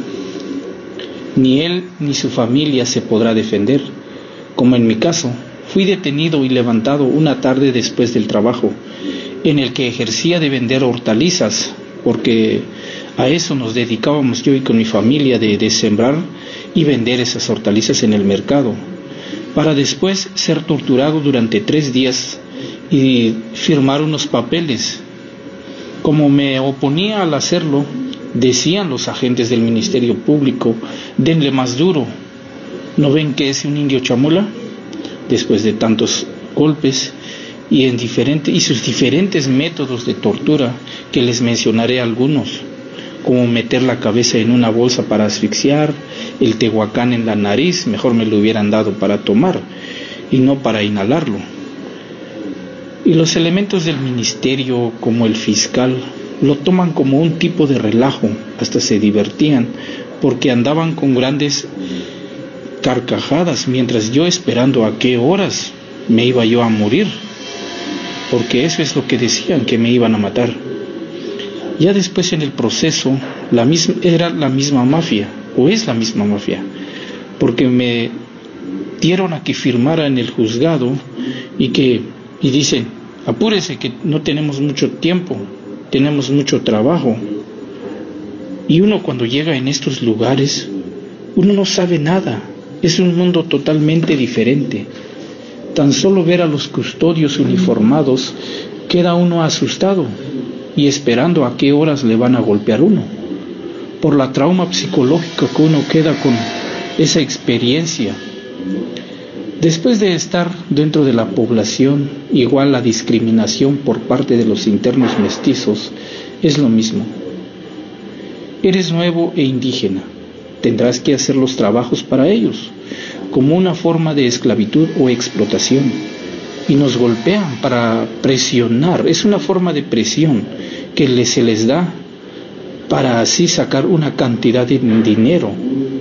ni él ni su familia se podrá defender. Como en mi caso, fui detenido y levantado una tarde después del trabajo, en el que ejercía de vender hortalizas, porque a eso nos dedicábamos yo y con mi familia, de sembrar y vender esas hortalizas en el mercado, para después ser torturado durante 3 días y firmar unos papeles. Como me oponía al hacerlo, decían los agentes del Ministerio Público: denle más duro, ¿no ven que es un indio chamula? Después de tantos golpes y sus diferentes métodos de tortura, que les mencionaré algunos, como meter la cabeza en una bolsa para asfixiar, el tehuacán en la nariz, mejor me lo hubieran dado para tomar y no para inhalarlo. Y los elementos del ministerio, como el fiscal, lo toman como un tipo de relajo, hasta se divertían, porque andaban con grandes carcajadas, mientras yo esperando a qué horas me iba yo a morir, porque eso es lo que decían, que me iban a matar. Ya después en el proceso era la misma mafia, o es la misma mafia, porque me dieron a que firmara en el juzgado y dicen: apúrese que no tenemos mucho tiempo, tenemos mucho trabajo. Y uno cuando llega en estos lugares, uno no sabe nada, es un mundo totalmente diferente. Tan solo ver a los custodios uniformados queda uno asustado y esperando a qué horas le van a golpear uno, por la trauma psicológica que uno queda con esa experiencia. Después de estar dentro de la población, igual la discriminación por parte de los internos mestizos es lo mismo. Eres nuevo e indígena, tendrás que hacer los trabajos para ellos, como una forma de esclavitud o explotación, y nos golpean para presionar. Es una forma de presión que se les da para así sacar una cantidad de dinero,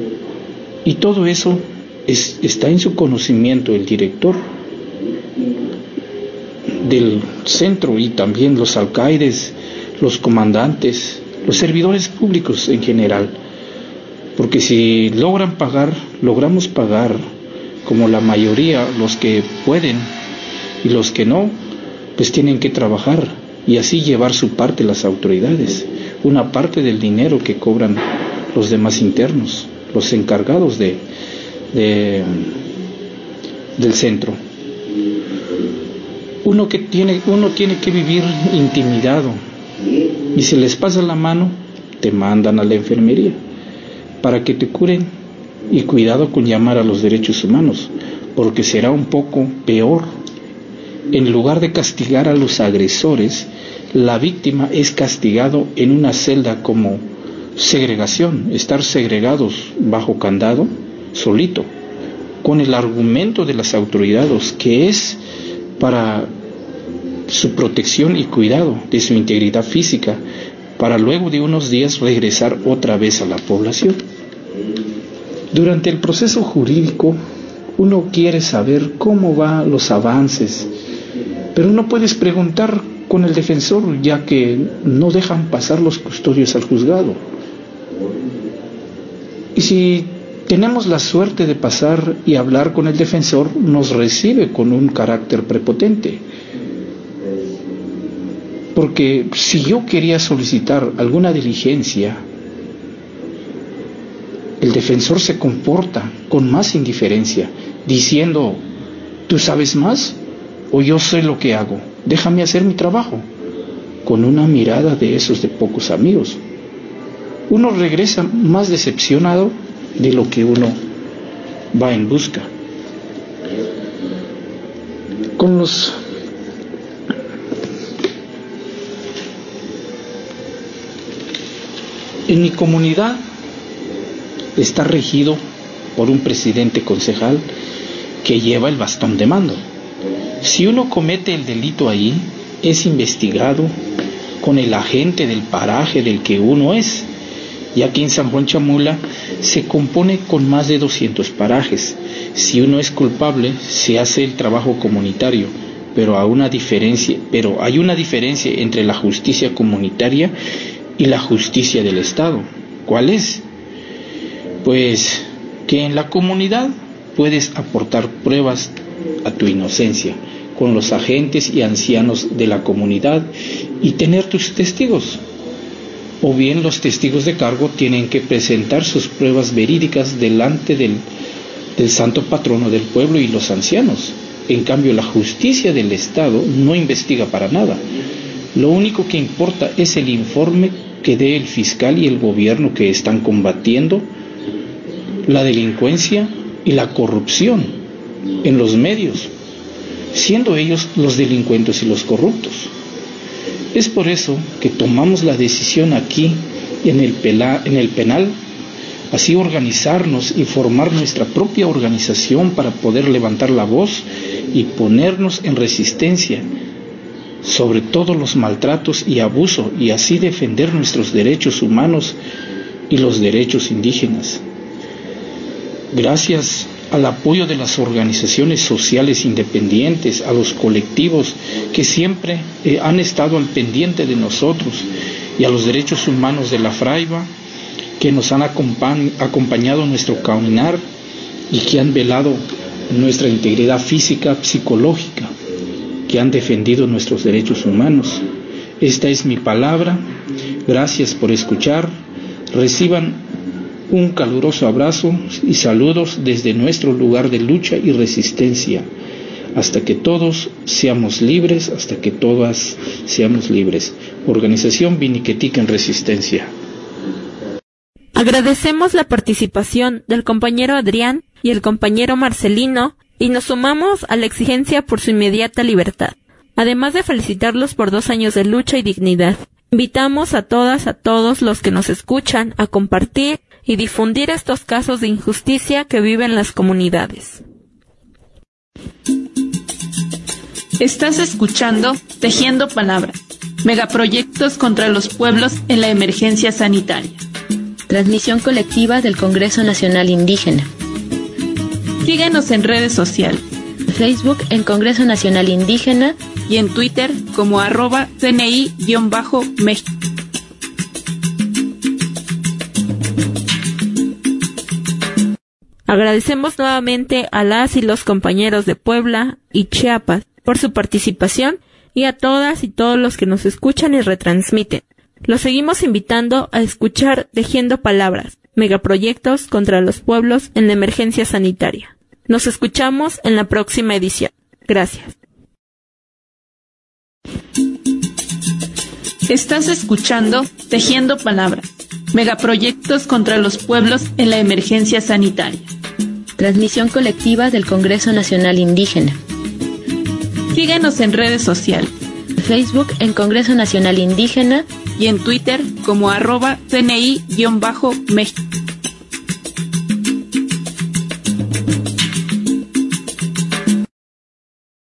y todo eso está en su conocimiento el director del centro y también los alcaides, los comandantes, los servidores públicos en general, porque si logramos pagar como la mayoría, los que pueden, y los que no, pues tienen que trabajar y así llevar su parte las autoridades, una parte del dinero que cobran los demás internos, los encargados del centro. Uno tiene que vivir intimidado, y si les pasa la mano, te mandan a la enfermería para que te curen, y cuidado con llamar a los derechos humanos, porque será un poco peor. En lugar de castigar a los agresores, la víctima es castigado en una celda como segregación, estar segregados bajo candado, solito. con el argumento de las autoridades, que es para su protección y cuidado de su integridad física, para luego de unos días regresar otra vez a la población. Durante el proceso jurídico, uno quiere saber cómo van los avances, pero no puedes preguntar con el defensor, ya que no dejan pasar los custodios al juzgado. Y si tenemos la suerte de pasar y hablar con el defensor, nos recibe con un carácter prepotente. Porque si yo quería solicitar alguna diligencia, el defensor se comporta con más indiferencia, diciendo: ¿tú sabes más? ¿O yo sé lo que hago? Déjame hacer mi trabajo. Con una mirada de esos de pocos amigos. Uno regresa más decepcionado de lo que uno va en busca. En mi comunidad está regido por un presidente concejal que lleva el bastón de mando. Si uno comete el delito ahí, es investigado con el agente del paraje del que uno es, ya que en San Juan Chamula se compone con más de 200 parajes. Si uno es culpable, se hace el trabajo comunitario, pero hay una diferencia entre la justicia comunitaria y la justicia del Estado. ¿Cuál es? Pues que en la comunidad puedes aportar pruebas a tu inocencia con los agentes y ancianos de la comunidad y tener tus testigos. O bien los testigos de cargo tienen que presentar sus pruebas verídicas delante del santo patrono del pueblo y los ancianos. En cambio, la justicia del Estado no investiga para nada. Lo único que importa es el informe que dé el fiscal y el gobierno que están combatiendo la delincuencia y la corrupción en los medios, siendo ellos los delincuentes y los corruptos. Es por eso que tomamos la decisión aquí en el penal, así organizarnos y formar nuestra propia organización para poder levantar la voz y ponernos en resistencia sobre todos los maltratos y abuso, y así defender nuestros derechos humanos y los derechos indígenas. Gracias al apoyo de las organizaciones sociales independientes, a los colectivos que siempre han estado al pendiente de nosotros, y a los derechos humanos de la Fraiba, que nos han acompañado en nuestro caminar y que han velado nuestra integridad física, psicológica, que han defendido nuestros derechos humanos. Esta es mi palabra. Gracias por escuchar. Reciban un caluroso abrazo y saludos desde nuestro lugar de lucha y resistencia, hasta que todos seamos libres, hasta que todas seamos libres. Organización Biniquetica en Resistencia. Agradecemos la participación del compañero Adrián y el compañero Marcelino y nos sumamos a la exigencia por su inmediata libertad, además de felicitarlos por 2 años de lucha y dignidad. Invitamos a todos los que nos escuchan a compartir y difundir estos casos de injusticia que viven las comunidades. Estás escuchando Tejiendo Palabras, megaproyectos contra los pueblos en la emergencia sanitaria. Transmisión colectiva del Congreso Nacional Indígena. Síguenos en redes sociales. Facebook en Congreso Nacional Indígena y en Twitter como @CNI-México. Agradecemos nuevamente a las y los compañeros de Puebla y Chiapas por su participación y a todas y todos los que nos escuchan y retransmiten. Los seguimos invitando a escuchar Tejiendo Palabras, megaproyectos contra los pueblos en la emergencia sanitaria. Nos escuchamos en la próxima edición. Gracias. Estás escuchando Tejiendo Palabras, megaproyectos contra los pueblos en la emergencia sanitaria. Transmisión colectiva del Congreso Nacional Indígena. Síguenos en redes sociales. Facebook en Congreso Nacional Indígena y en Twitter como @CNI-México.